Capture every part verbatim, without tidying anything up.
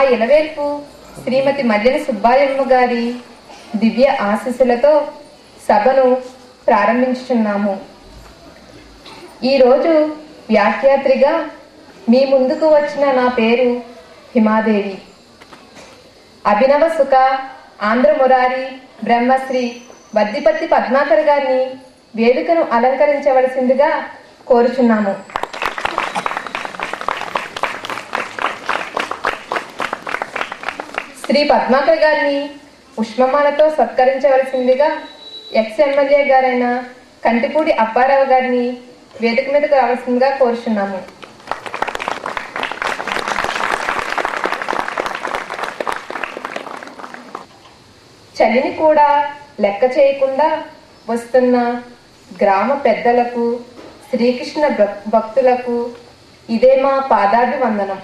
ఇలవేల్పు శ్రీమతి మల్లెల సుబ్బాయమ్మ గారి దివ్య ఆశీస్సులతో సభను ప్రారంభించుచున్నాము. ఈరోజు వ్యాఖ్యాత్రిగా మీ ముందుకు వచ్చిన నా పేరు హిమాదేవి. అభినవ సుఖ ఆంధ్ర మురారి బ్రహ్మశ్రీ వద్దిపత్తి పద్మాకర్ గారిని వేదికను అలంకరించవలసిందిగా కోరుచున్నాము. శ్రీ పద్మాకర్ గారిని పుష్పమాలతో సత్కరించవలసిందిగా ఎక్స్ ఎమ్మెల్యే గారైన కంటిపూడి అప్పారావు గారిని వేదిక మీదకు రావాల్సిందిగా కోరుచున్నాము. చలిని కూడా లెక్క చేయకుండా వస్తున్న గ్రామ పెద్దలకు, శ్రీకృష్ణ భక్తులకు ఇదే మా పాదాభివందనం.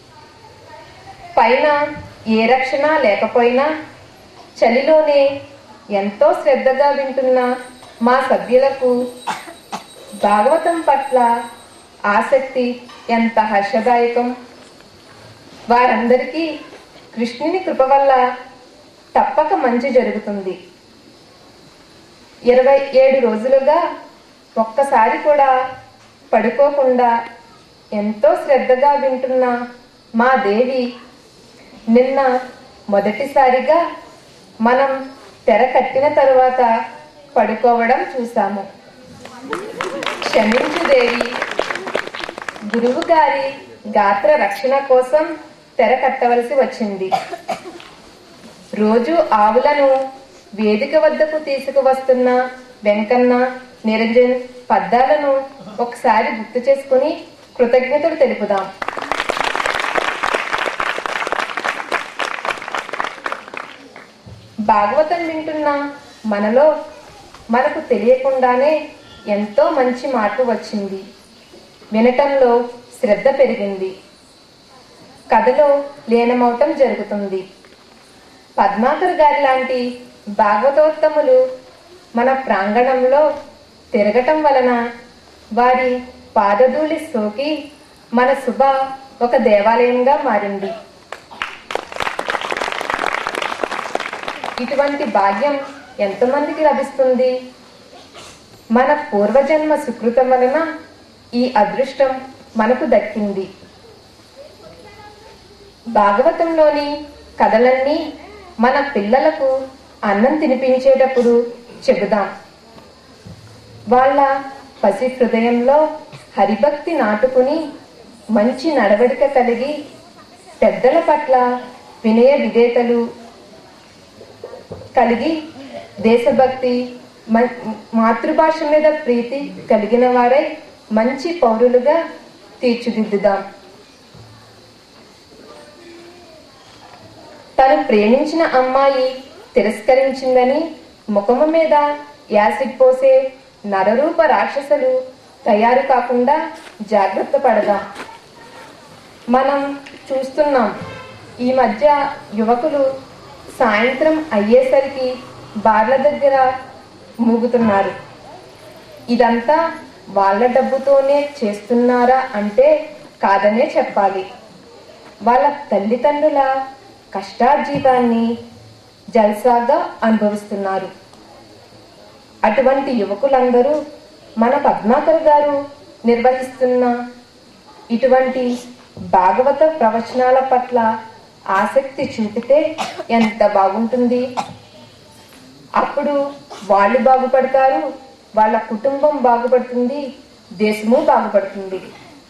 పైన ఏ రక్షణ లేకపోయినా చలిలోనే ఎంతో శ్రద్ధగా వింటున్న మా సభ్యులకు భాగవతం పట్ల ఆసక్తి ఎంత హర్షదాయకం. వారందరికీ కృష్ణుని కృప వల్ల తప్పక మంచి జరుగుతుంది. ఇరవై ఏడు రోజులుగా ఒక్కసారి కూడా పడుకోకుండా ఎంతో శ్రద్ధగా వింటున్న మా దేవి నిన్న మొదటిసారిగా మనం తెర కట్టిన తరువాత పడుకోవడం చూసాము. క్షమించు దేవి. గురువు గారి గాత్ర రక్షణ కోసం తెర కట్టవలసి వచ్చింది. రోజు ఆవులను వేదిక వద్దకు తీసుకువస్తున్న వెంకన్న, నిరంజన్ పద్దాలను ఒకసారి గుర్తు చేసుకుని కృతజ్ఞతలు తెలుపుదాం. భాగవతం వింటున్న మనలో మనకు తెలియకుండానే ఎంతో మంచి మార్పు వచ్చింది. వినటంలో శ్రద్ధ పెరిగింది. కథలో లీనమవటం జరుగుతుంది. పద్మాకర్ గారి లాంటి భాగవతోత్తములు మన ప్రాంగణంలో తిరగటం వలన వారి పాదధూళి సోకి మన సుభ ఒక దేవాలయంగా మారింది. ఇటువంటి భాగ్యం ఎంతమందికి లభిస్తుంది? మన పూర్వజన్మ సుకృతం వలన ఈ అదృష్టం మనకు దక్కింది. భాగవతంలోని కథలన్నీ మన పిల్లలకు అన్నం తినిపించేటప్పుడు చెబుదాం. వాళ్ళ పసి హృదయంలో హరిభక్తి నాటుకుని మంచి నడవడిక కలిగి పెద్దల పట్ల వినయ విధేతలు కలిగి దేశభక్తి, మాతృభాష మీద ప్రీతి కలిగిన వారై మంచి పౌరులుగా తీర్చిదిద్దుదాం. తను ప్రేమించిన అమ్మాయి తిరస్కరించిందని ముఖము మీద యాసిడ్ పోసే నరరూప రాక్షసులు తయారు కాకుండా జాగ్రత్త పడదాం. మనం చూస్తున్నాం, ఈ మధ్య యువకులు సాయంత్రం అయ్యేసరికి బార్ల దగ్గర మూగుతున్నారు. ఇదంతా వాళ్ళ డబ్బుతోనే చేస్తున్నారా అంటే కాదనే చెప్పాలి. వాళ్ళ తల్లిదండ్రుల కష్టార్జితాన్ని జల్సాగా అనుభవిస్తున్నారు. అటువంటి యువకులందరూ మన పద్మాకర్ గారు నిర్వహిస్తున్న ఇటువంటి భాగవత ప్రవచనాల పట్ల ఆసక్తి చూపితే ఎంత బాగుంటుంది. అప్పుడు వాళ్ళు బాగుపడతారు, వాళ్ళ కుటుంబం బాగుపడుతుంది, దేశము బాగుపడుతుంది.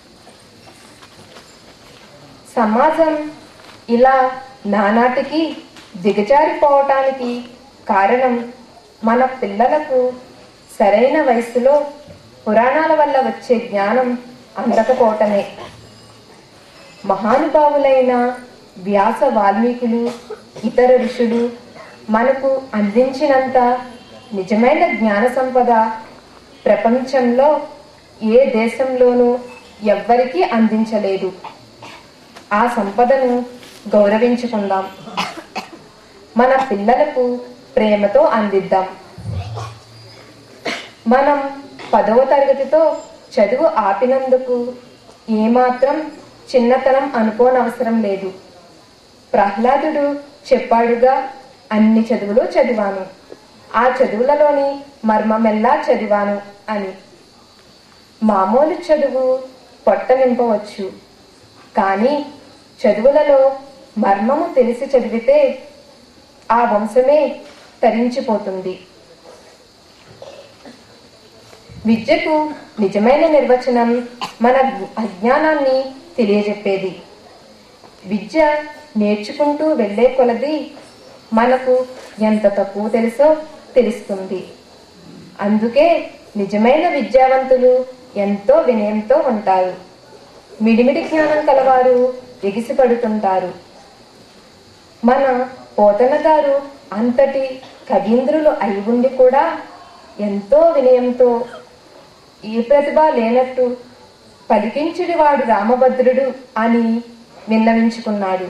సమాజం ఇలా నానాటికి దిగజారిపోవటానికి కారణం మన పిల్లలకు సరైన వయసులో పురాణాల వల్ల వచ్చే జ్ఞానం అందకపోవటమే. మహానుభావులైన వ్యాస, వాల్మీకులు, ఇతర ఋషులు మనకు అందించినంత నిజమైన జ్ఞాన సంపద ప్రపంచంలో ఏ దేశంలోనూ ఎవ్వరికీ అందించలేదు. ఆ సంపదను గౌరవించుకుందాం. మన పిల్లలకు ప్రేమతో అందిద్దాం. మనం పదవ తరగతితో చదువు ఆపినందుకు ఏమాత్రం చిన్నతనం అనుకోనవసరం లేదు. ప్రహ్లాదుడు చెప్పాడుగా, అన్ని చదువులు చదివాను, ఆ చదువులలోని మర్మమెల్లా చదివాను అని. మామూలు చదువు పొట్ట నింపవచ్చు, కానీ చదువులలో మర్మము తెలిసి చదివితే ఆ వంశమే తరించిపోతుంది. విద్యకు నిజమైన నిర్వచనం మన అజ్ఞానాన్ని తెలియజెప్పేది. విద్య నేర్చుకుంటూ వెళ్ళే కొలది మనకు ఎంత తక్కువ తెలుసో తెలుస్తుంది. అందుకే నిజమైన విద్యావంతులు ఎంతో వినయంతో ఉంటారు. మిడిమిడి జ్ఞానం కలవారు ఎగిసిపడుతుంటారు. మన పోతన గారు అంతటి కవీంద్రులు అయి ఉండి కూడా ఎంతో వినయంతో ఈ ప్రతిభ లేనట్టు పలికించుడి వాడు రామభద్రుడు అని విన్నవించుకున్నాడు.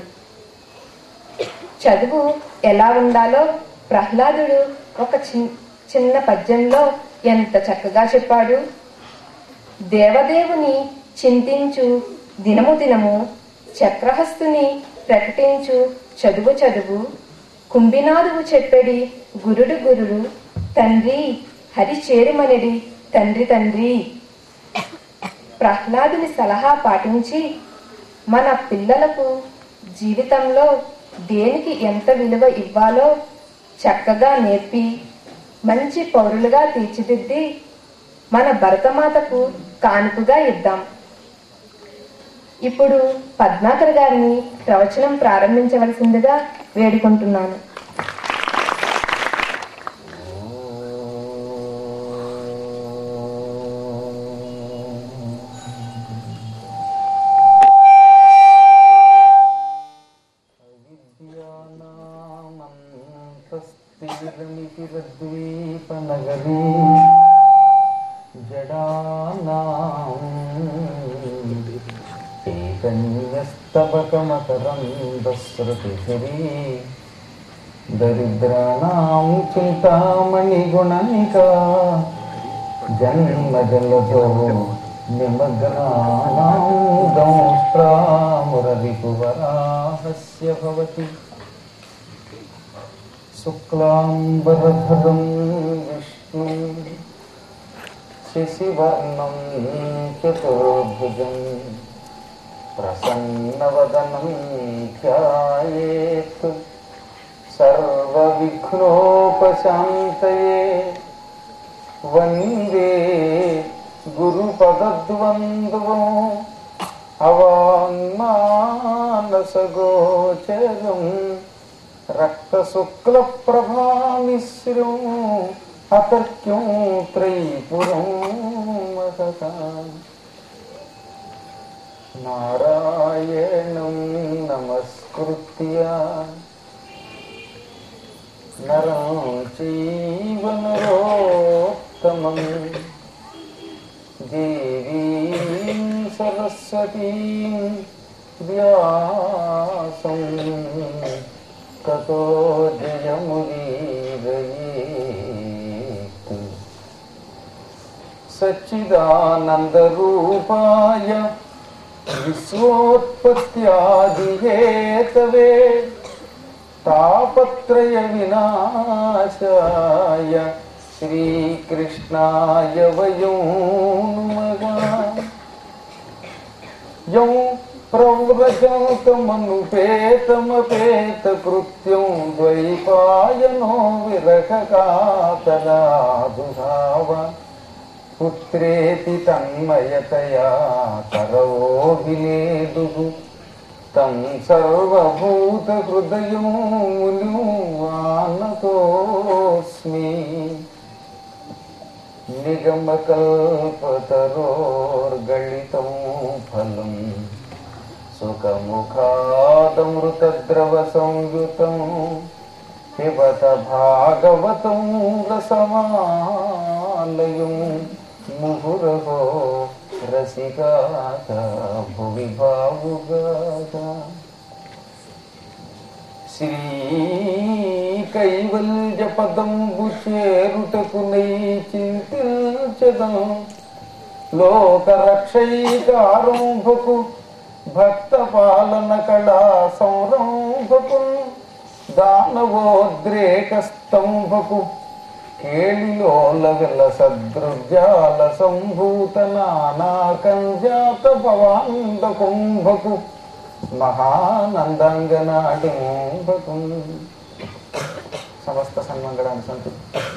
చదువు ఎలా ఉండాలో ప్రహ్లాదుడు ఒక చిన్న పద్యంలో ఎంత చక్కగా చెప్పాడు. దేవదేవుని చింతించు దినము దినము, చక్రహస్తుని ప్రకటించు చదువు చదువు, కుంభినాదువు చెప్పెడి గురుడు గురుడు, తండ్రి హరి చేరుమనడి తండ్రి తండ్రి. ప్రహ్లాదుని సలహా పాటించి మన పిల్లలకు జీవితంలో దేనికి ఎంత విలువ ఇవ్వాలో చక్కగా నేర్పి మంచి పౌరులుగా తీర్చిదిద్ది మన భరతమాతకు కానుకగా ఇద్దాం. ఇప్పుడు పద్మాకర్ గారిని ప్రవచనం ప్రారంభించవలసిందిగా వేడుకుంటున్నాను. ద్వీపనగరీ జడానాం చైతన్యస్తబకమకరందస్రుతిశరీ దరిద్రాణాం చింతామణిగుణనికా జన్మజలధో నిమగ్నానాం దంష్ట్రామురరిపువరాహస్య భవతి శుక్లాంబరధరం విష్ణుం శశివర్ణం చతుర్భుజం ప్రసన్నవదనం ధ్యాయేత్ సర్వవిఘ్నోపశాంతయే. వందే గురుపదద్వంద్వం అవాంగ్మానసగోచరం రక్తశుక్లప్రభామిశ్రం అతర్క్యం త్రైపురం మహతా. నారాయణం నమస్కృత్య నరం చైవ నరోత్తమం దేవీం సరస్వతీం వ్యాసం తతో జయముదీరయేత్. సచ్చిదానందరూపాయ విశ్వోత్పత్యాదిహేతవే తాపత్రయ వినాశాయ శ్రీకృష్ణాయ వయం నమః. యం ప్రవ్రజంతమనుపేతమపేతకృత్యం ద్వైపాయనో విరహకాతరాదుధావ పుత్రేతి తన్మయతయా కరవోభినేదుః తం సర్వభూతహృదయం మునిం ఆనతోస్మి. నిగమకల్పతరోర్గళితం ఫలం సుఖముఖాదమృతద్రవ సంయుతం పిబత భాగవతం రసమాలయం ముహురహో రసికాః భువి భావుగాః. శ్రీ కైవల్య పదంబు చేరుటకునై చింతించదం లోకరక్షైకారంభకు భక్త పాలన కళా సంరంభకు దానవోద్రేక స్తంభకు కేళిలోల విల సదృజాల సంభూత నానా కంజాత భవాంత కుంభకు మహానందంగనాడింభకు. సమస్త సన్మంగళాన్ని సంతు.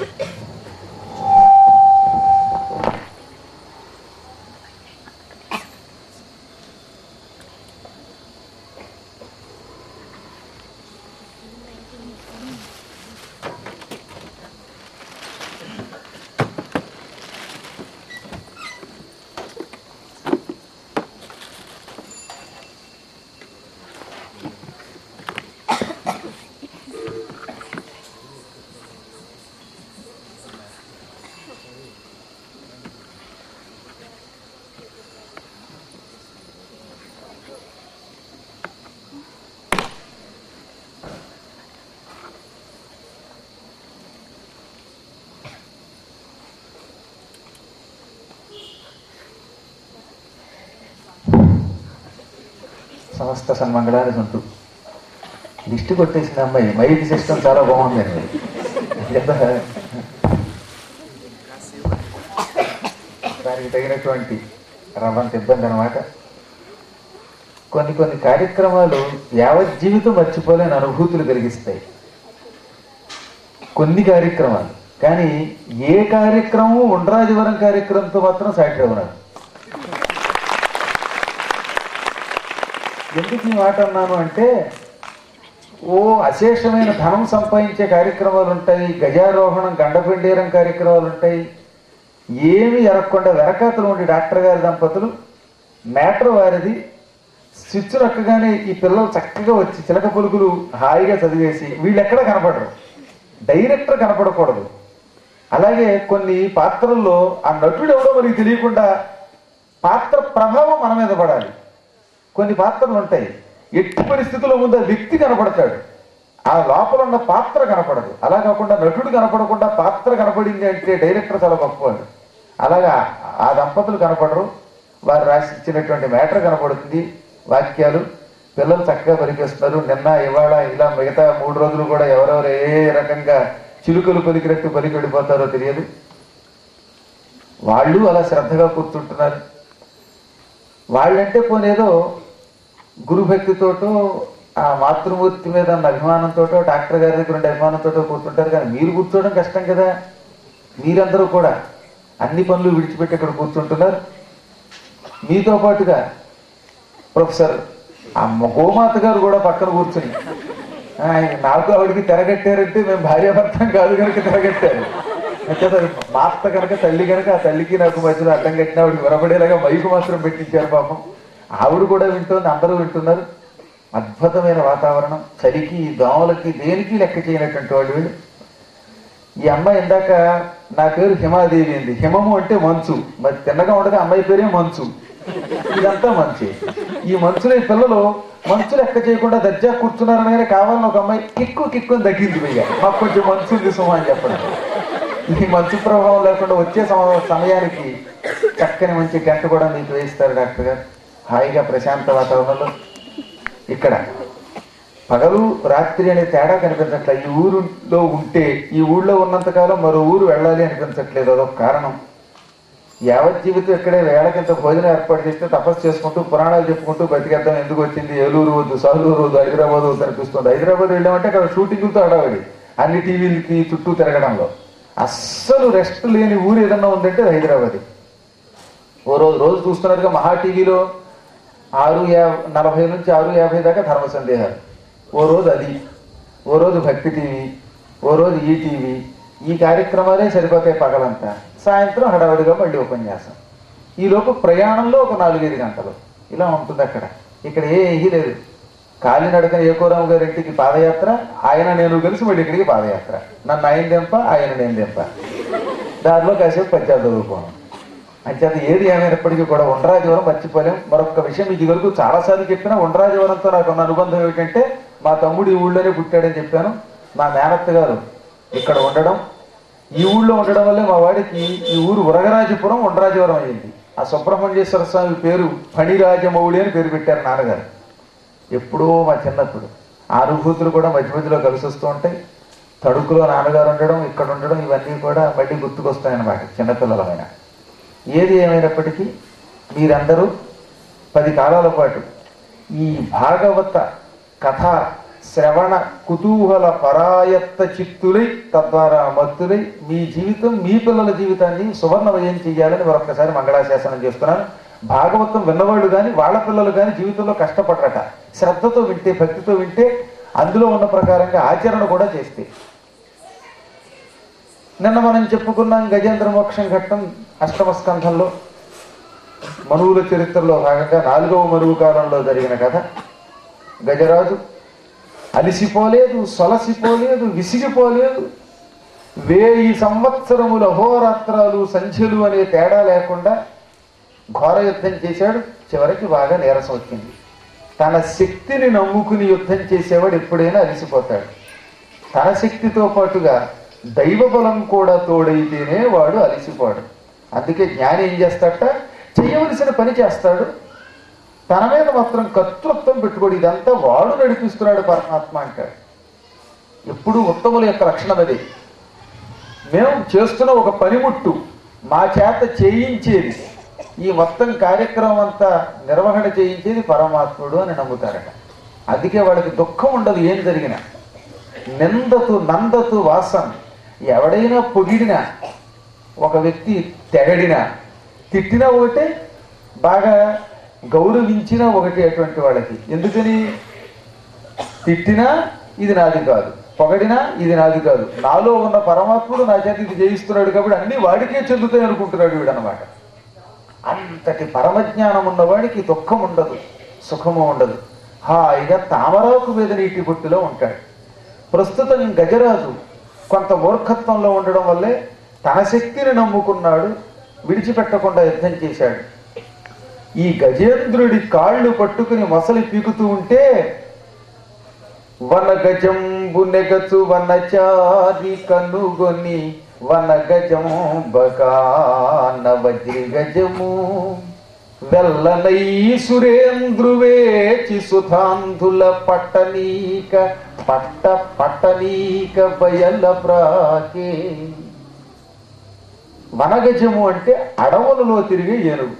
సమస్త సన్మంగళాన్ని సంతు. లిస్టు కొట్టేసిన అమ్మాయి మైక్ సిస్టమ్ చాలా బాగుందండి. దానికి తగినటువంటి రవ్వంత ఇబ్బంది అనమాట. కొన్ని కొన్ని కార్యక్రమాలు యావత్ జీవితం మర్చిపోలేని అనుభూతులు కలిగిస్తాయి కొన్ని కార్యక్రమాలు. కానీ ఏ కార్యక్రమం ఉండ్రాజవరం కార్యక్రమంతో మాత్రం సాటి ఉన్నారు. ఎందుకు ఈ మాట అన్నాను అంటే, ఓ అశేషమైన ధనం సంపాదించే కార్యక్రమాలు ఉంటాయి, గజారోహణం గండపిండీరం కార్యక్రమాలు ఉంటాయి. ఏమి ఎరగకుండా వెనకాతలు ఉండి డాక్టర్ గారి దంపతులు మ్యాటర్ వారిది స్విచ్ రక్కగానే ఈ పిల్లలు చక్కగా వచ్చి చిలక పులుగులు హాయిగా చదివేసి వీళ్ళు ఎక్కడ కనపడరు, డైరెక్టర్ కనపడకూడదు. అలాగే కొన్ని పాత్రల్లో ఆ నటుడు ఎవడో మనకి తెలియకుండా పాత్ర ప్రభావం మన మీద పడాలి. కొన్ని పాత్రలు ఉంటాయి, ఎట్టి పరిస్థితుల్లో ముందు ఆ వ్యక్తి కనపడతాడు, ఆ లోపల ఉన్న పాత్ర కనపడదు. అలా కాకుండా నటుడు కనపడకుండా పాత్ర కనపడింది అంటే డైరెక్టర్ చాలా గొప్పవాడు. అలాగా ఆ దంపతులు కనపడరు, వారు రాసి ఇచ్చినటువంటి మ్యాటర్ కనపడుతుంది, వాక్యాలు పిల్లలు చక్కగా పలికేస్తున్నారు. నిన్న ఇవాళ ఇలా మిగతా మూడు రోజులు కూడా ఎవరెవరు ఏ రకంగా చిలుకలు పలికినట్టు పలికి వెళ్ళిపోతారో తెలియదు. వాళ్ళు అలా శ్రద్ధగా కూర్చుంటున్నారు. వాళ్ళంటే పోనేదో గురుభక్తితోటో ఆ మాతృమూర్తి మీద ఉన్న అభిమానంతోటో డాక్టర్ గారి దగ్గర ఉండే అభిమానంతోటో కూర్చుంటారు. కానీ మీరు కూర్చోవడం కష్టం కదా. మీరందరూ కూడా అన్ని పనులు విడిచిపెట్టి ఇక్కడ కూర్చుంటున్నారు. మీతో పాటుగా ప్రొఫెసర్ అమ్మ గోమాత గారు కూడా పక్కన కూర్చుని ఆయన నాకు ఆవిడికి తెరగట్టారంటే మేము భార్యాభర్తం కాదు కనుక తెరగట్టారు. మా అత్త కనుక తల్లి కనుక ఆ తల్లికి నాకు మధ్యలో అడ్డం కట్టిన ఆవిడికి వినపడేలాగా మైకు మాత్రం పెట్టించారు పాపం. ఆవిడ కూడా వింటుంది, అందరూ వింటున్నారు. అద్భుతమైన వాతావరణం, చలికి దోమలకి దేనికి లెక్క చేయనటువంటి వాళ్ళు వీళ్ళు. ఈ అమ్మాయి ఇందాక నా పేరు హిమాదేవి అంది. హిమము అంటే మంచు, మరి తిన్నగా ఉండగా అమ్మాయి పేరే మంచు. ఇదంతా మంచి. ఈ మంచులో ఈ పిల్లలు మంచు లెక్క చేయకుండా దర్జా కూర్చున్నారనగానే కావాలని ఒక అమ్మాయి కిక్కు కిక్కు అని తగ్గింది. పోయా మాకు కొంచెం మంచు ఉంది సుమా అని చెప్పడం. ఈ మంచు ప్రభావం లేకుండా వచ్చే సమయానికి చక్కని మంచి గంట కూడా మీకు వేయిస్తారు డాక్టర్ గారు. హాయిగా ప్రశాంత వాతావరణంలో ఇక్కడ పగలు రాత్రి అనే తేడా కనిపించట్లే. ఈ ఊరిలో ఉంటే ఈ ఊళ్ళో ఉన్నంతకాలం మరో ఊరు వెళ్ళాలి అనిపించట్లేదు. అదొక కారణం. యావత్ జీవితం ఇక్కడే వేళకింత భోజనం ఏర్పాటు చేస్తే తపస్సు చేసుకుంటూ పురాణాలు చెప్పుకుంటూ బతికేద్దాం, ఎందుకు వచ్చింది ఏలూరు వద్దు, సాలూరు వద్దు, హైదరాబాద్ వద్దు అనిపిస్తుంది. హైదరాబాద్ వెళ్ళామంటే అక్కడ షూటింగ్లతో అడవడి, అన్ని టీవీలకి చుట్టూ తిరగడంలో. అస్సలు రెస్ట్ లేని ఊరు ఏదన్నా ఉందంటే హైదరాబాద్. ఓ రోజు రోజు చూస్తున్నట్టుగా మహా టీవీలో ఆరు యా నలభై నుంచి ఆరు యాభై దాకా ధర్మ సందేహాలు, ఓ రోజు అది, ఓ రోజు భక్తి టీవీ, ఓ రోజు ఈ టీవీ. ఈ కార్యక్రమాలే సరిపోతాయి పగలంతా. సాయంత్రం హడావుడిగా మళ్ళీ ఉపన్యాసం. ఈలోపు ప్రయాణంలో ఒక నాలుగైదు గంటలు ఇలా ఉంటుంది అక్కడ. ఇక్కడ ఏమీ లేదు. కాలినడకన ఏకోరాము గారి ఇంటికి పాదయాత్ర, ఆయన నేను కలిసి మళ్ళీ ఇక్కడికి పాదయాత్ర. నన్ను ఆయన దెంప, ఆయన నేను దెంప. దారిలో కాసేపు పద్యాలు చదువుకోను. అంచేత ఏది ఏమైనప్పటికీ కూడా ఉండ్రాజవరం మర్చిపోలేం. మరొక విషయం ఇది వరకు చాలాసార్లు చెప్పినా, ఉండ్రాజవరంతో నాకు ఉన్న అనుబంధం ఏమిటంటే, మా తమ్ముడు ఈ ఊళ్ళోనే పుట్టాడని చెప్పాను. మా మేనత్త గారు ఇక్కడ ఉండడం, ఈ ఊళ్ళో ఉండడం వల్లే మా వాడికి ఈ ఊరు ఉరగరాజపురం ఉండ్రాజవరం అయింది. ఆ సుబ్రహ్మణ్యేశ్వర స్వామి పేరు ఫణిరాజమౌళి అని పేరు పెట్టారు నాన్నగారు. ఎప్పుడో మా చిన్నప్పుడు ఆ అనుభూతులు కూడా మధ్య మధ్యలో కలిసి వస్తూ ఉంటాయి. తడుకులో నాన్నగారు ఉండడం, ఇక్కడ ఉండడం, ఇవన్నీ కూడా మళ్ళీ గుర్తుకొస్తాయన్నమాట చిన్నపిల్లలమైన. ఏది ఏమైనప్పటికీ మీరందరూ పది కాలాల పాటు ఈ భాగవత కథ శ్రవణ కుతూహల పరాయత్త చిత్తులై తద్వారా మత్తులై మీ జీవితం, మీ పిల్లల జీవితాన్ని సువర్ణమయం చెయ్యాలని మరొకసారి మంగళాశాసనం చేస్తున్నాను. భాగవతం విన్నవాళ్ళు కానీ వాళ్ళ పిల్లలు కానీ జీవితంలో కష్టపడరట. శ్రద్ధతో వింటే, భక్తితో వింటే, అందులో ఉన్న ప్రకారంగా ఆచరణ కూడా చేస్తే. నిన్న మనం చెప్పుకున్నాం గజేంద్ర మోక్షం ఘట్టం అష్టమ స్కంధంలో మనువుల చరిత్రలో భాగంగా నాలుగవ మనువు కాలంలో జరిగిన కథ. గజరాజు అలిసిపోలేదు, సొలసిపోలేదు, విసిగిపోలేదు. వేయి సంవత్సరముల అహోరాత్రాలు సంధ్యలు అనే తేడా లేకుండా ఘోర యుద్ధం చేశాడు. చివరికి బాగా నీరసం వచ్చింది. తన శక్తిని నమ్ముకుని యుద్ధం చేసేవాడు ఎప్పుడైనా అలిసిపోతాడు. తన శక్తితో పాటుగా దైవ బలం కూడా తోడైతేనే వాడు అలిసిపోడు. అందుకే జ్ఞాని ఏం చేస్తాడట, చేయవలసిన పని చేస్తాడు, తన మీద మాత్రం కర్తృత్వం పెట్టుకోడు. ఇదంతా వాడు నడిపిస్తున్నాడు పరమాత్మ అంటాడు. ఎప్పుడు ఉత్తముల యొక్క లక్షణం అది. మేము చేస్తున్న ఒక పనిముట్టు మా చేత చేయించేది, ఈ మొత్తం కార్యక్రమం అంతా నిర్వహణ చేయించేది పరమాత్ముడు అని నమ్ముతారట. అందుకే వాళ్ళకి దుఃఖం ఉండదు ఏం జరిగినా. నిందతు నందతు వాసం, ఎవడైనా పొగిడినా, ఒక వ్యక్తి తెగడినా, తిట్టినా ఒకటే, బాగా గౌరవించినా ఒకటి. అటువంటి వాళ్ళకి ఎందుకని, తిట్టినా ఇది నాది కాదు, పొగడినా ఇది నాది కాదు, నాలో ఉన్న పరమాత్ముడు నా చేత ఇది జయిస్తున్నాడు కాబట్టి అన్ని వాడికే చెందుతాయి అనుకుంటున్నాడు వీడనమాట. అంతటి పరమజ్ఞానం ఉన్నవాడికి దుఃఖం ఉండదు, సుఖము ఉండదు. హాయిగా తామరాకు మీద నీటి బొట్టులో ఉంటాడు. ప్రస్తుతం గజరాజు కొంత మూర్ఖత్వంలో ఉండడం వల్లే తన శక్తిని నమ్ముకున్నాడు, విడిచిపెట్టకుండా యుద్ధం చేశాడు. ఈ గజేంద్రుడి కాళ్ళు పట్టుకుని మొసలి పీకుతూ ఉంటే వన గజంబు నెగచు వనచారి కనుగొని వన గజం బకాన వజ్రి గజము వెల్లనై సురేంద్రువేచి సుధాంధుల పట్టనీక పట్ట పట్టనీక బయల ప్రాకే. వనగజము అంటే అడవులలో తిరిగే ఏనుగు.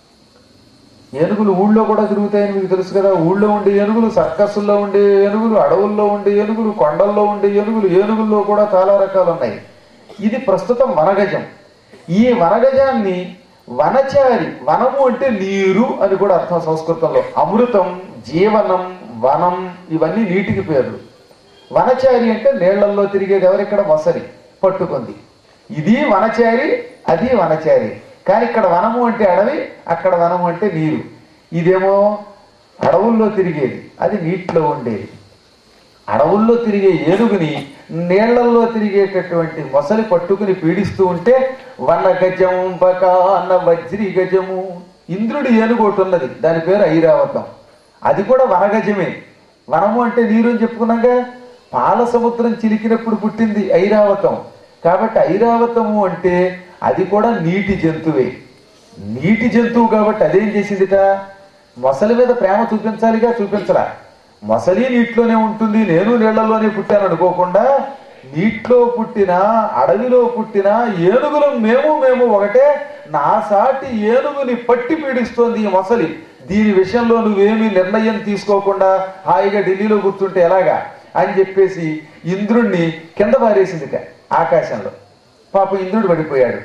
ఏనుగులు ఊళ్ళో కూడా తిరుగుతాయని మీకు తెలుసు కదా. ఊళ్ళో ఉండే ఏనుగులు, సర్కస్సుల్లో ఉండే ఏనుగులు, అడవుల్లో ఉండే ఏనుగులు, కొండల్లో ఉండే ఏనుగులు, ఏనుగుల్లో కూడా చాలా రకాలు ఉన్నాయి. ఇది ప్రస్తుతం వనగజం. ఈ వనగజాన్ని వనచారి, వనము అంటే నీరు అని కూడా అర్థం సంస్కృతంలో. అమృతం, జీవనం, వనం ఇవన్నీ నీటికి పేర్లు. వనచారి అంటే నీళ్లల్లో తిరిగేది ఎవరిక్కడ, మొసలి పట్టుకుంది. ఇది వనచారి, అది వనచారి. కానీ ఇక్కడ వనము అంటే అడవి, అక్కడ వనము అంటే నీరు. ఇదేమో అడవుల్లో తిరిగేది, అది నీటిలో ఉండేది. అడవుల్లో తిరిగే ఏనుగుని నీళ్లల్లో తిరిగేటటువంటి మొసలి పట్టుకుని పీడిస్తూ ఉంటే వన గజం బకాన వజ్రి గజము. ఇంద్రుడి ఏనుగు ఒకటి ఉన్నది, దాని పేరు ఐరావతం. అది కూడా వనగజమే. వనము అంటే నీరు అని చెప్పుకున్నాగా. పాల సముద్రం చిలికినప్పుడు పుట్టింది ఐరావతం. కాబట్టి ఐరావతము అంటే అది కూడా నీటి జంతువే. నీటి జంతువు కాబట్టి అదేం చేసిందిట, మొసలి మీద ప్రేమ చూపించాలిగా, చూపించరా. మొసలి నీటిలోనే ఉంటుంది, నేను నీళ్లలోనే పుట్టాను అనుకోకుండా, నీటిలో పుట్టినా అడవిలో పుట్టినా ఏనుగులం మేము మేము ఒకటే. నా సాటి ఏనుగుని పట్టి పీడిస్తోంది ఈ మొసలి. దీని విషయంలో నువ్వేమీ నిర్ణయం తీసుకోకుండా హాయిగా ఢిల్లీలో కూర్చుంటే ఎలాగా అని చెప్పేసి ఇంద్రుణ్ణి కింద పారేసిందిట ఆకాశంలో. పాపం ఇంద్రుడు పడిపోయాడు.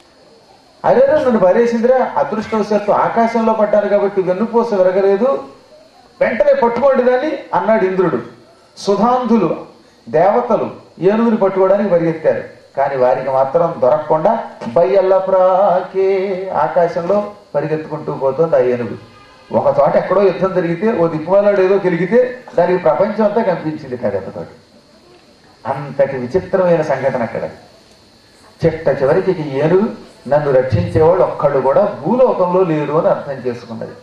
అరే నన్ను పారేసిందిరా, అదృష్టవశాత్తు ఆకాశంలో పడ్డాను కాబట్టి వెన్నుపూస విరగలేదు, వెంటనే పట్టుకోండి దాన్ని అన్నాడు ఇంద్రుడు. సుధాంధులు దేవతలు ఏనుగుని పట్టుకోవడానికి పరిగెత్తారు. కానీ వారికి మాత్రం దొరకకుండా బయ్యల్ల ప్రాకే ఆకాశంలో పరిగెత్తుకుంటూ పోతుంది ఆ ఏనుగు. ఒక చోట ఎక్కడో యుద్ధం జరిగితే ఓ దిక్కుమాలాడు ఏదో గెలిగితే దానికి ప్రపంచం అంతా కనిపించింది కథతోటి. అంతటి విచిత్రమైన సంఘటన అక్కడ. చిట్ట చివరికి ఈ ఏనుగు నన్ను రక్షించేవాళ్ళు ఒక్కళ్ళు కూడా భూలోకంలో లేరు అని అర్థం చేసుకున్నది.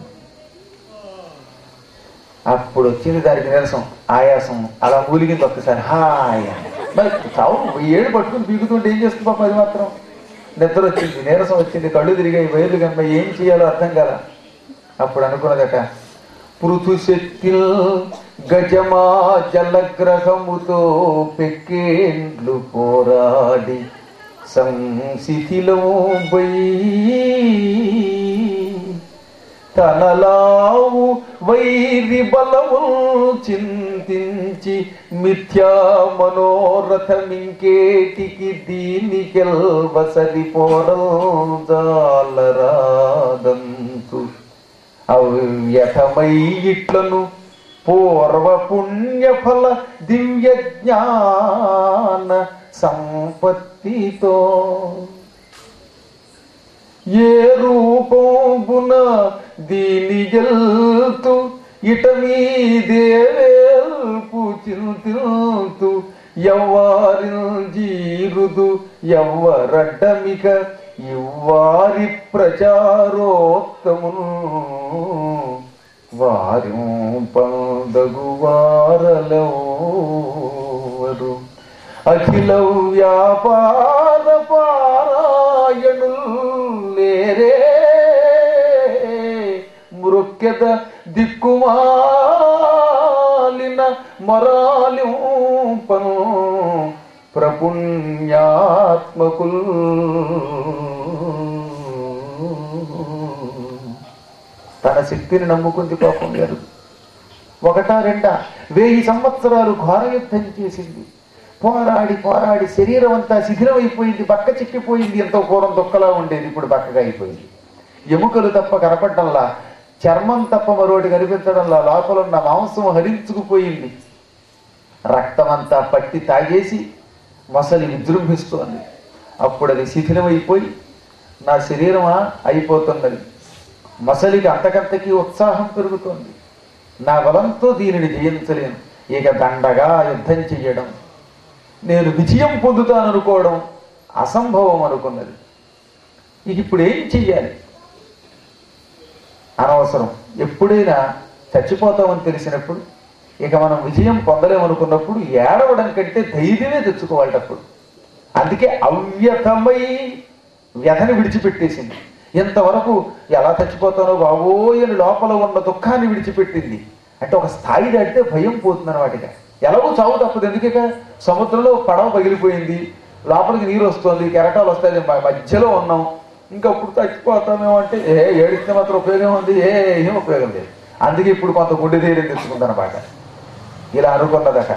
అప్పుడు వచ్చింది దానికి నీరసం, ఆయాసం, అలా మూలిగింది ఒక్కసారి. హాయ్ మరి చావు ఏడు పట్టుకుని పీకుతుంటే ఏం చేస్తుంది పాపం అది మాత్రం. నిద్ర వచ్చింది, నీరసం వచ్చింది, కళ్ళు తిరిగాయి, వైర్లు గమ్మ, ఏం చేయాలో అర్థం కాల. అప్పుడు అనుకున్నదట, పృథుశక్తిల్ గజమా జలగ్రహముతో పెక్కేండ్లు పోరాడి సంశిథిలో తనలావు వైరి బలము చింతించి మిథ్యా మనోరథమింకేటికి దీనికెల్వసరి పోరాదంతు అవ్యథమై ఇట్లను పూర్వ పుణ్యఫల దివ్య జ్ఞాన సంపత్తితో ఏ రూపంబున దీని గెల్తు ఇట మీదేవేల్పు చింతిల్తు ఎవ్వారి జీరుదు ఎవ్వరడ్డమిక ఇవ్వారి ప్రచారోత్తము వారి పందగువారలెవరు అఖిల వ్యాపార పారాయణు లేరే మృక్యత దిక్కుమాలిన మరాలింపను ప్రపుణ్యాత్మకుల్. తన శక్తిని నమ్ముకుంది పాపం గారు. ఒకటా రెండా వెయ్యి సంవత్సరాలు ఘోర యుద్ధం చేసింది. పోరాడి పోరాడి శరీరం అంతా శిథిలం అయిపోయింది, బక్క చిక్కిపోయింది. ఎంతో పూర్వం దుక్కలా ఉండేది, ఇప్పుడు బక్కగా అయిపోయింది. ఎముకలు తప్ప కనపడ్డంలా, చర్మం తప్ప మరోటి కనిపించడంలా, లోపల ఉన్న మాంసం హరించుకుపోయింది. రక్తమంతా పట్టి తాగేసి మొసలి విజృంభిస్తోంది. అప్పుడు అది శిథిలమైపోయి నా శరీరమా అయిపోతున్నది. మొసలికి అంతకంతకీ ఉత్సాహం పెరుగుతోంది. నా బలంతో దీనిని జయించలేను, ఇక దండగా యుద్ధం చెయ్యడం, నేను విజయం పొందుతాననుకోవడం అసంభవం అనుకున్నది. ఇక ఇప్పుడు ఏం చెయ్యాలి? అనవసరం. ఎప్పుడైనా చచ్చిపోతామని తెలిసినప్పుడు, ఇక మనం విజయం పొందలేమనుకున్నప్పుడు ఏడవడం కంటే ధైర్యమే తెచ్చుకోవాలటప్పుడు. అందుకే అవ్యథమై వ్యధని విడిచిపెట్టేసింది. ఇంతవరకు ఎలా చచ్చిపోతానో బాబోయ్ అని లోపల ఉన్న దుఃఖాన్ని విడిచిపెట్టింది. అంటే ఒక స్థాయి దాటితే భయం పోతుంది అన్నమాటగా. ఎలాగో చావు తప్పదు. ఎందుకే సముద్రంలో పడవ పగిలిపోయింది, లోపలికి నీరు వస్తుంది, కెరటాలు వస్తాయి, మధ్యలో ఉన్నాం, ఇంకప్పుడు చచ్చిపోతామేమో అంటే ఏ ఏడిస్తే మాత్రం ఉపయోగం ఉంది, ఏ ఏం ఉపయోగం లేదు. అందుకే ఇప్పుడు కొంత గుండె ధైర్యం తెచ్చుకుందనమాట. ఇలా అనుకున్నదట.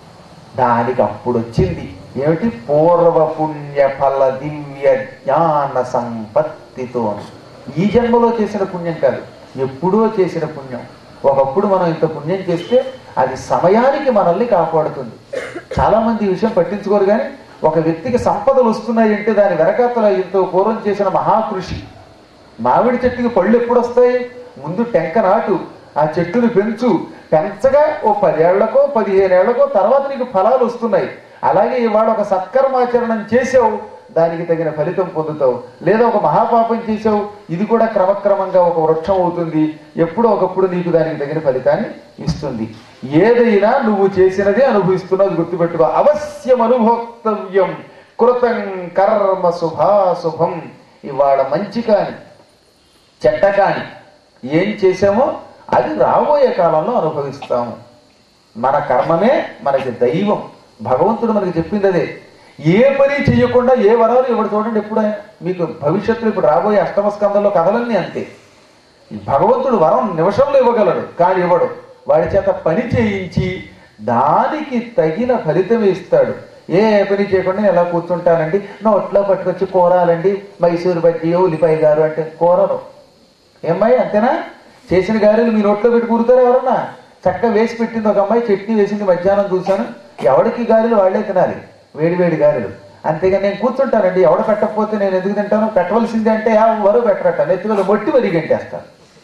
దానికి అప్పుడు వచ్చింది ఏమిటి? పూర్వ పుణ్య ఫల దివ్య జ్ఞాన సంపత్తితో. ఈ జన్మలో చేసిన పుణ్యం కాదు, ఎప్పుడో చేసిన పుణ్యం. ఒకప్పుడు మనం ఇంత పుణ్యం చేస్తే అది సమయానికి మనల్ని కాపాడుతుంది. చాలా మంది ఈ విషయం పట్టించుకోరు. కానీ ఒక వ్యక్తికి సంపదలు వస్తున్నాయి అంటే దాని వెనకాతల ఎంతో పూర్వం చేసిన మహాకృషి. మామిడి చెట్టుకి పళ్ళు ఎప్పుడు వస్తాయి? ముందు టెంక నాటు, ఆ చెట్టుని పెంచు, పెంచగా ఓ పదేళ్లకో పదిహేనేళ్లకో తర్వాత నీకు ఫలాలు వస్తున్నాయి. అలాగే ఇవాళ ఒక సత్కర్మాచరణం చేసావు, దానికి తగిన ఫలితం పొందుతావు. లేదా ఒక మహాపాపం చేసావు, ఇది కూడా క్రమక్రమంగా ఒక వృక్షం అవుతుంది, ఎప్పుడో ఒకప్పుడు నీకు దానికి తగిన ఫలితాన్ని ఇస్తుంది. ఏదైనా నువ్వు చేసినదే అనుభవిస్తున్నది గుర్తుపెట్టుకో. అవశ్యం అనుభోక్తవ్యం కృతం కర్మ శుభాశుభం. ఇవాళ మంచి కాని చెడ్డ కాని ఏం చేసామో అది రాబోయే కాలంలో అనుభవిస్తాము. మన కర్మమే మనకి దైవం. భగవంతుడు మనకి చెప్పింది అదే. ఏ పని చెయ్యకుండా ఏ వరాలు ఇవ్వడు. చూడండి, ఎప్పుడు ఆయన మీకు భవిష్యత్తులో ఇప్పుడు రాబోయే అష్టమ స్కందంలో కథలన్నీ అంతే. భగవంతుడు వరం నిమిషంలో ఇవ్వగలడు, కానీ ఇవ్వడు. వాడి చేత పని చేయించి దానికి తగిన ఫలితం ఇస్తాడు. ఏ పని చేయకుండా ఎలా కూర్చుంటానండి, నోట్లో పట్టుకొచ్చి కూరాలండి, మైసూరు బజ్జీ ఉల్లిపాయ గారు అంటే కూరరు. ఏమ్మాయి అంతేనా? చేసిన గారెలు మీ నోట్లో పెట్టి కూరుతారు ఎవరన్నా? చక్కగా వేసి పెట్టింది ఒక అమ్మాయి, చట్నీ వేసింది, మధ్యాహ్నం చూశాను. ఎవరికి గారెలు వాళ్లే తినాలి, వేడి వేడి గారెలు. అంతేగాని నేను కూర్చుంటానండి, ఎవడ పెట్టకపోతే నేను ఎందుకు తింటాను? పెట్టవలసిందే అంటే ఎవరు పెట్టరట, నెత్తి మీద మొట్టి వరి గంటేస్తారు.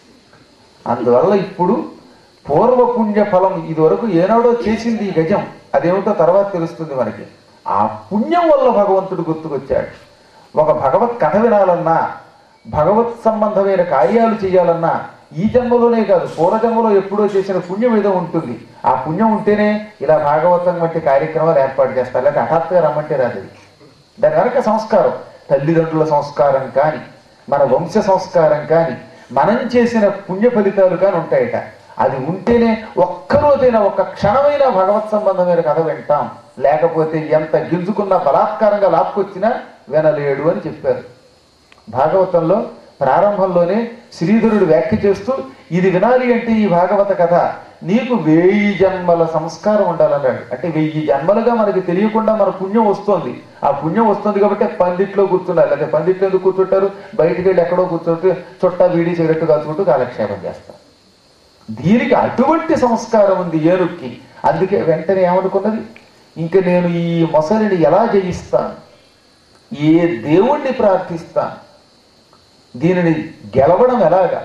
అందువల్ల ఇప్పుడు పూర్వపుణ్య ఫలం ఇదివరకు ఏనాడో చేసింది ఈ గజం, అదేమిటో తర్వాత తెలుస్తుంది మనకి. ఆ పుణ్యం వల్ల భగవంతుడు గుర్తుకొచ్చాడు. ఒక భగవత్ కథ వినాలన్నా, భగవత్ సంబంధమైన కార్యాలు చేయాలన్నా ఈ జన్మలోనే కాదు, పూర్వజన్మలో ఎప్పుడో చేసిన పుణ్యం ఏదో ఉంటుంది. ఆ పుణ్యం ఉంటేనే ఇలా భాగవతం వంటి కార్యక్రమాలు ఏర్పాటు చేస్తారు. లేకపోతే హఠాత్తుగా రమ్మంటే రాదు. దాని వెనక సంస్కారం. తల్లిదండ్రుల సంస్కారం కానీ మన వంశ సంస్కారం కానీ మనం చేసిన పుణ్య ఫలితాలు కానీ ఉంటాయట. అది ఉంటేనే ఒక్కరోజైనా ఒక్క క్షణమైనా భగవత్ సంబంధమైన కథ వింటాం, లేకపోతే ఎంత గింజుకున్నా బలాత్కారంగా లాక్కొచ్చినా వినలేడు అని చెప్పారు. భాగవతంలో ప్రారంభంలోనే శ్రీధరుడు వ్యాఖ్య చేస్తూ ఇది వినాలి అంటే ఈ భాగవత కథ నీకు వెయ్యి జన్మల సంస్కారం ఉండాలన్నాడు. అంటే వెయ్యి జన్మలుగా మనకి తెలియకుండా మన పుణ్యం వస్తుంది. ఆ పుణ్యం వస్తుంది కాబట్టి పందిట్లో కూర్చున్నారు, లేకపోతే పందిట్లో ఎందుకు కూర్చుంటారు, బయటికి వెళ్ళి ఎక్కడో కూర్చుంటే చుట్టా వీడి సిగరెట్ కాచుకుంటూ కాలక్షేపం చేస్తారు. దీనికి అటువంటి సంస్కారం ఉంది ఏనుక్కి. అందుకే వెంటనే ఏమనుకున్నది, ఇంక నేను ఈ మొసలిని ఎలా జయిస్తాను, ఏ దేవుణ్ణి ప్రార్థిస్తాను, దీనిని గెలవడం ఎలాగా,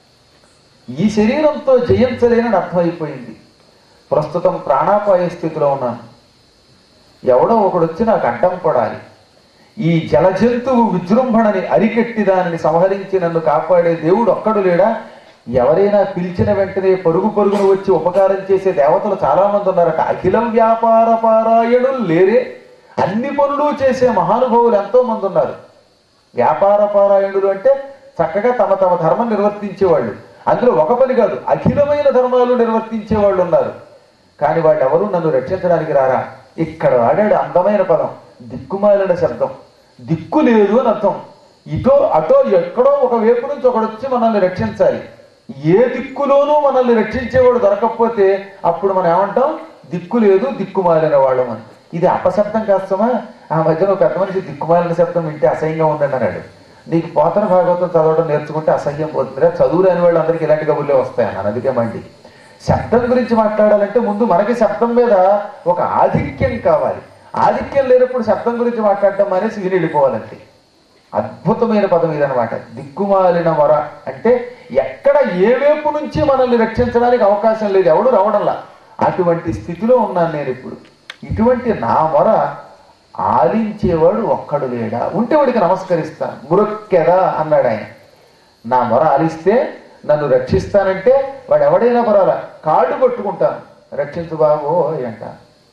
ఈ శరీరంతో జయించలేనని అర్థమైపోయింది. ప్రస్తుతం ప్రాణాపాయ స్థితిలో ఉన్నాను, ఎవడో ఒకడు వచ్చి నాకు అడ్డం పడాలి, ఈ జలజంతువు విజృంభణని అరికెట్టి దానిని సంహరించి నన్ను కాపాడే దేవుడు ఒక్కడు లేడా? ఎవరైనా పిలిచిన వెంటనే పరుగు పరుగును వచ్చి ఉపకారం చేసే దేవతలు చాలా మంది ఉన్నారట. అఖిలం వ్యాపార పారాయణులు లేరే, అన్ని పనులు చేసే మహానుభావులు ఎంతో మంది ఉన్నారు. వ్యాపార పారాయణులు అంటే చక్కగా తమ తమ ధర్మం నిర్వర్తించేవాళ్ళు. అందులో ఒక పని కాదు, అఖిలమైన ధర్మాలు నిర్వర్తించే వాళ్ళు ఉన్నారు. కానీ వాళ్ళు ఎవరు నన్ను రక్షించడానికి రారా. ఇక్కడ వాడాడు అందమైన పదం, దిక్కుమాలిన శబ్దం. దిక్కు లేదు అని అర్థం. ఇటో అటో ఎక్కడో ఒక వైపు నుంచి ఒకడు వచ్చి మనల్ని రక్షించాలి. ఏ దిక్కులోనూ మనల్ని రక్షించేవాడు దొరకకపోతే అప్పుడు మనం ఏమంటాం, దిక్కు లేదు, దిక్కుమాలిన వాళ్ళం అని. ఇది అపశబ్దం కాస్తమా? ఆ మధ్యన ఒక పెద్ద మనిషి దిక్కుమాలిన శబ్దం వింటే అసహ్యంగా ఉందండి అన్నాడు. నీకు పోతన భాగవతం చదవడం నేర్చుకుంటే అసహ్యం పోతుందిరా, చదువు రాని వాళ్ళు అందరికీ ఇలాంటి కబుర్లే వస్తాయన్నాను. అందుకే మండి శబ్దం గురించి మాట్లాడాలంటే ముందు మనకి శబ్దం మీద ఒక ఆధిక్యం కావాలి. ఆధిక్యం లేనప్పుడు శబ్దం గురించి మాట్లాడటం అనేసి విని వెళ్ళిపోవాలంటే. అద్భుతమైన పదం ఇదనమాట. దిక్కుమాలిన మొర అంటే ఎక్కడ ఏ వైపు నుంచి మనల్ని రక్షించడానికి అవకాశం లేదు, ఎవడు రావడంలా. అటువంటి స్థితిలో ఉన్నాను నేను ఇప్పుడు. ఇటువంటి నా మొర ఆలించేవాడు ఒక్కడు లేడా, ఉంటే వాడికి నమస్కరిస్తాను. మురక్కెదా అన్నాడు ఆయన. నా మొర ఆలిస్తే నన్ను రక్షిస్తానంటే వాడు ఎవడైనా పర్వాలా, కాళ్ళు పట్టుకుంటాను, రక్షించు బాబో అంట.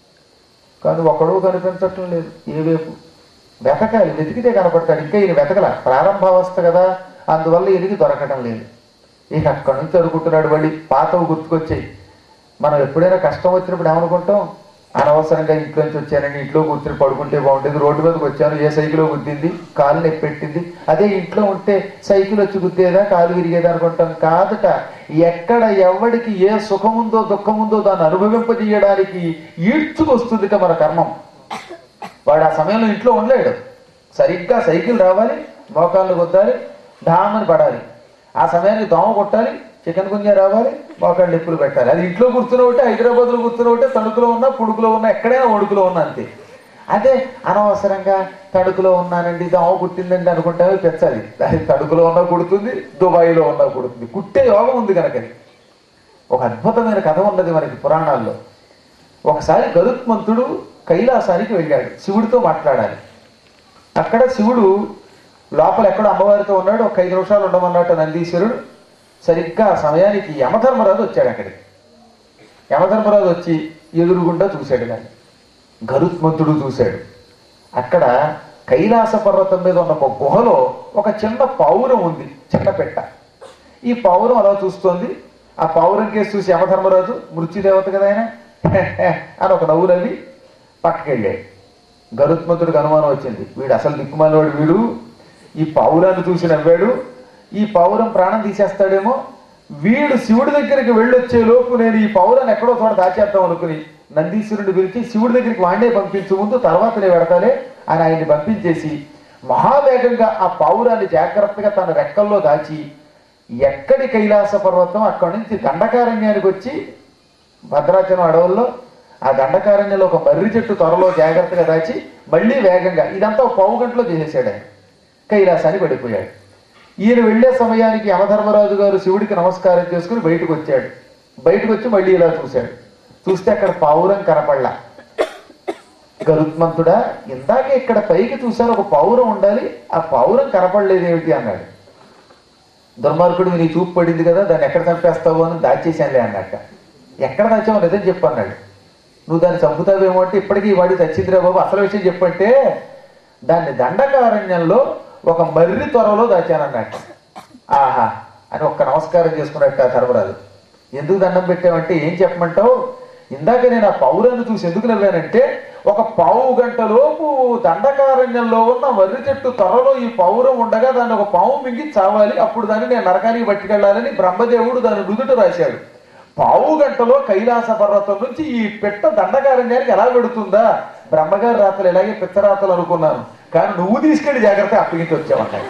కానీ ఒకడు కనిపించటం లేదు. ఏ వైపు వెతకాలి, వెతికితే కనపడతాడు. ఇంకా ఈయన వెతకల, ప్రారంభావస్థ కదా, అందువల్ల ఎదిగి దొరకడం లేదు. ఇక అక్కడి నుంచి అనుకుంటున్నాడు. మళ్ళీ పాతవు గుర్తుకొచ్చాయి. మనం ఎప్పుడైనా కష్టం వచ్చినప్పుడు ఏమనుకుంటాం, అనవసరంగా ఇంట్లో నుంచి వచ్చానండి, ఇంట్లో కూర్చొని పడుకుంటే బాగుంటుంది, రోడ్డు మీదకి వచ్చాను, ఏ సైకిల్ గుద్దింది, కాలు నొప్పి పెట్టింది, అదే ఇంట్లో ఉంటే సైకిల్ వచ్చి గుద్దేదా, కాలు విరిగేదా అనుకుంటాం. కాదట, ఎక్కడ ఎవడికి ఏ సుఖముందో దుఃఖముందో దాన్ని అనుభవింపజేయడానికి ఈడ్చుకొస్తుందిట మన కర్మం. వాడు ఆ సమయంలో ఇంట్లో ఉండలేడు. సరిగ్గా సైకిల్ రావాలి, మోకాళ్ళు కొద్దాలి, డామని పడాలి. ఆ సమయానికి దోమ కొట్టాలి, చికెన్ గుంజా రావాలి, మోకాళ్ళు నిప్పులు పెట్టాలి. అది ఇంట్లో కూర్చుని ఒకటే, హైదరాబాద్లో కూర్చుని ఒకటే, తణుకులో ఉన్నా, పుడుకులో ఉన్నా, ఎక్కడైనా ఒడుకులో ఉన్నా అంతే. అదే అనవసరంగా తణుకులో ఉన్నానండి, దోమ కుట్టిందండి అనుకుంటామే పెంచాలి. అది తణుకులో ఉన్నా కుడుతుంది, దుబాయ్లో ఉన్నా కుడుతుంది. కుట్టే యోగం ఉంది కనుకని. ఒక అద్భుతమైన కథ ఉన్నది మనకి పురాణాల్లో. ఒకసారి గరుత్మంతుడు కైలాసానికి వెళ్ళాడు, శివుడితో మాట్లాడాలి. అక్కడ శివుడు లోపల ఎక్కడో అమ్మవారితో ఉన్నాడు. ఒక ఐదు నిమిషాలు ఉండమన్నట్టు నందీశ్వరుడు. సరిగ్గా ఆ సమయానికి యమధర్మరాజు వచ్చాడు అక్కడికి. యమధర్మరాజు వచ్చి ఎదురుగుండా చూశాడు. కానీ గరుత్మంతుడు చూశాడు. అక్కడ కైలాస పర్వతం మీద ఉన్న ఒక గుహలో ఒక చిన్న పావురం ఉంది, చిన్న పెట్ట. ఈ పావురం అలా చూస్తోంది. ఆ పావురం కేసు చూసి యమధర్మరాజు, మృత్యుదేవత కదా ఆయన, అని ఒక నవ్వు నవ్వి పక్కకి వెళ్ళాడు. గరుత్మంతుడికి అనుమానం వచ్చింది, వీడు అసలు దిక్కుమాలివాడు, వీడు ఈ పావురాన్ని చూసి నవ్వాడు, ఈ పావురం ప్రాణం తీసేస్తాడేమో, వీడు శివుడి దగ్గరికి వెళ్ళొచ్చే లోపు నేను ఈ పౌరాన్ని ఎక్కడో చోట దాచేద్దాం అనుకుని నందీశ్వరుడిని పిలిచి శివుడి దగ్గరికి వాడే పంపించే ముందు తర్వాత నేను పెడతానే అని ఆయన్ని పంపించేసి మహావేగంగా ఆ పావురాన్ని జాగ్రత్తగా తన రెక్కల్లో దాచి ఎక్కడి కైలాస పర్వతం అక్కడి నుంచి దండకారణ్యానికి వచ్చి భద్రాచలం అడవుల్లో ఆ దండకారణ్యంలో ఒక మర్రి చెట్టు త్వరలో జాగ్రత్తగా దాచి మళ్ళీ వేగంగా ఇదంతా ఒక పావు గంటలో చేసేసాడు. ఆయన కైలాసానికి పడిపోయాడు. ఈయన వెళ్లే సమయానికి యమధర్మరాజు గారు శివుడికి నమస్కారం చేసుకుని బయటకు వచ్చాడు. బయటకు వచ్చి మళ్ళీ ఇలా చూశాడు. చూస్తే అక్కడ పావురం కనపడలా. గరుత్మంతుడా, ఇందాకే ఇక్కడ పైకి చూశాను ఒక పావురం ఉండాలి, ఆ పావురం కనపడలేదేమిటి అన్నాడు. దుర్మార్గుడు నీ చూపు పడింది కదా, దాన్ని ఎక్కడ చంపేస్తావు అని దాచేశానులే అన్నట్ట. ఎక్కడ దాచావు నిజం చెప్పన్నాడు. నువ్వు దాన్ని చంపుతావేమో అంటే ఇప్పటికీ వాడి చచ్చిందిరా బాబు, అసలు విషయం చెప్పంటే దాన్ని దండకారణ్యంలో ఒక మర్రి త్వరలో దాచానన్నట్టు. ఆహా అని ఒక్క నమస్కారం చేసుకున్నట్టు ఆ ధర్మరాజు. ఎందుకు దండం పెట్టామంటే ఏం చెప్పమంటావు, ఇందాక నేను ఆ పౌరాన్ని చూసి ఎందుకు నవ్వానంటే, ఒక పావు గంటలోపు దండకారణ్యంలో ఉన్న మర్రి చెట్టు త్వరలో ఈ పౌరం ఉండగా దాన్ని ఒక పావు మింగి చావాలి, అప్పుడు దాన్ని నేను నరకానికి పట్టుకెళ్ళాలని బ్రహ్మదేవుడు దాని నుదుట రాశాడు. పావు గంటలో కైలాస పర్వతం నుంచి ఈ పిట్ట దండకారణ్యానికి ఎలా పెడుతుందా, బ్రహ్మగారి రాతలు ఇలాగే పిచ్చరాతలు అనుకున్నాను, కానీ నువ్వు తీసుకెళ్లి జాగ్రత్త అప్పగించి వచ్చావన్నాడు.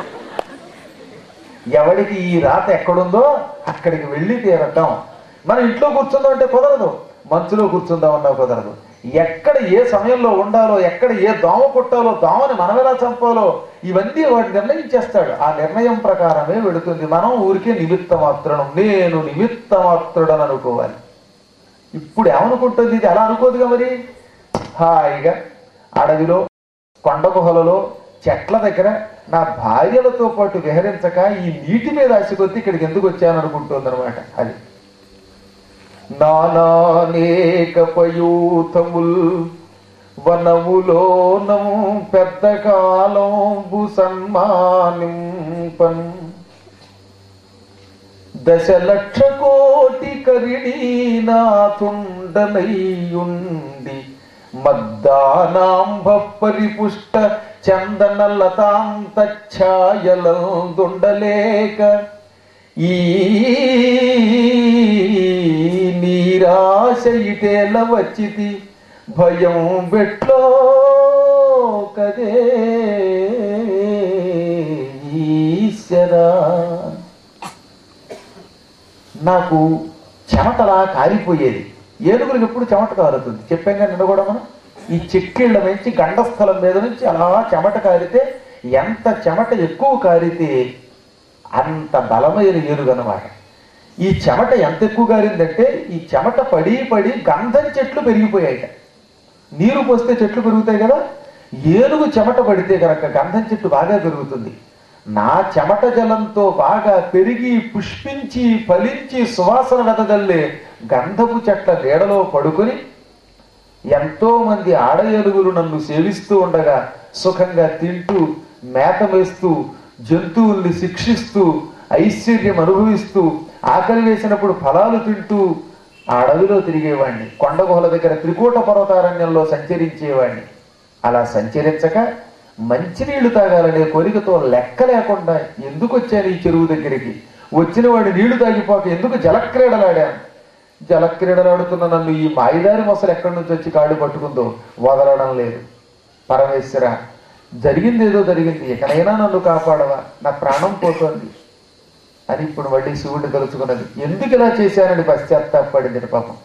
ఎవడికి ఈ రాత ఎక్కడుందో అక్కడికి వెళ్ళి తీరటం. మనం ఇంట్లో కూర్చుందాం అంటే కుదరదు, మంచులో కూర్చుందామన్నా కుదరదు. ఎక్కడ ఏ సమయంలో ఉండాలో, ఎక్కడ ఏ దోమ కొట్టాలో, దోమని మనం ఎలా చంపాలో, ఇవన్నీ వాడు నిర్ణయించేస్తాడు. ఆ నిర్ణయం ప్రకారమే వెడుతుంది. మనం ఊరికే నిమిత్త మాత్రం, నేను నిమిత్త మాత్రుడని అనుకోవాలి. ఇప్పుడు ఏమనుకుంటుంది ఇది? అలా అనుకోదుగా మరి. హాయిగా అడవిలో, కొండ గుహలలో, చెట్ల దగ్గర నా భార్యలతో పాటు విహరించక ఈ నీటి మీద ఆశకొద్ది ఇక్కడికి ఎందుకు వచ్చాను అనుకుంటుంది అనమాట. అది నానానేక పయూతముల్ వనములోనము పెద్ద కాలంబు సన్మానింపన్ దశలక్ష కోటి కరిణీనాథుండనయ్యుండి మద్దానాంబ పరిపుష్ట చందనలతాంతఛాయలందుండలేక ఈ నీరాశ ఇటేల వచ్చితి భయం బెట్లో కదే ఈశ్వరా. నాకు చెమటలా కారిపోయేది. ఏనుగులకు ఎప్పుడు చెమట కారుతుంది చెప్పాం కానీ నిన్న కూడా మనం. ఈ చెక్కిళ్ళ నుంచి గండస్థలం మీద నుంచి అలా చెమట కారితే, ఎంత చెమట ఎక్కువ కారితే అంత బలమైన ఏనుగు అన్నమాట. ఈ చెమట ఎంత ఎక్కువ కారిందంటే, ఈ చెమట పడి పడి గంధం చెట్లు పెరిగిపోయాయి. నీరు పోస్తే చెట్లు పెరుగుతాయి కదా, ఏనుగు చెమట పడితే కనుక గంధం చెట్టు బాగా పెరుగుతుంది. నా చెమట జలంతో బాగా పెరిగి పుష్పించి ఫలించి సువాసన వెదజల్లే గంధపు చెట్ల నీడలో పడుకొని ఎంతో మంది ఆడ ఏనుగులు నన్ను సేవిస్తూ ఉండగా సుఖంగా తింటూ మేత వేస్తూ జంతువుల్ని శిక్షిస్తూ ఐశ్వర్యం అనుభవిస్తూ ఆకలి వేసినప్పుడు ఫలాలు తింటూ ఆ అడవిలో తిరిగేవాడిని. కొండ గుహల దగ్గర త్రికూట పర్వతారణ్యంలో సంచరించేవాడిని. అలా సంచరించక మంచినీళ్లు తాగాలనే కోరికతో లెక్క లేకుండా ఎందుకు వచ్చాను ఈ చెరువు దగ్గరికి, వచ్చిన వాడి నీళ్లు తాగిపోక ఎందుకు జలక్రీడలాడాను. జలక్రీడలాడుతున్న నన్ను ఈ మాయిదారి మొసలు ఎక్కడి నుంచి వచ్చి కాళ్ళు పట్టుకుందో వదలడం లేదు. పరమేశ్వర, జరిగింది ఏదో జరిగింది, ఎక్కడైనా నన్ను కాపాడవా, నా ప్రాణం పోతోంది అని ఇప్పుడు మళ్ళీ శివుడిని తలుచుకున్నది. ఎందుకు ఇలా చేశానని పశ్చాత్తాపడింది పాపం.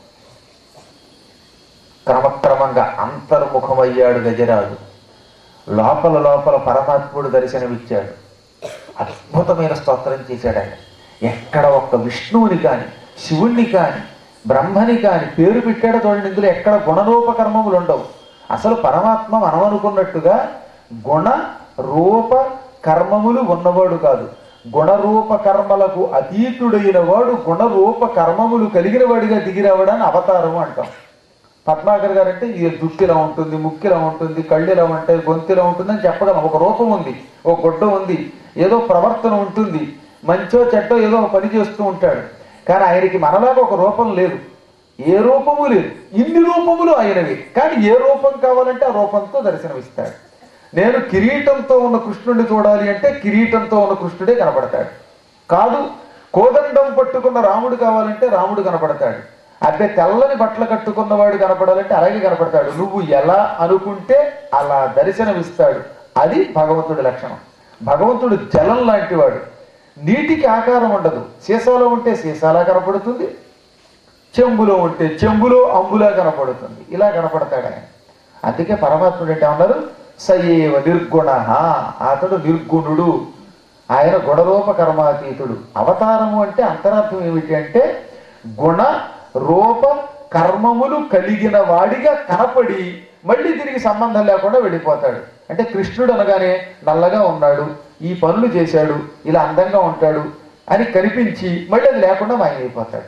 క్రమక్రమంగా అంతర్ముఖమయ్యాడు గజరాజు. లోపల లోపల పరమాత్ముడు దర్శనమిచ్చాడు. అద్భుతమైన స్తోత్రం చేశాడు ఆయన. ఎక్కడ ఒక్క విష్ణువుని కాని శివుణ్ణి కాని బ్రహ్మని కాని పేరు పెట్టాడో చూడండి. ఇందులో ఎక్కడ గుణరూపకర్మములు ఉండవు. అసలు పరమాత్మ మనం అనుకున్నట్టుగా గుణ రూప కర్మములు ఉన్నవాడు కాదు. గుణరూప కర్మలకు అతీతుడైన వాడు గుణరూప కర్మములు కలిగిన వాడిగా దిగిరావడాన్ని అవతారము అంటాం. పద్మాకర్ గారు అంటే ఈ దుష్టిలా ఉంటుంది, ముక్కిలా ఉంటుంది, కళ్ళిలా ఉంటాయి, గొంతులా ఉంటుంది అని చెప్పగలం. ఒక రూపం ఉంది, ఒక గుడ్డ ఉంది, ఏదో ప్రవర్తన ఉంటుంది, మంచో చెట్టో ఏదో పని చేస్తూ ఉంటాడు. కానీ ఆయనకి మనలాగా ఒక రూపం లేదు, ఏ రూపము లేదు. ఇన్ని రూపములు ఆయనవి, కానీ ఏ రూపం కావాలంటే ఆ రూపంతో దర్శనమిస్తాడు. నేను కిరీటంతో ఉన్న కృష్ణుడిని చూడాలి అంటే కిరీటంతో ఉన్న కృష్ణుడే కనపడతాడు. కాదు కోదండం పట్టుకున్న రాముడు కావాలంటే రాముడు కనపడతాడు. అదే తెల్లని బట్టలు కట్టుకున్నవాడు కనపడాలంటే అలాగే కనపడతాడు. నువ్వు ఎలా అనుకుంటే అలా దర్శనమిస్తాడు. అది భగవంతుడి లక్షణం. భగవంతుడు జలం లాంటి వాడు. నీటికి ఆకారం ఉండదు. సీసాలో ఉంటే సీసాలా కనపడుతుంది, చెంబులో ఉంటే చెంబులో అంబులా కనపడుతుంది. ఇలా కనపడతాడు ఆయన. అందుకే పరమాత్ముడు అంటే అన్నారు సయేవ నిర్గుణ, అతడు నిర్గుణుడు, ఆయన గుణరూప కర్మాతీతుడు. అవతారము అంటే అంతరార్థం ఏమిటి అంటే గుణ రూప కర్మములు కలిగిన వాడిగా కనపడి మళ్ళీ తిరిగి సంబంధం లేకుండా వెళ్ళిపోతాడు. అంటే కృష్ణుడు అనగానే నల్లగా ఉన్నాడు, ఈ పనులు చేశాడు, ఇలా అందంగా ఉంటాడు అని కనిపించి మళ్ళీ అది లేకుండా మాయమైపోతాడు.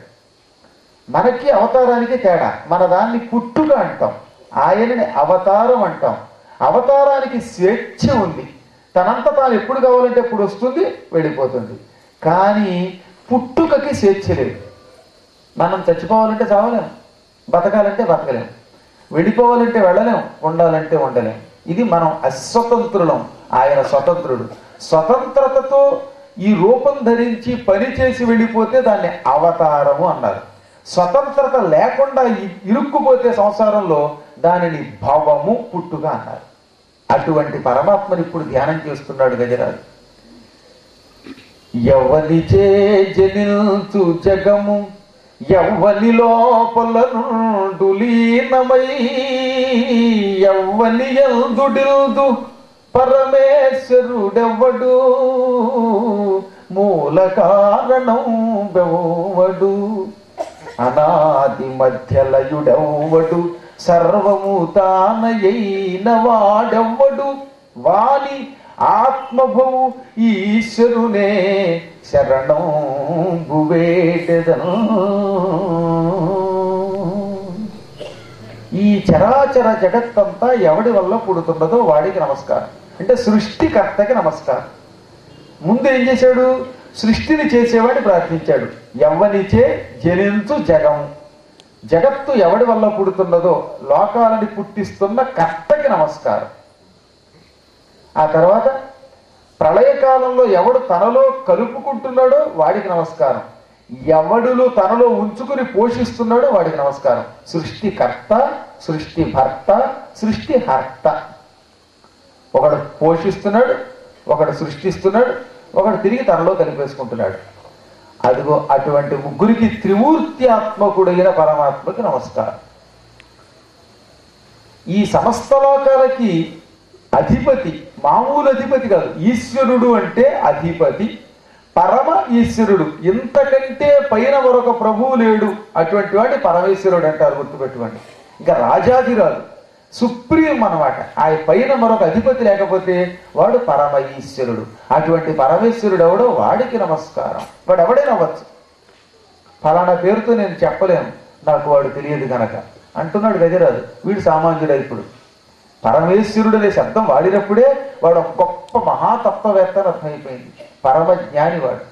మనకి అవతారానికి తేడా. మన దాన్ని పుట్టుక అంటాం, ఆయనని అవతారం అంటాం. అవతారానికి స్వేచ్ఛ ఉంది. తనంత తాను ఎప్పుడు కావాలంటే ఎప్పుడు వస్తుంది, వెళ్ళిపోతుంది. కానీ పుట్టుకకి స్వేచ్ఛ లేదు. మనం చచ్చిపోవాలంటే చావలేం, బతకాలంటే బతకలేం, వెళ్ళిపోవాలంటే వెళ్ళలేం, ఉండాలంటే ఉండలేం. ఇది మనం అస్వతంత్రులం, ఆయన స్వతంత్రుడు. స్వతంత్రతతో ఈ రూపం ధరించి పని చేసి వెళ్ళిపోతే దాన్ని అవతారము అన్నారు. స్వతంత్రత లేకుండా ఇరుక్కుపోతే సంసారంలో దానిని భవము, పుట్టుక అన్నారు. అటువంటి పరమాత్మని ఇప్పుడు ధ్యానం చేస్తున్నాడు గజరాజు. యవ్వనిచే జనిల్చు జగము యవ్వని లోపల నుండు లీనమై యవ్వని యందుడిల్దు పరమేశ్వరుడెవ్వడు మూల కారణం బెవ్వడు అనాది మధ్యలయుడెవ్వడు సర్వము తానయైన వాడెవ్వడు వాని ఆత్మభవు ఈశ్వరునే శరణం భువేటెదను. ఈ చరాచర జగత్తంతా ఎవడి వల్ల పుడుతున్నదో వాడికి నమస్కారం. అంటే సృష్టికర్తకి నమస్కారం. ముందు ఏం చేశాడు? సృష్టిని చేసేవాడిని ప్రార్థించాడు. యవ్వనిచే జనించు జగం, జగత్తు ఎవడి వల్ల పుడుతున్నదో లోకాలని పుట్టిస్తున్న కర్తకి నమస్కారం. ఆ తర్వాత ప్రళయకాలంలో ఎవడు తనలో కలుపుకుంటున్నాడో వాడికి నమస్కారం. ఎవడులు తనలో ఉంచుకుని పోషిస్తున్నాడో వాడికి నమస్కారం. సృష్టికర్త, సృష్టి భర్త, సృష్టి హర్త. ఒకడు పోషిస్తున్నాడు, ఒకడు సృష్టిస్తున్నాడు, ఒకడు తిరిగి తనలో కలిపేసుకుంటున్నాడు. అదిగో అటువంటి ముగ్గురికి త్రిమూర్తి ఆత్మకుడైన పరమాత్మకి నమస్కారం. ఈ సమస్త లోకాలకి అధిపతి, మామూలు అధిపతి కాదు, ఈశ్వరుడు అంటే అధిపతి, పరమ ఈశ్వరుడు. ఇంతకంటే పైన మరొక ప్రభువు లేడు. అటువంటి వాడి పరమేశ్వరుడు అంటారు, గుర్తుపెట్టుకోండి. ఇంకా రాజాధిరాజు, సుప్రీం అన్నమాట. ఆ పైన మరొక అధిపతి లేకపోతే వాడు పరమ ఈశ్వరుడు. అటువంటి పరమేశ్వరుడు ఎవడో వాడికి నమస్కారం. వాడు ఎవడైనా అవ్వచ్చు. ఫలానా పేరుతో నేను చెప్పలేను, నాకు వాడు తెలియదు కనుక అంటున్నాడు గజరాజు. వీడు సామాన్యుడు. ఇప్పుడు పరమేశ్వరుడు అనే శబ్దం వాడినప్పుడే వాడు ఒక గొప్ప మహాతత్వవేత్త అని అర్థమైపోయింది. పరమజ్ఞాని వాడు.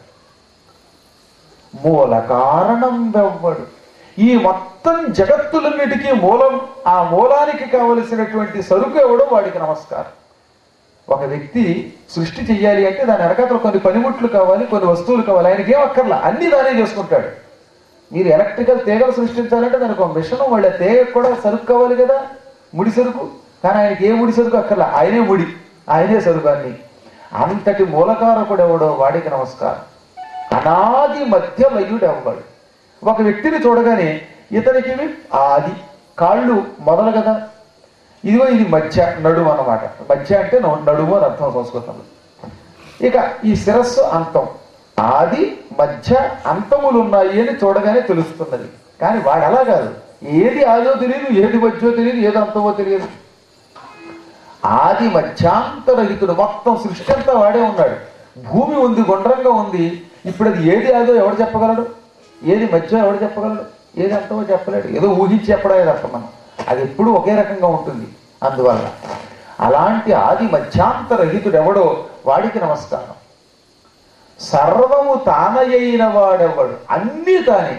మూల కారణం వెవ్వడు. ఈ మొత్తం జగత్తులన్నిటికీ మూలం, ఆ మూలానికి కావలసినటువంటి సరుకు ఎవడో వాడికి నమస్కారం. ఒక వ్యక్తి సృష్టి చెయ్యాలి అంటే దాని వెనకాతల కొన్ని పనిముట్లు కావాలి, కొన్ని వస్తువులు కావాలి. ఆయనకి ఏం అక్కర్లా, అన్ని దానే చేసుకుంటాడు. మీరు ఎలక్ట్రికల్ తీగలు సృష్టించాలంటే దానికి ఒక మిషను, వాళ్ళ తీగకు కూడా సరుకు కావాలి కదా, ముడి సరుకు. కానీ ఆయనకి ఏ ముడి సరుకు అక్కర్లా, ఆయనే ముడి, ఆయనే సరుకు అన్ని. అంతటి మూలకారకుడు ఎవడో వాడికి నమస్కారం. అనాది మధ్య లయుడు ఎవ్వడు. ఒక వ్యక్తిని చూడగానే ఇతనికి ఆది, కాళ్ళు మొదలు కదా, ఇదిగో ఇది మధ్య, నడుము అన్నమాట. మధ్య అంటే నడుము అని అర్థం సంస్కృతంలో. ఇక ఈ శిరస్సు అంతం. ఆది మధ్య అంతములు ఉన్నాయి అని చూడగానే తెలుస్తున్నది. కానీ వాడు అలా కాదు. ఏది ఆదో తెలియదు, ఏది మధ్యో తెలియదు, ఏది అంతమో తెలియదు. ఆది మధ్యాంతరహితుడు. మొత్తం సృష్టి అంతా వాడే ఉన్నాడు. భూమి ఉంది, గుండ్రంగా ఉంది. ఇప్పుడు అది ఏది ఆదో ఎవడు చెప్పగలడు? ఏది మధ్య ఎవడు చెప్పగలడు? ఏది అంతమో చెప్పలేడు. ఏదో ఊహించి చెప్పడమే తప్ప మనం. అది ఎప్పుడూ ఒకే రకంగా ఉంటుంది. అందువల్ల అలాంటి ఆది మధ్యాంతరహితుడు ఎవడో వాడికి నమస్కారం. సర్వము తానయైన వాడెవడు. అన్నీ తానే.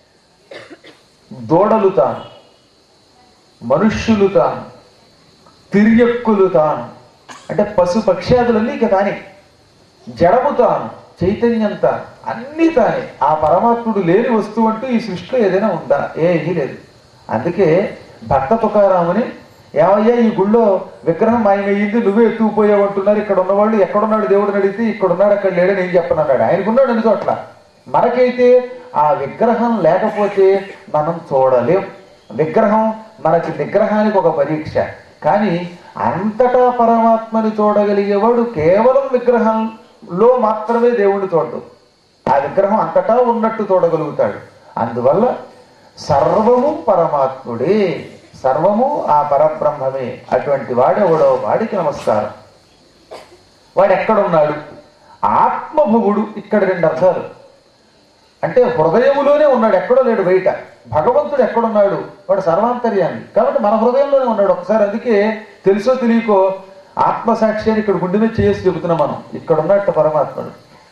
దూడలు తాను, మనుష్యులు తాను, తిర్యక్కులు తాను, అంటే పశు పక్ష్యాదులన్నీ ఇక తానే. జడము తాను, చైతన్యం తాను, అన్నీ తానే. ఆ పరమాత్ముడు లేని వస్తువు అంటూ ఈ సృష్టిలో ఏదైనా ఉందా? ఏమీ లేదు. అందుకే భక్త తుకారాముని, ఏమయ్యా ఈ గుళ్ళో విగ్రహం మాయమయ్యింది, నువ్వే ఎత్తుకుపోయావు అంటున్నారు. ఇక్కడ ఉన్నవాళ్ళు ఎక్కడున్నాడు దేవుడిని అడిగితే ఇక్కడున్నాడు, అక్కడ లేడని ఏం చెప్పనన్నాడు. ఆయనకున్నాడు అన్ని చోట్ల. మనకైతే ఆ విగ్రహం లేకపోతే మనం చూడలేం. విగ్రహం మనకి నిగ్రహానికి ఒక పరీక్ష. కానీ అంతటా పరమాత్మని చూడగలిగేవాడు కేవలం విగ్రహంలో మాత్రమే దేవుడిని చూడడు. ఆ విగ్రహం అంతటా ఉన్నట్టు చూడగలుగుతాడు. అందువల్ల సర్వము పరమాత్ముడే, సర్వము ఆ పరబ్రహ్మమే. అటువంటి వాడెవడో వాడికి నమస్కారం. వాడు ఎక్కడున్నాడు? ఆత్మభువుడు. ఇక్కడ రెండు అర్థాలు. అంటే హృదయములోనే ఉన్నాడు, ఎక్కడో లేడు బయట. భగవంతుడు ఎక్కడున్నాడు? వాడు సర్వాంతర్యాన్ని, కాబట్టి మన హృదయంలోనే ఉన్నాడు. ఒకసారి అందుకే తెలుసో తెలియకో ఆత్మసాక్షి అని ఇక్కడ గుండె మీద చేసి చెబుతున్నాం మనం. ఇక్కడ ఉన్నట్టు పరమాత్ముడు.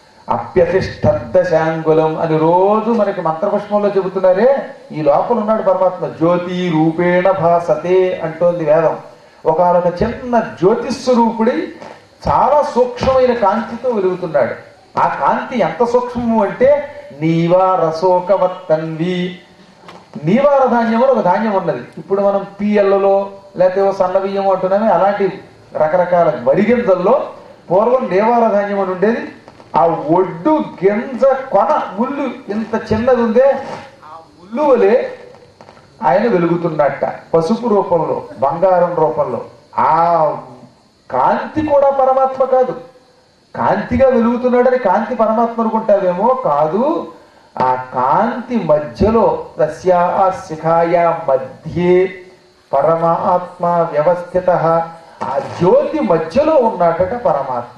అప్యతిష్టద్దశాంగులం అని రోజు మనకి మంత్రపుష్పంలో చెబుతున్నారే, ఈ లోపల ఉన్నాడు పరమాత్మ. జ్యోతి రూపేణ భాసతే అంటోంది వేదం. ఒకనొక చిన్న జ్యోతిస్వరూపుడి చాలా సూక్ష్మమైన కాంతితో వెలుగుతున్నాడు. ఆ కాంతి ఎంత సూక్ష్మము అంటే నీవా రసోకవత్తన్వి. నీవార ధాన్యం అని ఒక ధాన్యం ఉన్నది. ఇప్పుడు మనం పిఎల్లలో లేకపోతే సన్న బియ్యం అంటున్నామే, అలాంటి రకరకాల వరిగింజల్లో పూర్వం నీవార ధాన్యం అని ఉండేది. ఆ ఒడ్డు గింజ కొన ముళ్ళు ఇంత చిన్నది ఉందే, ఆ ముళ్ళు వలె ఆయన వెలుగుతున్నట్ట, పసుపు రూపంలో, బంగారం రూపంలో. ఆ కాంతి కూడా పరమాత్మ కాదు. కాంతిగా వెలుగుతున్నాడని కాంతి పరమాత్మ అనుకుంటావేమో, కాదు. ఆ కాంతి మధ్యలో తస్యా శిఖాయ మధ్యే పరమాత్మ వ్యవస్థిత. ఆ జ్యోతి మధ్యలో ఉన్నాడట పరమాత్మ.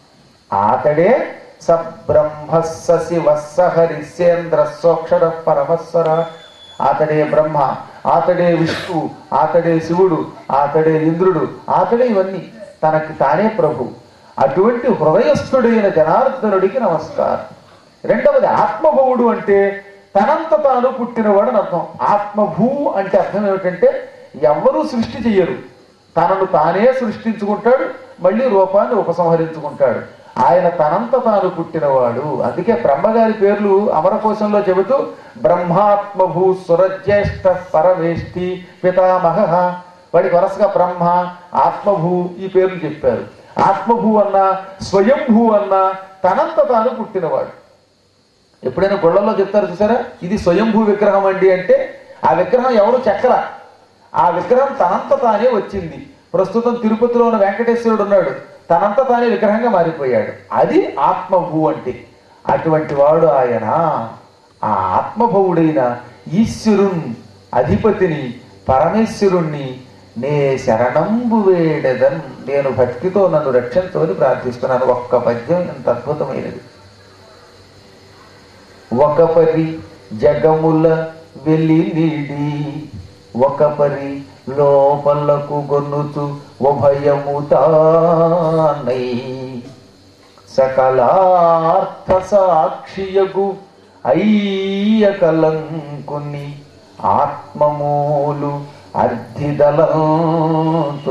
ఆతడే సబ్రహ్మ శివ హరిశ్చేంద్ర సోక్షర పరమస్వర. ఆతడే బ్రహ్మ, ఆతడే విష్ణువు, ఆతడే శివుడు, ఆతడే ఇంద్రుడు, ఆతడే ఇవన్నీ. తనకి తానే ప్రభు. అటువంటి హృదయస్థుడైన జనార్దనుడికి నమస్కారం. రెండవది ఆత్మభవుడు అంటే తనంత తాను పుట్టినవాడు అని అర్థం. ఆత్మభూ అంటే అర్థం ఏమిటంటే ఎవరూ సృష్టి చెయ్యరు, తనను తానే సృష్టించుకుంటాడు, మళ్ళీ రూపాన్ని ఉపసంహరించుకుంటాడు. ఆయన తనంత తాను పుట్టినవాడు. అందుకే బ్రహ్మగారి పేర్లు అమరకోశంలో చెబుతూ బ్రహ్మాత్మభూ సురజ్యేష్ఠ పరమేష్ఠి పితామహ. వాడి వరసగా బ్రహ్మ, ఆత్మభూ ఈ పేర్లు చెప్పారు. ఆత్మభూ అన్నా స్వయంభూ అన్నా తనంత తాను పుట్టినవాడు. ఎప్పుడైనా గుళ్ళల్లో చెప్తారు చూసారా, ఇది స్వయంభూ విగ్రహం అండి అంటే ఆ విగ్రహం ఎవరు చెక్కల, ఆ విగ్రహం తనంత తానే వచ్చింది. ప్రస్తుతం తిరుపతిలో ఉన్న వెంకటేశ్వరుడు ఉన్నాడు, తనంత తానే విగ్రహంగా మారిపోయాడు. అది ఆత్మభూ అంటే. అటువంటి వాడు ఆయన. ఆ ఆత్మభవుడైన ఈశ్వరుణ్ అధిపతిని పరమేశ్వరుణ్ణి నే శరణంబు వేడెదన్, నేను భక్తితో నన్ను రక్షించమని ప్రార్థిస్తున్నాను. ఒక్క పద్యం ఎంత అద్భుతమైనది. ఒక పరి జగముల వెళ్ళి నీడి, ఒక పరి లోపలకు గొన్నుచు ఉభయముతానై, సకలార్థ సాక్షియగు అయ్య కలంకుని ఆత్మమూలు అర్ధిదలంతు.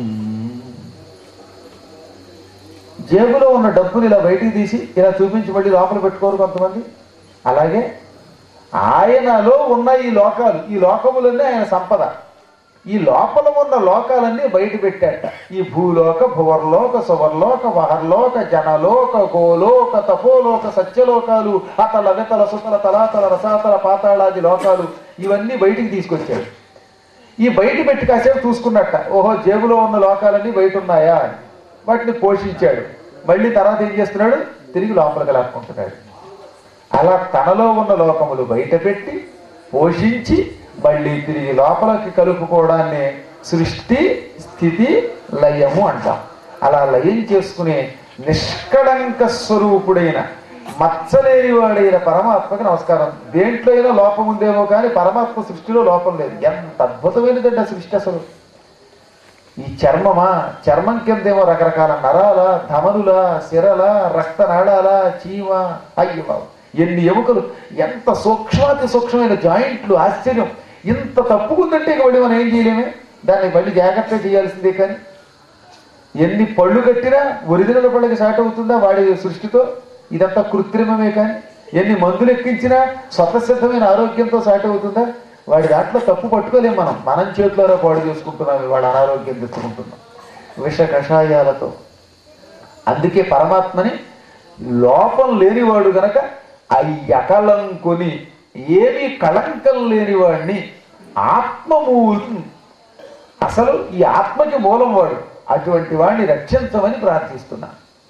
జేబులో ఉన్న డబ్బుని ఇలా బయటికి తీసి ఇలా చూపించి మళ్ళీ లోపల పెట్టుకోరు కొంతమంది. అలాగే ఆయనలో ఉన్న ఈ లోకాలు, ఈ లోకములన్నీ ఆయన సంపద. ఈ లోపల ఉన్న లోకాలన్నీ బయట పెట్టాట. ఈ భూలోక, భువర్లోక, సువర్లోక, వహర్లోక, జనలోక, గోలోక, తపోలోక, సత్యలోకాలు, అతల వితల సుతల తలాతల రసాతల పాతాళాది లోకాలు ఇవన్నీ బయటికి తీసుకొచ్చాడు. ఈ బయట పెట్టి కాసేపు చూసుకున్నట్ట, ఓహో జేబులో ఉన్న లోకాలన్నీ బయట ఉన్నాయా, వాటిని పోషించాడు. మళ్ళీ తర్వాత ఏం చేస్తున్నాడు, తిరిగి లోపలికి లాక్కుంటున్నాడు. అలా తనలో ఉన్న లోకములు బయట పెట్టి పోషించి మళ్ళీ తిరిగి లోపలికి కలుపుకోవడాన్ని సృష్టి స్థితి లయము అంటాం. అలా లయం చేసుకునే నిష్కళంక స్వరూపుడైన మచ్చలేని వాడైన పరమాత్మకి నమస్కారం. దేంట్లో అయినా లోపం ఉందేమో కానీ పరమాత్మ సృష్టిలో లోపం లేదు. ఎంత అద్భుతమైనదండి ఆ సృష్టి అసలు. ఈ చర్మమా, చర్మం కిందేమో రకరకాల నరాల, ధమనుల, శిరల, రక్తనాళాల, చీమ, అయ్యో ఎన్ని ఎముకలు, ఎంత సూక్ష్మాతి సూక్ష్మమైన జాయింట్లు, ఆశ్చర్యం. ఇంత తప్పుకుందంటే ఇక మళ్ళీ మనం ఏం చేయలేమే, దాన్ని మళ్ళీ జాగ్రత్తగా చేయాల్సిందే. కానీ ఎన్ని పళ్ళు కట్టినా ఒరిజినల్ పళ్ళకి సాట్ అవుతుందా వాడి సృష్టితో? ఇదంతా కృత్రిమమే. కానీ ఎన్ని మందులు ఎక్కించినా స్వతసిద్ధమైన ఆరోగ్యంతో సాట్ అవుతుందా? వాడి దాంట్లో తప్పు పట్టుకోలేం మనం. మనం చేతులారా పాడు చేసుకుంటున్నాం, వాడు అనారోగ్యం తెచ్చుకుంటున్నాం విష కషాయాలతో. అందుకే పరమాత్మని లోపం లేనివాడు గనక అయ్యకలంకొని, ఏమీ కళంకం లేనివాడిని, ఆత్మమూలం, అసలు ఈ ఆత్మకి మూలం వాడు, అటువంటి వాడిని రక్షించమని ప్రార్థిస్తున్నా.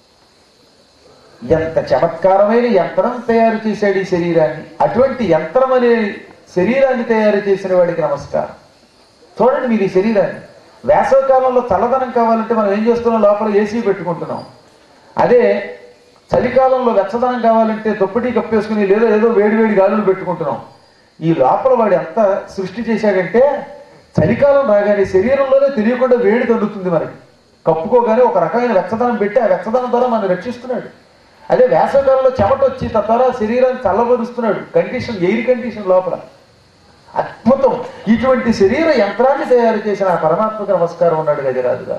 ఎంత చమత్కారమైన యంత్రం తయారు చేశాడు ఈ శరీరాన్ని. అటువంటి యంత్రం అనే శరీరాన్ని తయారు చేసిన వాడికి నమస్కారం. చూడండి మీరు ఈ శరీరాన్ని. వేసవికాలంలో చల్లదనం కావాలంటే మనం ఏం చేస్తున్నాం, లోపల ఏసీ పెట్టుకుంటున్నాం. అదే చలికాలంలో వెచ్చదనం కావాలంటే దుప్పటి కప్పేసుకుని లేదా ఏదో వేడి వేడి గాలులు పెట్టుకుంటున్నాం. ఈ లోపల వాడు ఎంత సృష్టి చేశాడంటే చలికాలం రాగానే శరీరంలోనే తెలియకుండా వేడి తగ్గుతుంది మనకి. కప్పుకోగానే ఒక రకమైన వెచ్చదనం పెట్టి ఆ వెచ్చదనం ద్వారా మనం రక్షిస్తున్నాడు. అదే వేసవకాలంలో చెమట వచ్చి తద్వారా శరీరాన్ని చల్లబరుస్తున్నాడు. కండిషన్, ఎయిర్ కండిషన్ లోపల. అద్భుతం. ఇటువంటి శరీర యంత్రాన్ని తయారు చేసిన ఆ పరమాత్మకు నమస్కారం ఉన్నాడు గజరాజుగా.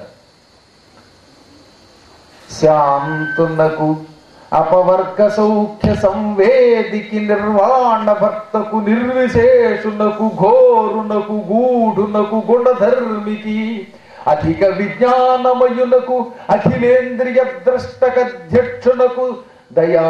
శాంతునకు అపవర్గ సౌఖ్య సంవేదికి నిర్వాణ భర్తకు నిర్విశేషునకు ఘోరునకు గూఢునకు గుణధర్మికి అధిక విజ్ఞానమయునకు అఖిలేంద్రియ ద్రష్టకధ్యక్షునకు దయా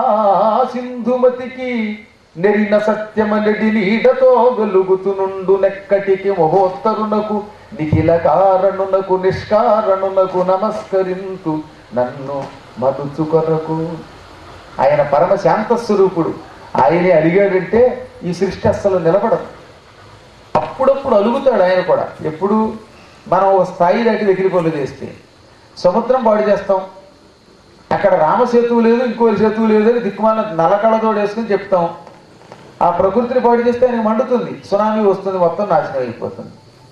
సింధుమతికి నెరిన సత్యమనడి నీడతో వెలుగుతునుండు నెక్కటికి మహోత్తరునకు నిఖిల కారణునకు నిష్కారణునకు నమస్కరింతు నన్ను మరుచు కొరకు. ఆయన పరమ శాంతస్వరూపుడు. ఆయనే అడిగాడంటే ఈ సృష్టి అస్సలు నిలబడదు. అప్పుడప్పుడు అలుగుతాడు ఆయన కూడా. ఎప్పుడు మనం ఒక స్థాయి దాటి వెకిలి పనులు చేస్తే సముద్రం పాడు చేస్తాం, అక్కడ రామసేతువు లేదు ఇంకో సేతువు లేదు అని దిక్కుమాల నలకళతో వేసుకుని చెప్తాం. ఆ ప్రకృతిని పాడు చేస్తే ఆయనకు మండుతుంది, సునామీ వస్తుంది, మొత్తం నాశనం అయిపోతుంది.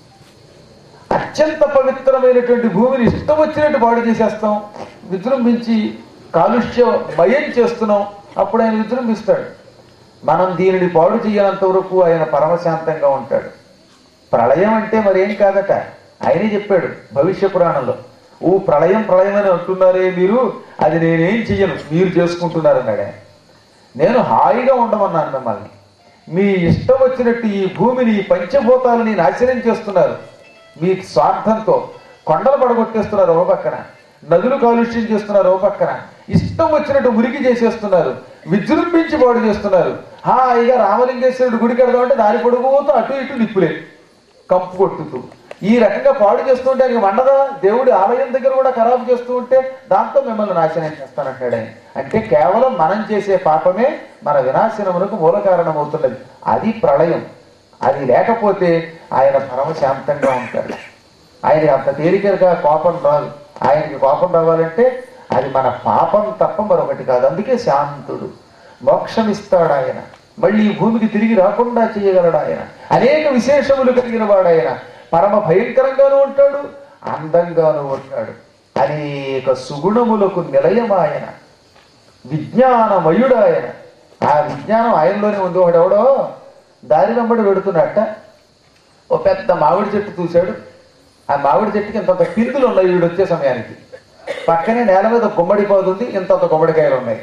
అత్యంత పవిత్రమైనటువంటి భూమిని ఇష్టం వచ్చినట్టు పాడు చేసేస్తాం, విజృంభించి కాలుష్య భయం చేస్తున్నాం, అప్పుడు ఆయన విజృంభిస్తాడు. మనం దీనిని పాడు చేయనంత వరకు ఆయన పరమశాంతంగా ఉంటాడు. ప్రళయం అంటే మరేం కాదట, ఆయనే చెప్పాడు భవిష్య పురాణంలో. ఓ ప్రళయం ప్రళయం అని అంటున్నారే మీరు, అది నేనేం చెయ్యను, మీరు చేసుకుంటున్నారన్నాడు ఆయన. నేను హాయిగా ఉండమన్నాను మిమ్మల్ని. మీ ఇష్టం వచ్చినట్టు ఈ భూమిని, ఈ పంచభూతాలని నాశనం చేస్తున్నారు మీ స్వార్థంతో. కొండలు పడగొట్టేస్తున్నారు ఓ పక్కన, నదులు కాలుష్యం చేస్తున్నారు ఓ పక్కన, ఇష్టం వచ్చినట్టు మురికి చేసేస్తున్నారు, విజృంభించి పాడు చేస్తున్నారు. హాయిగా రామలింగేశ్వరుడు గుడి కడదామంటే దాని పొడుగుతూ అటు ఇటు నిప్పులే కంపు కొట్టుతూ ఈ రకంగా పాడు చేస్తుంటే ఆయనకి మండదా? దేవుడి ఆలయం దగ్గర కూడా ఖరాబు చేస్తూ ఉంటే దాంతో మిమ్మల్ని నాశనం చేస్తానంటాడు ఆయన. అంటే కేవలం మనం చేసే పాపమే మన వినాశనమునకు మూల కారణం అవుతున్నది. అది ప్రళయం. అది లేకపోతే ఆయన పరమశాంతంగా ఉంటాడు. ఆయనకి అంత తేలికగా కోపం రాదు. ఆయనకి కోపం రావాలంటే అది మన పాపం తప్ప మరొకటి కాదు. అందుకే శాంతుడు. మోక్షం ఇస్తాడు ఆయన, మళ్ళీ ఈ భూమికి తిరిగి రాకుండా చేయగలడు ఆయన. అనేక విశేషములు కలిగిన వాడు ఆయన. పరమ భయంకరంగానూ ఉంటాడు, అందంగానూ ఉంటాడు. అనేక సుగుణములకు నిలయం ఆయన. విజ్ఞానమయుడు ఆయన. ఆ విజ్ఞానం ఆయనలోనే ఉంది. ఒకడెవడో దారి వెంబడి పెడుతున్నట్ట ఓ పెద్ద మామిడి చెట్టు చూశాడు. ఆ మామిడి చెట్టుకి ఇంతంత పిందులు ఉన్నాయి వీడు వచ్చే సమయానికి. పక్కనే నేల మీద గుమ్మడి పోతుంది, ఇంతంత గుమ్మడికాయలు ఉన్నాయి.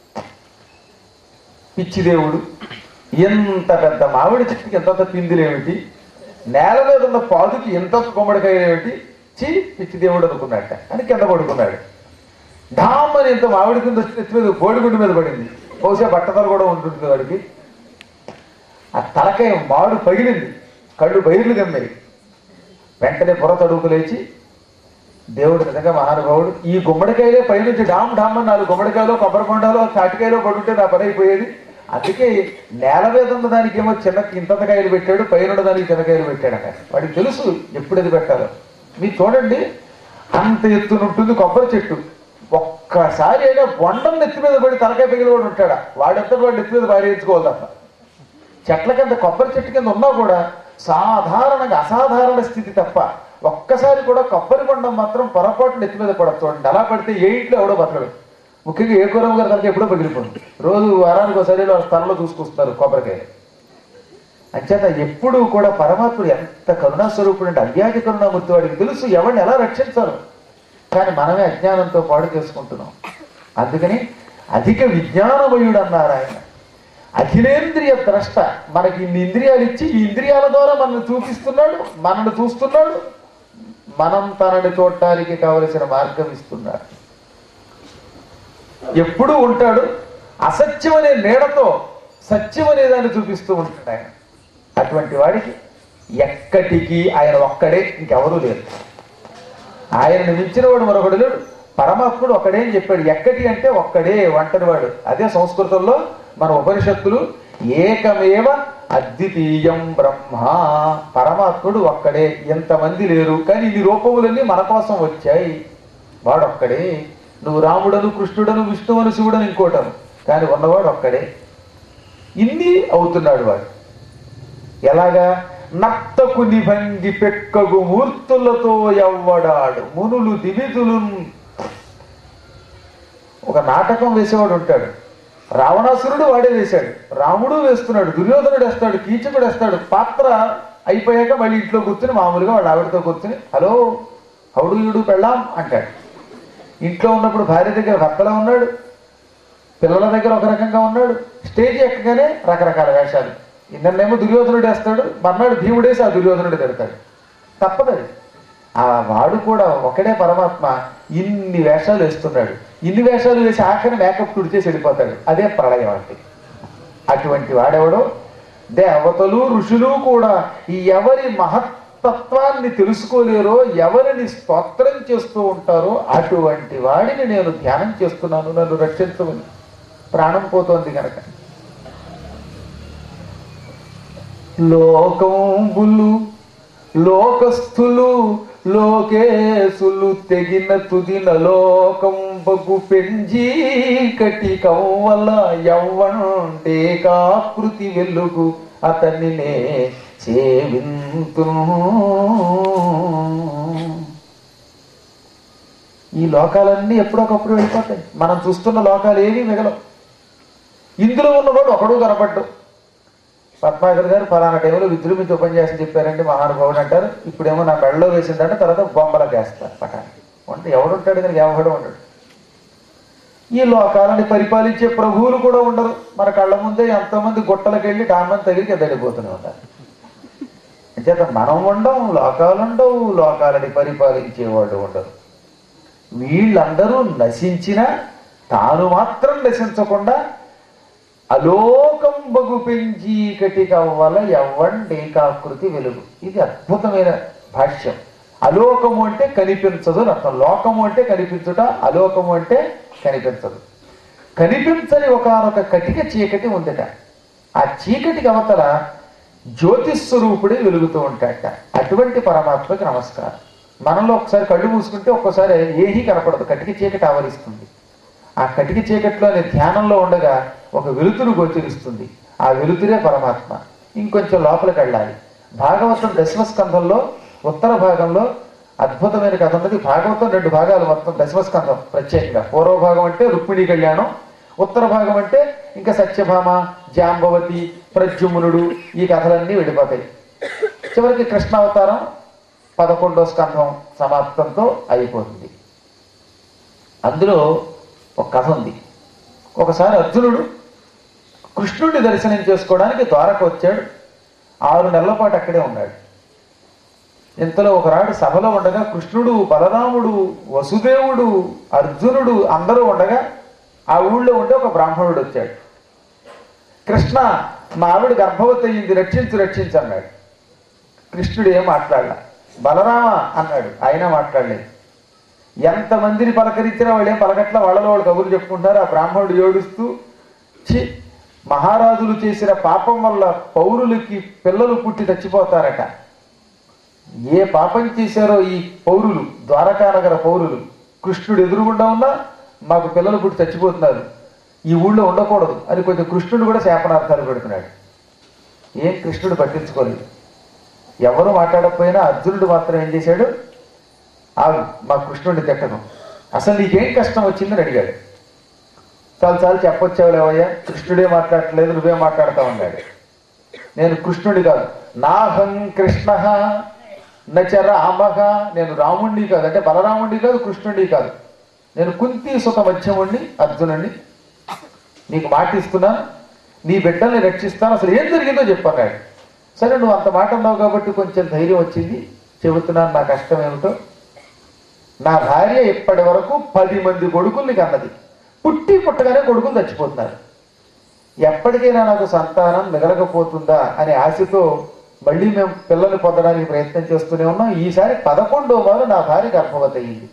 పిచ్చిదేవుడు, ఎంత పెద్ద మామిడి చెట్టుకి ఇంతంత పిందులు ఏమిటి, నేల మీద ఉన్న పాదుకి ఎంత గుమ్మడికాయలు ఏమిటి, చీ పిచ్చిదేవుడు అనుకున్నట్ట అని కింద పడుకున్నాడు. ఢామ్ అని ఇంత మామిడి కింద వచ్చి మీద బోడిగుండు మీద పడింది. బహుశా బట్టతలు కూడా ఉంటుంది వాడికి. ఆ తలకాయ మాడు పగిలింది, కళ్ళు బయర్లు గమ్మాయి. వెంటనే పొర తడుపు లేచి, దేవుడు నిజంగా మహానుభావుడు, ఈ గుమ్మడికాయలే పైనుంచి డామ్ డామ్ అని నాలుగు గుమ్మడికాయలో కొబ్బరికొండలో తాటికాయలో పడుంటే నా పని అయిపోయేది. అందుకే నేల మీద ఉన్న దానికి ఏమో చిన్న ఇంతకాయలు పెట్టాడు, పైన దానికి చిన్నకాయలు పెట్టాడు అక్కడ. వాడికి తెలుసు ఎప్పుడు అది పెట్టాలో. మీరు చూడండి, అంత ఎత్తునుంటుంది కొబ్బరి చెట్టు. ఒక్కసారి అయినా బొండం నెత్తి మీద పడి తలకాయ పగిలి కూడా ఉంటాడా? వాడంతా వాడు నెత్తి మీద పారేయించుకోవాలి తప్ప. చెట్ల కింద కొబ్బరి చెట్టు కింద ఉన్నా కూడా సాధారణంగా అసాధారణ స్థితి తప్ప ఒక్కసారి కూడా కొబ్బరి బొండం మాత్రం పొరపాటు నెత్తి మీద పడదు. చూడండి, అలా పడితే ఏ ఇంట్లో ఎవడో బతకడు. ముఖ్యంగా ఏ కూరమ్మ గారి తనకి ఎప్పుడో పగిలిపోతుంది. రోజు వారానికి ఒకసారి వాళ్ళ స్థలంలో చూసుకొస్తున్నారు కొబ్బరికాయ. అంచేత ఎప్పుడు కూడా పరమాత్ముడు ఎంత కరుణాస్వరూపుడు అంటే అవ్యాజ కరుణామూర్తి. వాడికి తెలుసు ఎవరిని ఎలా రక్షించాలో, కానీ మనమే అజ్ఞానంతో పాడు చేసుకుంటున్నాం. అందుకని అధిక విజ్ఞానమయుడు అన్నారు ఆయన. అఖిలేంద్రియ ద్రష్ట. మనకి ఇన్ని ఇంద్రియాలు ఇచ్చి ఈ ఇంద్రియాల ద్వారా మనల్ని చూపిస్తున్నాడు, మనల్ని చూస్తున్నాడు, మనం తనని చూడటానికి కావలసిన మార్గం ఇస్తున్నాడు. ఎప్పుడూ ఉంటాడు. అసత్యం అనే నీడతో సత్యం అనే దాన్ని చూపిస్తూ ఉంటాడు ఆయన. అటువంటి వాడికి ఎక్కడికి ఆయన ఒక్కడే, ఇంకెవరూ లేరు. ఆయనను మించిన వాడు మరొకడు లేడు. పరమాత్ముడు ఒక్కడేం చెప్పాడు. ఎక్కడి అంటే ఒక్కడే, ఒంటరి వాడు. అదే సంస్కృతంలో మన ఉపనిషత్తులు ఏకమేవ అద్వితీయం బ్రహ్మ. పరమాత్ముడు ఒక్కడే, ఎంతమంది లేరు, కానీ ఈ రూపములన్నీ మన కోసం వచ్చాయి. వాడొక్కడే. నువ్వు రాముడను కృష్ణుడను విష్ణువను శివుడను ఇంకోటను, కానీ ఉన్నవాడు ఒక్కడే. ఇన్ని అవుతున్నాడు వాడు. ఎలాగా? నత్తకు నిభంగి పెక్కగు మూర్తులతో ఎవ్వడాడు మునులు దివిదులు. ఒక నాటకం వేసేవాడు ఉంటాడు. రావణాసురుడు వాడే వేశాడు, రాముడు వేస్తున్నాడు, దుర్యోధనుడు వేస్తాడు, కీచకుడు వేస్తాడు. పాత్ర అయిపోయాక మళ్ళీ ఇంట్లో కూర్చుని మామూలుగా వాడు ఆవిడతో కూర్చుని హలో హౌడు యుడు పెళ్ళాం అంటాడు. ఇంట్లో ఉన్నప్పుడు భార్య దగ్గర భర్తలా ఉన్నాడు, పిల్లల దగ్గర ఒక రకంగా ఉన్నాడు, స్టేజ్ ఎక్కగానే రకరకాల వేషాలు. నిన్నేమో దుర్యోధనుడు వేస్తాడు, మర్నాడు భీముడేసి ఆ దుర్యోధనుడు తిడతాడు. తప్పదది. ఆ వాడు కూడా ఒకడే పరమాత్మ ఇన్ని వేషాలు వేస్తున్నాడు. ఇన్ని వేషాలు వేసి ఆఖరి మేకప్ తుడిచేసి వెళ్ళిపోతాడు. అదే ప్రళయం అంటే. అటువంటి వాడెవడో దేవతలు ఋషులు కూడా ఈ ఎవరి మహత్తత్వాన్ని తెలుసుకోలేరో, ఎవరిని స్తోత్రం చేస్తూ ఉంటారో అటువంటి వాడిని నేను ధ్యానం చేస్తున్నాను, నన్ను రక్షించమని. ప్రాణం పోతోంది కనుక. లోకంబులు లోకస్థులు లోకేశులు తెగిన తుదిన లోకంబగు పెంజీ కటి కవ్వల యవ్వండే కాకృతి వెలుగు అతనినే సేవింతును. ఈ లోకాలన్నీ ఎప్పుడొకప్పుడు వెళ్ళిపోతాయి. మనం చూస్తున్న లోకాలు ఏవి మిగలవు. ఇందులో ఉన్నవాడు ఒకడు కనపడ్డు. పద్మాకర్ గారు ఫలానా టైంలో విజృంభించి ఉపన్యాసం చెప్పారంటే మహానుభావుడు అంటారు. ఇప్పుడేమో నా మెడలో వేసిందంటే తర్వాత బొమ్మలకు వేస్తారు పటానికి. అంటే ఎవడుంటాడు కనుక ఎవడు ఉండడు. ఈ లోకాలని పరిపాలించే ప్రభువులు కూడా ఉండరు. మన కళ్ళ ముందే ఎంతోమంది గుట్టలకు వెళ్ళి డామని తగిలికి ఎద్దడిపోతూనే ఉంటారు. అంచేత మనం ఉండం, లోకాలు ఉండవు, లోకాలని పరిపాలించేవాళ్ళు ఉండరు. వీళ్ళందరూ నశించినా తాను మాత్రం నశించకుండా అలోకం బగు పెంచి కటికవ్వల యవ్వండేకాకృతి వెలుగు. ఇది అద్భుతమైన భాష్యం. అలోకము అంటే కనిపించదు అర్థం. లోకము అంటే కనిపించుట, అలోకము అంటే కనిపించదు. కనిపించని ఒకనొక కటిక చీకటి ఉందట. ఆ చీకటికి అవతల జ్యోతిస్వరూపుడే వెలుగుతూ ఉంటాడట. అటువంటి పరమాత్మకి నమస్కారం. మనలో ఒకసారి కళ్ళు మూసుకుంటే ఒక్కోసారి ఏమీ కనపడదు, కటిక చీకటి ఆవరిస్తుంది. ఆ కటిక చీకటిలోని ధ్యానంలో ఉండగా ఒక వెలుతురు గోచరిస్తుంది. ఆ వెలుతురే పరమాత్మ. ఇంకొంచెం లోపలికి వెళ్ళాలి. భాగవతం దశమ స్కంధంలో ఉత్తర భాగంలో అద్భుతమైన కథ ఉన్నది. భాగవతం రెండు భాగాలు మొత్తం దశమ స్కంధం ప్రత్యేకంగా. పూర్వ భాగం అంటే రుక్మిణీ కళ్యాణం, ఉత్తర భాగం అంటే ఇంకా సత్యభామ, జాంబవతి, ప్రద్యుమ్నుడు, ఈ కథలన్నీ వెళ్ళిపోతాయి. చివరికి కృష్ణావతారం పదకొండో స్కంధం సమాప్తంతో అయిపోతుంది. అందులో ఒక కథ ఉంది. ఒకసారి అర్జునుడు కృష్ణుడిని దర్శనం చేసుకోవడానికి ద్వారకు వచ్చాడు. ఆరు నెలల పాటు అక్కడే ఉన్నాడు. ఇంతలో ఒకనాడు సభలో ఉండగా కృష్ణుడు, బలరాముడు, వసుదేవుడు, అర్జునుడు అందరూ ఉండగా ఆ ఊళ్ళో ఉండే ఒక బ్రాహ్మణుడు వచ్చాడు. కృష్ణ, మా ఆవిడ గర్భవతి అయ్యింది, రక్షించు రక్షించు అన్నాడు. కృష్ణుడు ఏం మాట్లాడలా. బలరామ అన్నాడు, ఆయన మాట్లాడలేదు. ఎంతమందిని పలకరించినా వాళ్ళు ఏం పలకట్లా, వాళ్ళలో వాళ్ళు కబుర్లు చెప్పుకుంటారు. ఆ బ్రాహ్మణుడు ఏడుస్తూ, చి మహారాజులు చేసిన పాపం వల్ల పౌరులకి పిల్లలు పుట్టి చచ్చిపోతారట. ఏ పాపం చేశారో ఈ పౌరులు, ద్వారకానగర పౌరులు, కృష్ణుడు ఎదురుగుండా ఉన్నా మాకు పిల్లలు పుట్టి చచ్చిపోతున్నారు, ఈ ఊళ్ళో ఉండకూడదు అని కొంచెం కృష్ణుడు కూడా శాపనార్థాలు పెడుతున్నాడు. ఏం కృష్ణుడు పట్టించుకోలేదు. ఎవరు మాట్లాడకపోయినా అర్జునుడు మాత్రం ఏం చేశాడు, ఆ మా కృష్ణుడిని తిట్టను, అసలు నీకేం కష్టం వచ్చిందని అడిగాడు. చాలా చాలా చెప్పొచ్చావులేవయ్యా, కృష్ణుడే మాట్లాడట్లేదు, నువ్వే మాట్లాడతావు అన్నాడు. నేను కృష్ణుడి కాదు, నాహం కృష్ణ నచ రామః, నేను రాముణ్ణి కాదు, అంటే బలరాముణ్ణి కాదు, కృష్ణుడి కాదు, నేను కుంతి సుత మధ్యముణ్ణి, అర్జునుడిని. నీకు మాట ఇస్తున్నాను, నీ బిడ్డల్ని రక్షిస్తాను, అసలు ఏం జరిగిందో చెప్పన్నాడు. సరే నువ్వు అంత మాట అన్నావు కాబట్టి కొంచెం ధైర్యం వచ్చింది, చెబుతున్నాను నా కష్టం ఏమిటో. నా భార్య ఇప్పటి వరకు పది మంది కొడుకుల్ని కన్నది, పుట్టి పుట్టగానే కొడుకులు చచ్చిపోతున్నారు. ఎప్పటికైనా నాకు సంతానం మిగలకపోతుందా అనే ఆశతో మళ్ళీ మేము పిల్లల్ని పొందడానికి ప్రయత్నం చేస్తూనే ఉన్నాం. ఈసారి పదకొండో మారు నా భార్య గర్భవతి అయ్యింది.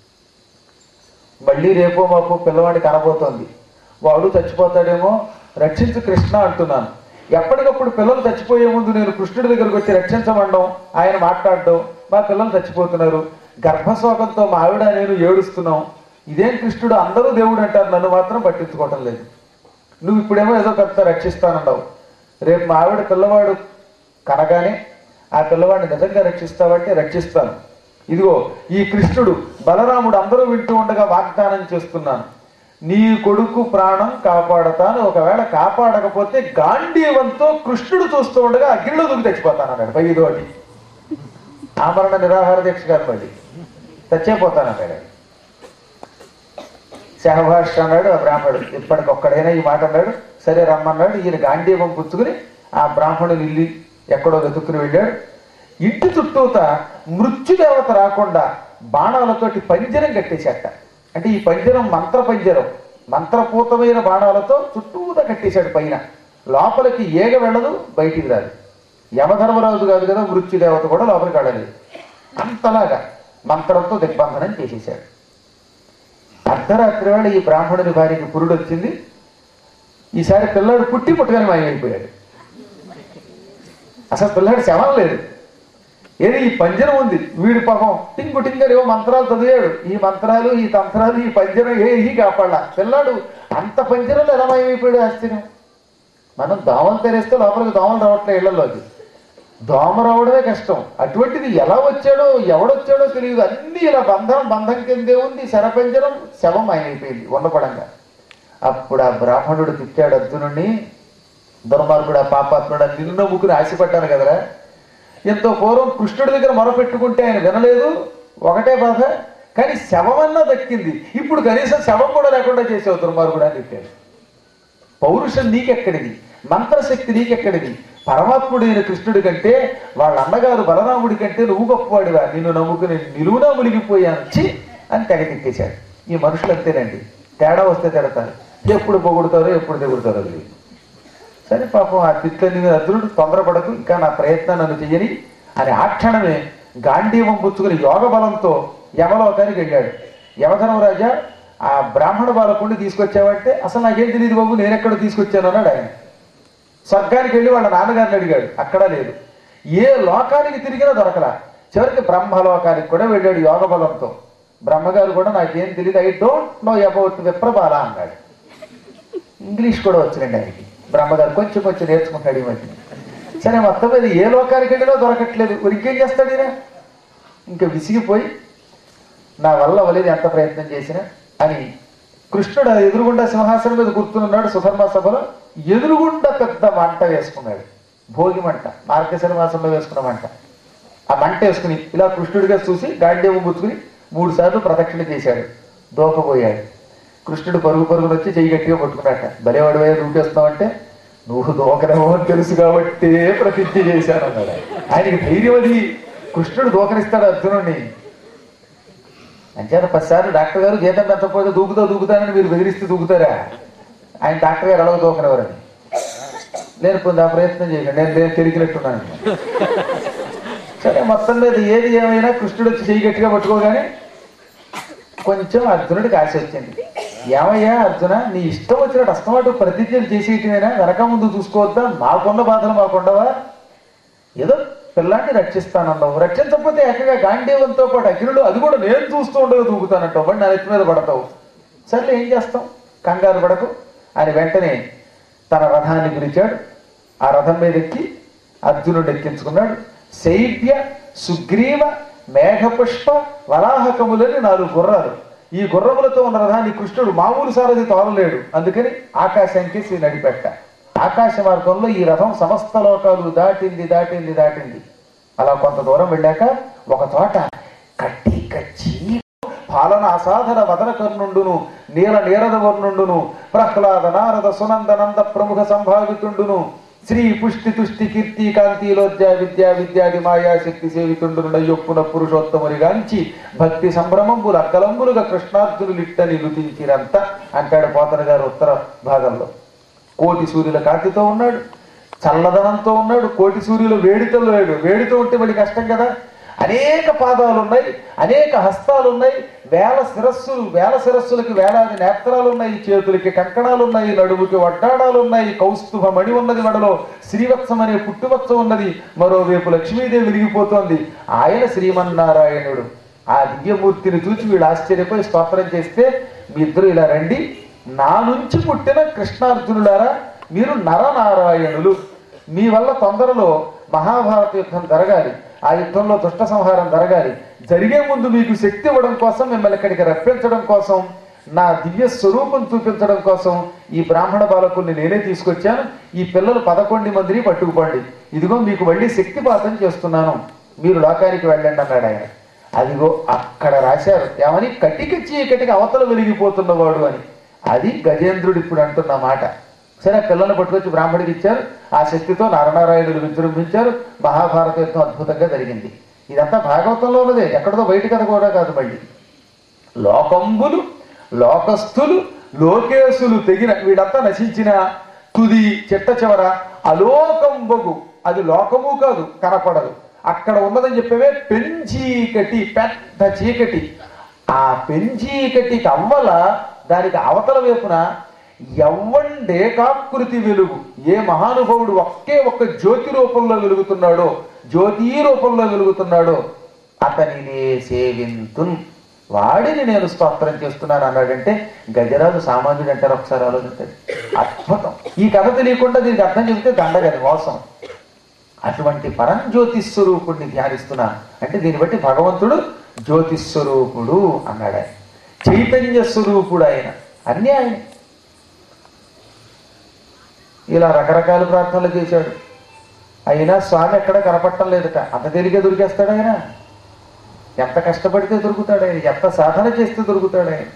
మళ్ళీ రేపో మాకు పిల్లవాడి కనబోతోంది, వాడు చచ్చిపోతాడేమో, రక్షించు కృష్ణ అంటున్నాను. ఎప్పటికప్పుడు పిల్లలు చచ్చిపోయే ముందు నేను కృష్ణుడి దగ్గరకు వచ్చి రక్షించమండం, ఆయన మాట్లాడడం, మా పిల్లలు చచ్చిపోతున్నారు, గర్భశోకంతో మా ఆవిడ నేను ఏడుస్తున్నాం, ఇదేం కృష్ణుడు అందరూ దేవుడు అంటారు, నన్ను మాత్రం పట్టించుకోవటం లేదు. నువ్వు ఇప్పుడేమో ఏదో పెద్ద రక్షిస్తానన్నావు, రేపు మా ఆవిడ పిల్లవాడు కనగానే ఆ పిల్లవాడిని నిజంగా రక్షిస్తావంటే రక్షిస్తాను. ఇదిగో ఈ కృష్ణుడు బలరాముడు అందరూ వింటూ ఉండగా వాగ్దానం చేస్తున్నాను, నీ కొడుకు ప్రాణం కాపాడతాను, ఒకవేళ కాపాడకపోతే గాంధీవంతో కృష్ణుడు చూస్తూ ఉండగా అగ్నిలో దూకి తెచ్చిపోతాను అన్నాడు. పై ఇదోటి ఆమరణ నిరాహార దీక్ష కాదు, మళ్ళీ చచ్చిపోతాను అన్నాడు. సహభాష అన్నాడు ఆ బ్రాహ్మణుడు, ఇప్పటికొక్కడైనా ఈ మాట అన్నాడు. సరే రమ్మన్నాడు. ఈయన గాంధీవం పుచ్చుకుని ఆ బ్రాహ్మణుడు ఇల్లు ఎక్కడో వెతుక్కుని వెళ్ళాడు. ఇంటి చుట్టూత మృత్యుదేవత రాకుండా బాణాలతోటి పంజరం కట్టేశాట. అంటే ఈ పంజరం మంత్ర పంజరం, మంత్రపూతమైన బాణాలతో చుట్టూత కట్టేశాడు పైన. లోపలికి ఏగ వెళ్ళదు, బయటికి రాదు. యమధర్మరాజు కాదు కదా మృత్యుదేవత కూడా లోపలికి వెళ్ళలేదు. అంతలాగా మంత్రంతో దిగ్బంధనం చేసేశాడు. అర్ధరాత్రి వేళ ఈ బ్రాహ్మణుని భార్యకి పురుడు వచ్చింది. ఈసారి పిల్లాడు పుట్టి పుట్టగానే మాయమైపోయాడు. అసలు పిల్లాడు శవం లేదు. ఏది ఈ పంజరం ఉంది, వీడి పాపం టింగు టింగర్ ఏవో మంత్రాలు చదివాడు. ఈ మంత్రాలు ఈ తంత్రాలు ఈ పంజరం ఏ కాపాడా పిల్లాడు అంత పంజరంలో ఎలా మాయమైపోయాడు ఆశ్చర్యం. మనం దోమలు తెరేస్తే లోపలికి దోమలు రావట్లే ఇళ్లలోకి, దోమ రావడమే కష్టం. అటువంటిది ఎలా వచ్చాడో ఎవడొచ్చాడో తెలియదు. అన్ని ఇలా బంధం బంధం కిందే ఉంది. శరపంజరం శవం అయిపోయింది ఉండపడంగా. అప్పుడు ఆ బ్రాహ్మణుడు తిట్టాడు అర్జునుడిని, దుర్మార్గుడు ఆ పాపాత్ముడు, నిన్ను నమ్ముకుని ఆశపడ్డాను కదరా, ఎంతో పూర్వం కృష్ణుడి దగ్గర మొరపెట్టుకుంటే ఆయన వినలేదు, ఒకటే బాధ, కానీ శవమన్నా దక్కింది. ఇప్పుడు కనీసం శవం కూడా లేకుండా చేసావు దుర్మార్గుడు అని తిట్టాడు. పౌరుషం నీకెక్కడిది, మంత్రశక్తి నీకెక్కడిది, పరమాత్ముడైన కృష్ణుడి కంటే వాళ్ళ అన్నగారు బలరాముడి కంటే నువ్వు గొప్పవాడివా, నిన్ను నమ్ముకుని నిలువునా మునిగిపోయాను చి అని తెగ తిట్టేశాడు. ఈ మనుషులు అంతేనండి, తేడా వస్తే తిడతారు, ఎప్పుడు పొగుడుతారో ఎప్పుడు తెగుడతారో అది. సరే పాపం ఆ తిట్లని అర్జునుడు తొందరపడకు, ఇంకా నా ప్రయత్నం నన్ను చెయ్యని అని ఆ క్షణమే గాంధీవం పుచ్చుకుని యోగ బలంతో యమలోకానికి వెళ్ళాడు. యమధర్మరాజా ఆ బ్రాహ్మణ బాలకుడిని తీసుకొచ్చావంటే, అసలు నాకేం తెలియదు బాబు, నేనెక్కడ తీసుకొచ్చాను అన్నాడు ఆయన. స్వర్గానికి వెళ్ళి వాళ్ళ నాన్నగారిని అడిగాడు, అక్కడా లేదు. ఏ లోకానికి తిరిగినా దొరకలా. చివరికి బ్రహ్మలోకానికి కూడా వెళ్ళాడు యోగ బలంతో. బ్రహ్మగారు కూడా నాకేం తెలియదు, I don't know about Viprabala అన్నాడు. ఇంగ్లీష్ కూడా వచ్చినండి ఆయనకి. బ్రహ్మగారు కొంచెం కొంచెం నేర్చుకుంటాడు ఈ మధ్య. సరే మొత్తం మీద ఏ లోకానికి వెళ్ళినా దొరకట్లేదు, ఇంకేం చేస్తాడు ఈయన. ఇంకా విసిగిపోయి నా వల్ల అవ్వలేదు ఎంత ప్రయత్నం చేసినా అని కృష్ణుడు ఎదురుగుండా సింహాసనం మీద కూర్చున్నాడు సుధర్మ సభలో. ఎదురుగుండా పెద్ద మంట వేసుకున్నాడు, భోగి మంట, మార్గశిర మాసంలో వేసుకున్న మంట. ఆ మంట వేసుకుని ఇలా కృష్ణుడిగా చూసి గాంధీవం పుచ్చుకుని మూడు సార్లు ప్రదక్షిణ చేశాడు, దూకపోయాడు. కృష్ణుడు పరుగు పరుగును వచ్చి చెయ్యి గట్టిగా పట్టుకున్నట్ట. భలేవాడివే దూకేస్తావంటే, నువ్వు దూకనేమో అని తెలుసు కాబట్టే ప్రతిజ్ఞ చేశాను అన్నాడు. ఆయనకి ధైర్యం అది. కృష్ణుడు దూకనిస్తాడు అర్జునుడిని. అంచేత పదిసార్లు డాక్టర్ గారు జీతం పెంచకపోతే దూకుతా దూకుతానని మీరు బెదిరిస్తే దూకుతారా? ఆయన డాక్టర్ గారు ఎలా దూకనివ్వరని. నేను కొంత ప్రయత్నం చేయకండి, నేను నేను తిరిగినట్టున్నాను. సరే మొత్తం మీద ఏది ఏమైనా కృష్ణుడు వచ్చి చెయ్యి గట్టిగా పట్టుకోగానే కొంచెం అర్జునుడికి ఆశ వచ్చింది. ఏమయ్యా అర్జున, నీ ఇష్టం వచ్చినట్టు అస్తమాటు ప్రతిజ్ఞలు చేసేయటమేనా, వెనక ముందు చూసుకోవద్దా, మాకున్న బాధలు మాకుండవా? ఏదో పిల్లాన్ని రక్షిస్తానన్నావు, రక్షించకపోతే ఏకంగా గాంధీవంతో పాటు అగ్నిలో అది కూడా నేను చూస్తూ ఉండగా దూకుతానంటావు, బట్ నా నెత్తి మీద పడతావు. సర్లే ఏం చేస్తాం, కంగారు పడకు అని వెంటనే తన రథాన్ని పిలిచాడు. ఆ రథం మీద ఎక్కి అర్జునుడు ఎక్కించుకున్నాడు. శైవ్య, సుగ్రీవ, మేఘపుష్ప, వరాహకములని నాలుగు గుర్రాలు. ఈ గుర్రములతో ఉన్న రథాన్ని కృష్ణుడు మామూలు సారథి తోలలేడు, అందుకని ఆకాశానికి నడిపెట్ట. ఆకాశ మార్గంలో ఈ రథం సమస్త లోకాలు దాటింది దాటింది దాటింది. అలా కొంత దూరం వెళ్ళాక ఒక చోట కట్టి కచ్చి పాలన అసాధన వదన కర్ణుండును, నీల నీరద వర్ణుండును, ప్రహ్లాద నారద సునందనంద ప్రముఖ సంభావితుండును, శ్రీ పుష్టి తుష్టి కీర్తి కాంతిలోర్జ విద్యా విద్యాది మాయాశక్తి సేవితుండును నయ్యొప్పున పురుషోత్తముని గాంచి భక్తి సంభ్రమంబులు అక్కలంబులుగా కృష్ణార్జునులు ఇట్టని లుతించినంత అంటాడు పోతన గారు ఉత్తర భాగంలో. కోటి సూర్యుల కాంతితో ఉన్నాడు, చల్లదనంతో ఉన్నాడు. కోటి సూర్యులు వేడితో లేడు, వేడితో ఉంటే మరి కష్టం కదా. అనేక పాదాలు ఉన్నాయి, అనేక హస్తాలు ఉన్నాయి, వేల శిరస్సులు, వేల శిరస్సులకి వేలాది నేత్రాలు ఉన్నాయి, చేతులకి కంకణాలు ఉన్నాయి, నడుముకి వడ్డాడాలు ఉన్నాయి, కౌస్తుభ మణి ఉన్నది, మెడలో శ్రీవత్సం అనే పుట్టువత్సం ఉన్నది, మరోవైపు లక్ష్మీదేవి విరిగిపోతోంది. ఆయన శ్రీమన్నారాయణుడు. ఆ దివ్యమూర్తిని చూసి వీళ్ళు ఆశ్చర్యపోయి స్తోత్రం చేస్తే మీ ఇద్దరు ఇలా రండి, నా నుంచి పుట్టిన కృష్ణార్జునులారా మీరు నరనారాయణులు, మీ వల్ల తొందరలో మహాభారత యుద్ధం జరగాలి, ఆ యుద్ధంలో దుష్ట సంహారం జరగాలి, జరిగే ముందు మీకు శక్తి ఇవ్వడం కోసం, మిమ్మల్ని ఇక్కడికి రప్పించడం కోసం, నా దివ్య స్వరూపం చూపించడం కోసం ఈ బ్రాహ్మణ బాలకుల్ని నేనే తీసుకొచ్చాను. ఈ పిల్లలు పదకొండు మందిని పట్టుకుపోండి, ఇదిగో మీకు మళ్ళీ శక్తిపాతం చేస్తున్నాను, మీరు లోకానికి వెళ్ళండి అన్నాడు ఆయన. అదిగో అక్కడ రాశారు ఏమని, కటిక చీకటికి అవతల వెలిగిపోతున్నవాడు అని. అది గజేంద్రుడు ఇప్పుడు అంటున్న మాట. సరే పిల్లల్ని పట్టుకొచ్చి బ్రాహ్మడికి ఇచ్చారు, ఆ శక్తితో నరనారాయణులు విజృంభించారు, మహాభారత యుద్ధం అద్భుతంగా జరిగింది. ఇదంతా భాగవతంలో ఉన్నదే, ఎక్కడితో బయట కథ కూడా కాదు. మళ్ళీ లోకంబులు లోకస్థులు లోకేశులు తెగిన వీడంతా నశించిన తుది చిట్ట చివర అలోకంబగు, అది లోకము కాదు, కనపడదు, అక్కడ ఉన్నదని చెప్పేవే పెంచీకటి, పెద్ద చీకటి. ఆ పెంచీకటికి అవ్వల దానికి అవతల వైపున యవ్వండేకాకృతి వెలుగు. ఏ మహానుభావుడు ఒకే ఒక్క జ్యోతి రూపంలో వెలుగుతున్నాడో, జ్యోతి రూపంలో వెలుగుతున్నాడో అతనినే సేవింతున్, వాడిని నేను స్తోత్రం చేస్తున్నాను అన్నాడంటే గజరాజు సామాన్యుడు అంటారు. ఒకసారి ఆలోచించండి, అద్భుతం. ఈ కథ తెలియకుండా దీనికి అర్థం చెబితే దండగది, మోసం. అటువంటి పరంజ్యోతిస్వరూపుడిని ధ్యానిస్తున్నాను అంటే దీన్ని బట్టి భగవంతుడు జ్యోతిస్వరూపుడు అన్నాడు. ఆయన చైతన్య స్వరూపుడు, ఆయన అన్నీ ఆయన. ఇలా రకరకాల ప్రార్థనలు చేశాడు. అయినా స్వామి ఎక్కడ కనపడటం లేదట. అంత తేలిగ్గా దొరికేస్తాడు ఆయన. ఎంత కష్టపడితే దొరుకుతాడు ఆయన, ఎంత సాధన చేస్తే దొరుకుతాడు ఆయన.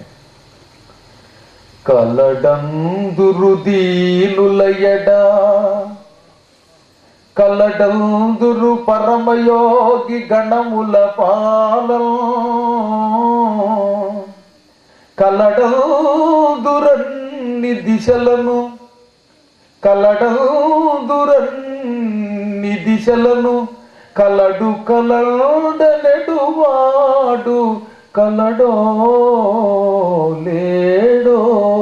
కలడందురు దీనులయడా కలడందురు పరమయోగి గణముల పాలం కలడందురన్ని దిశలను కలడందురన్ని దిశలను కలడు కలడనెడువాడు కలడో లేడో.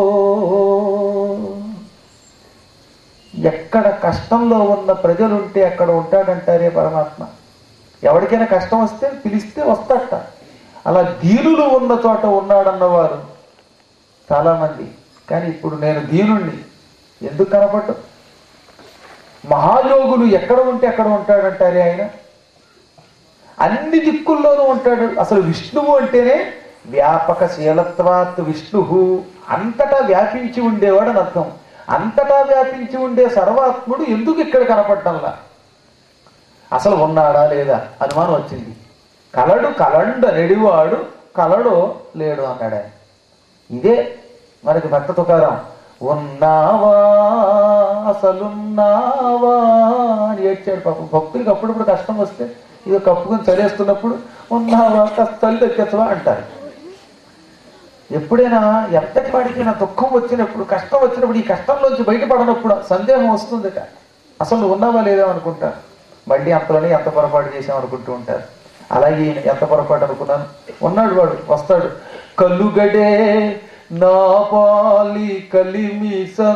ఎక్కడ కష్టంలో ఉన్న ప్రజలుంటే అక్కడ ఉంటాడంటారే పరమాత్మ. ఎవరికైనా కష్టం వస్తే పిలిస్తే వస్తాట. అలా దీనులు ఉన్న చోట ఉన్నాడన్నవారు చాలామంది. కానీ ఇప్పుడు నేను దీనుణ్ణి ఎందుకు కనపడ్డు? మహాయోగులు ఎక్కడ ఉంటే అక్కడ ఉంటాడంటారే ఆయన. అన్ని దిక్కుల్లోనూ ఉంటాడు. అసలు విష్ణువు అంటేనే వ్యాపక శీలత్వాత్ విష్ణువు, అంతటా వ్యాపించి ఉండేవాడు అని అర్థం. అంతటా వ్యాపించి ఉండే సర్వాత్ముడు ఎందుకు ఇక్కడ కనపడ్డంలా? అసలు ఉన్నాడా లేదా అనుమానం వచ్చింది. కలడు కలండ నెడివాడు కలడో లేడు అన్నాడు ఆయన. ఇదే మనకి భక్త తుకారాం, ఉన్నావా అసలున్నావా అని ఏడ్చాడు పాపం. భక్తులకి అప్పుడప్పుడు కష్టం వస్తే ఇది కప్పుకొని చలేస్తున్నప్పుడు ఉన్నావా కాస్త తల్లి తెచ్చవా అంటారు. ఎప్పుడైనా ఎంతటి వాడికైనా దుఃఖం వచ్చినప్పుడు, కష్టం వచ్చినప్పుడు, ఈ కష్టంలోంచి బయటపడనప్పుడు సందేహం వస్తుందిట. అసలు నువ్వు ఉన్నావా లేదా అనుకుంటారు. మళ్ళీ అంతలోనే ఎంత పొరపాటు చేసాం అనుకుంటూ ఉంటారు. అలాగే ఎంత పొరపాటు అనుకున్నాను. ఉన్నాడు వాడు, వస్తాడు. కలుగడే నా పాలి కలిమి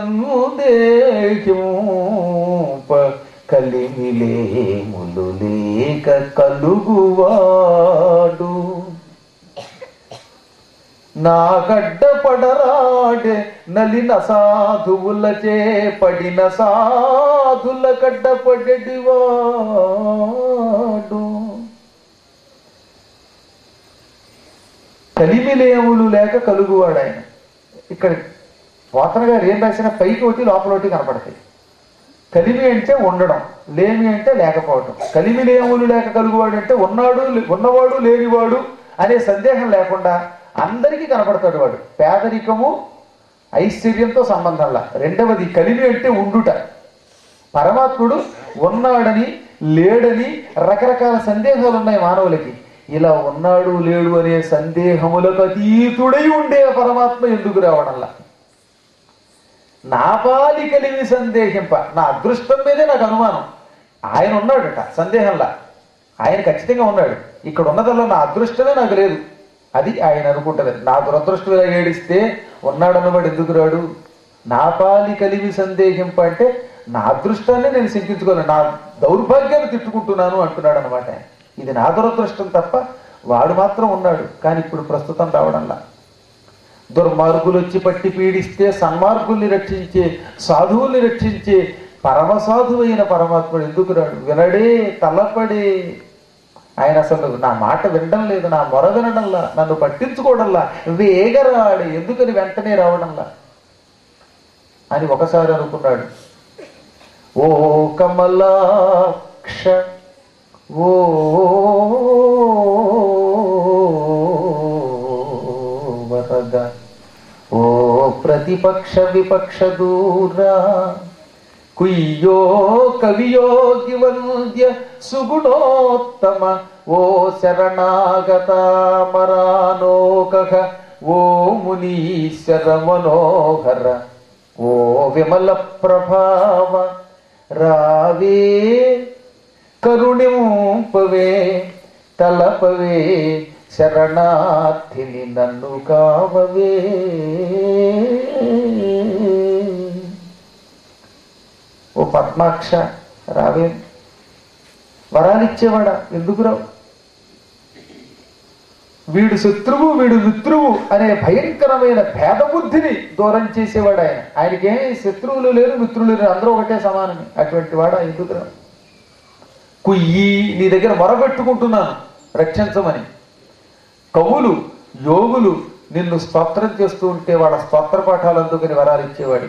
సందేహింప కలిమిలేములు లేక కలుగువాడు నా గడ్డ పడరాడే నలిన సాధువులచే పడిన సాధుల గడ్డ పడెడివాడు. కలిమిలేములు లేక కలుగువాడు ఆయన. ఇక్కడ పోతన గారు ఏం రాసినా పైకి ఒకటి లోపల ఒకటి కనపడతాయి. కలిమి అంటే ఉండడం, లేమి అంటే లేకపోవటం. కలిమిలేములు లేక కలుగువాడు అంటే ఉన్నాడు, ఉన్నవాడు, లేనివాడు అనే సందేహం లేకుండా అందరికీ కనపడతాడు వాడు. పేదరికము ఐశ్వర్యంతో సంబంధంలా. రెండవది కలిమి అంటే ఉండుట. పరమాత్ముడు ఉన్నాడని లేడని రకరకాల సందేహాలు ఉన్నాయి మానవులకి. ఇలా ఉన్నాడు లేడు అనే సందేహములకు అతీతుడై ఉండే పరమాత్మ ఎందుకు రావడంలా? నా పాలి కలిమి సందేహింప, నా అదృష్టం మీదే నాకు అనుమానం. ఆయన ఉన్నాడట సందేహంలా, ఆయన ఖచ్చితంగా ఉన్నాడు. ఇక్కడ ఉన్నదల్లా నా అదృష్టమే నాకు లేదు, అది ఆయన అనుకుంటలేదు. నా దురదృష్టం ఇలా ఏడిస్తే ఉన్నాడన్నవాడు ఎందుకు రాడు? నా పాలి కలిమి సందేహింప అంటే నా అదృష్టాన్ని నేను శంకించుకోలేను, నా దౌర్భాగ్యాన్ని తిట్టుకుంటున్నాను అంటున్నాడు అనమాట. ఇది నా దురదృష్టం తప్ప వాడు మాత్రం ఉన్నాడు, కానీ ఇప్పుడు ప్రస్తుతం రావడంలా. దుర్మార్గులు వచ్చి పట్టి పీడిస్తే సన్మార్గుల్ని రక్షించే, సాధువుల్ని రక్షించే పరమసాధువైన పరమాత్ముడు ఎందుకు రాడు? వినడే, తలపడే. ఆయన అసలు నా మాట వినడం లేదు, నా మొర వినడంలా, నన్ను పట్టించుకోవడంలా, వేగరాడు, ఎందుకని వెంటనే రావడంలా అని ఒకసారి అనుకున్నాడు. ఓ కమలాక్ష, ఓ వరద, ఓ ప్రతిపక్ష విపక్ష దూరా, కుయ్యో కవియోగి వంద్య సుగుణోత్తమ, ఓ శరణాగత మరానోకః, ఓ మునీశ్వర మనోహర, ఓ విమల ప్రభావ, రావే కరుణింపవే, తలపవే శరణార్థిని నన్ను కావవే. ఓ పద్మాక్ష రావే, వరాలిచ్చేవాడా ఎందుకు రావు? వీడు శత్రువు వీడు మిత్రువు అనే భయంకరమైన భేదబుద్ధిని దూరం చేసేవాడు ఆయన. ఆయనకేమీ శత్రువులు లేరు, మిత్రులు లేరు, అందరూ ఒకటే సమానమే. అటువంటి వాడు ఎందుకు రావు? కుయ్యి, నీ దగ్గర మొరబెట్టుకుంటున్నాను రక్షించమని. కవులు యోగులు నిన్ను స్తోత్రం చేస్తూ ఉంటే వాళ్ళ స్తోత్ర పాఠాలు అందుకని వరాలు ఇచ్చేవాడి.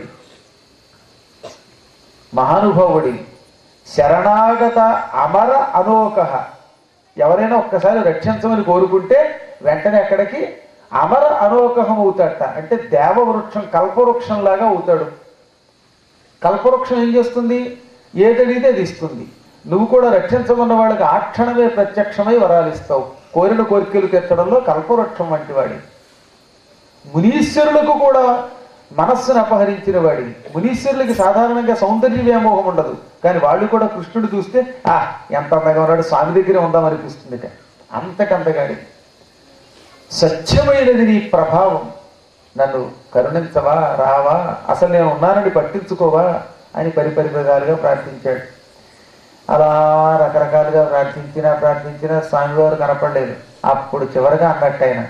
మహానుభావుడి శరణాగత అమర అనోకః, ఎవరైనా ఒక్కసారి రక్షించమని కోరుకుంటే వెంటనే అక్కడికి అమర అనోకహం అవుతాడట. అంటే దేవవృక్షం, కల్పవృక్షం లాగా అవుతాడు. కల్పవృక్షం ఏం చేస్తుంది? ఏదడిగితే అది ఇస్తుంది. నువ్వు కూడా రక్షించమన్న వాళ్ళకి ఆ క్షణమే ప్రత్యక్షమై వరాలిస్తావు. కోరిన కోరికలు తీర్చడంలో కల్పవృక్షం వంటి వాడి. మునీశ్వరులకు కూడా మనస్సును అపహరించిన వాడి. మునీశ్వరులకి సాధారణంగా సౌందర్య వ్యామోహం ఉండదు, కానీ వాళ్ళు కూడా కృష్ణుడు చూస్తే ఆ ఎంత అందంగా ఉన్నాడు, స్వామి దగ్గరే ఉందామనిపిస్తుంది. అంతకంతగాడి స్వచ్ఛమైనది నీ ప్రభావం, నన్ను కరుణించవా, రావా, అసలు నేను ఉన్నానని పట్టించుకోవా అని పరిపరిపదాలుగా ప్రార్థించాడు. అలా రకరకాలుగా ప్రార్థించినా ప్రార్థించినా స్వామివారు కనపడలేదు. అప్పుడు చివరిగా అన్నట్టు ఆయన,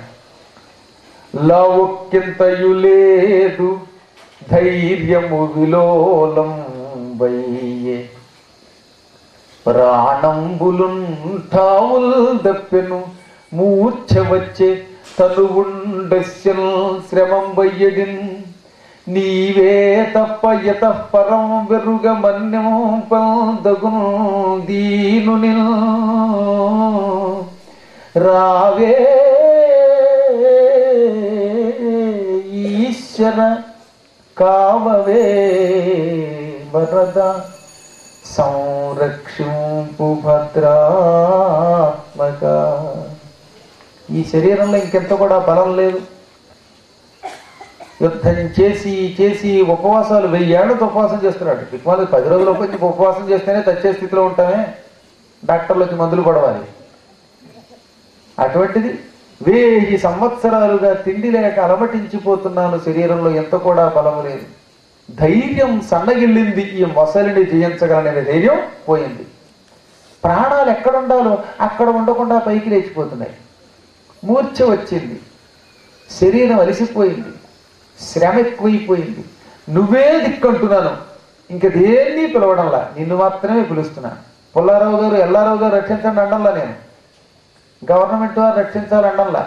లౌక్యంతయు లేదు ధైర్యము విలోలం వయ్యే, ప్రాణంబులుంఠావుల్ దప్పెను మూర్ఛ వచ్చే, తనువుండస్యల్ శ్రమం వయ్యడిన్, నీవే తప్ప యత పరం వెరుగ మన్యం పందగును దీనుని, రావే ఈశ్వర కావవే వరద, సంరక్షింపు భద్రాత్మక. ఈ శరీరంలో ఇంకెంత కూడా బలం లేదు. యుద్ధం చేసి చేసి ఉపవాసాలు వెయ్యేళ్ళతో ఉపవాసం చేస్తున్నాడు. దిక్మాలు పది రోజుల కొంచెం ఉపవాసం చేస్తేనే తచ్చే స్థితిలో ఉంటామే, డాక్టర్లు వచ్చి మందులు పడవాలి. అటువంటిది వెయ్యి సంవత్సరాలుగా తిండి లేక అలమటించిపోతున్నాను, శరీరంలో ఎంత కూడా బలము లేదు. ధైర్యం సన్నగిల్లింది, ఈ మొసలిని జయించగలనే ధైర్యం పోయింది. ప్రాణాలు ఎక్కడ ఉండాలో అక్కడ ఉండకుండా పైకి లేచిపోతున్నాయి. మూర్ఛ వచ్చింది, శరీరం అలసిపోయింది, శ్రమ ఎక్కువైపోయింది. నువ్వే దిక్కంటున్నాను, ఇంక దేన్ని పిలవడంలా, నిన్ను మాత్రమే పిలుస్తున్నాను. పుల్లారావు గారు ఎల్లారావు గారు రక్షించండి అండంలా, నేను గవర్నమెంట్ వారు రక్షించాలండంలా,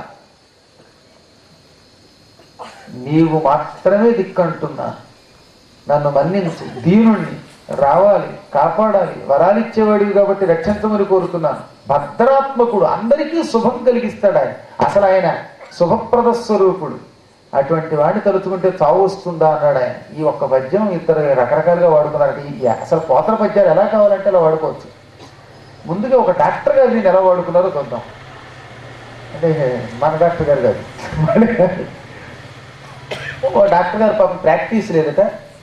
నీవు మాత్రమే దిక్కంటున్నా. నన్ను మన్నించు, దీనుణ్ణి, రావాలి, కాపాడాలి, వరాలిచ్చేవాడివి కాబట్టి రక్షించమని కోరుతున్నాను. భద్రాత్మకుడు, అందరికీ శుభం కలిగిస్తాడు ఆయన. అసలు ఆయన శుభప్రద స్వరూపుడు. అటువంటి వాడిని తలుచుకుంటే చావు వస్తుందా అన్నాడు ఆయన. ఈ ఒక్క పద్యం ఇద్దరు రకరకాలుగా వాడుకున్నారు. ఈ అసలు పోతన పద్యాలు ఎలా కావాలంటే అలా వాడుకోవచ్చు. ముందుగా ఒక డాక్టర్ గారు దీన్ని ఎలా వాడుకున్నారో చూద్దాం. అంటే మన డాక్టర్ గారు కాదు, ఓ డాక్టర్ గారు పాపం ప్రాక్టీస్ లేదట.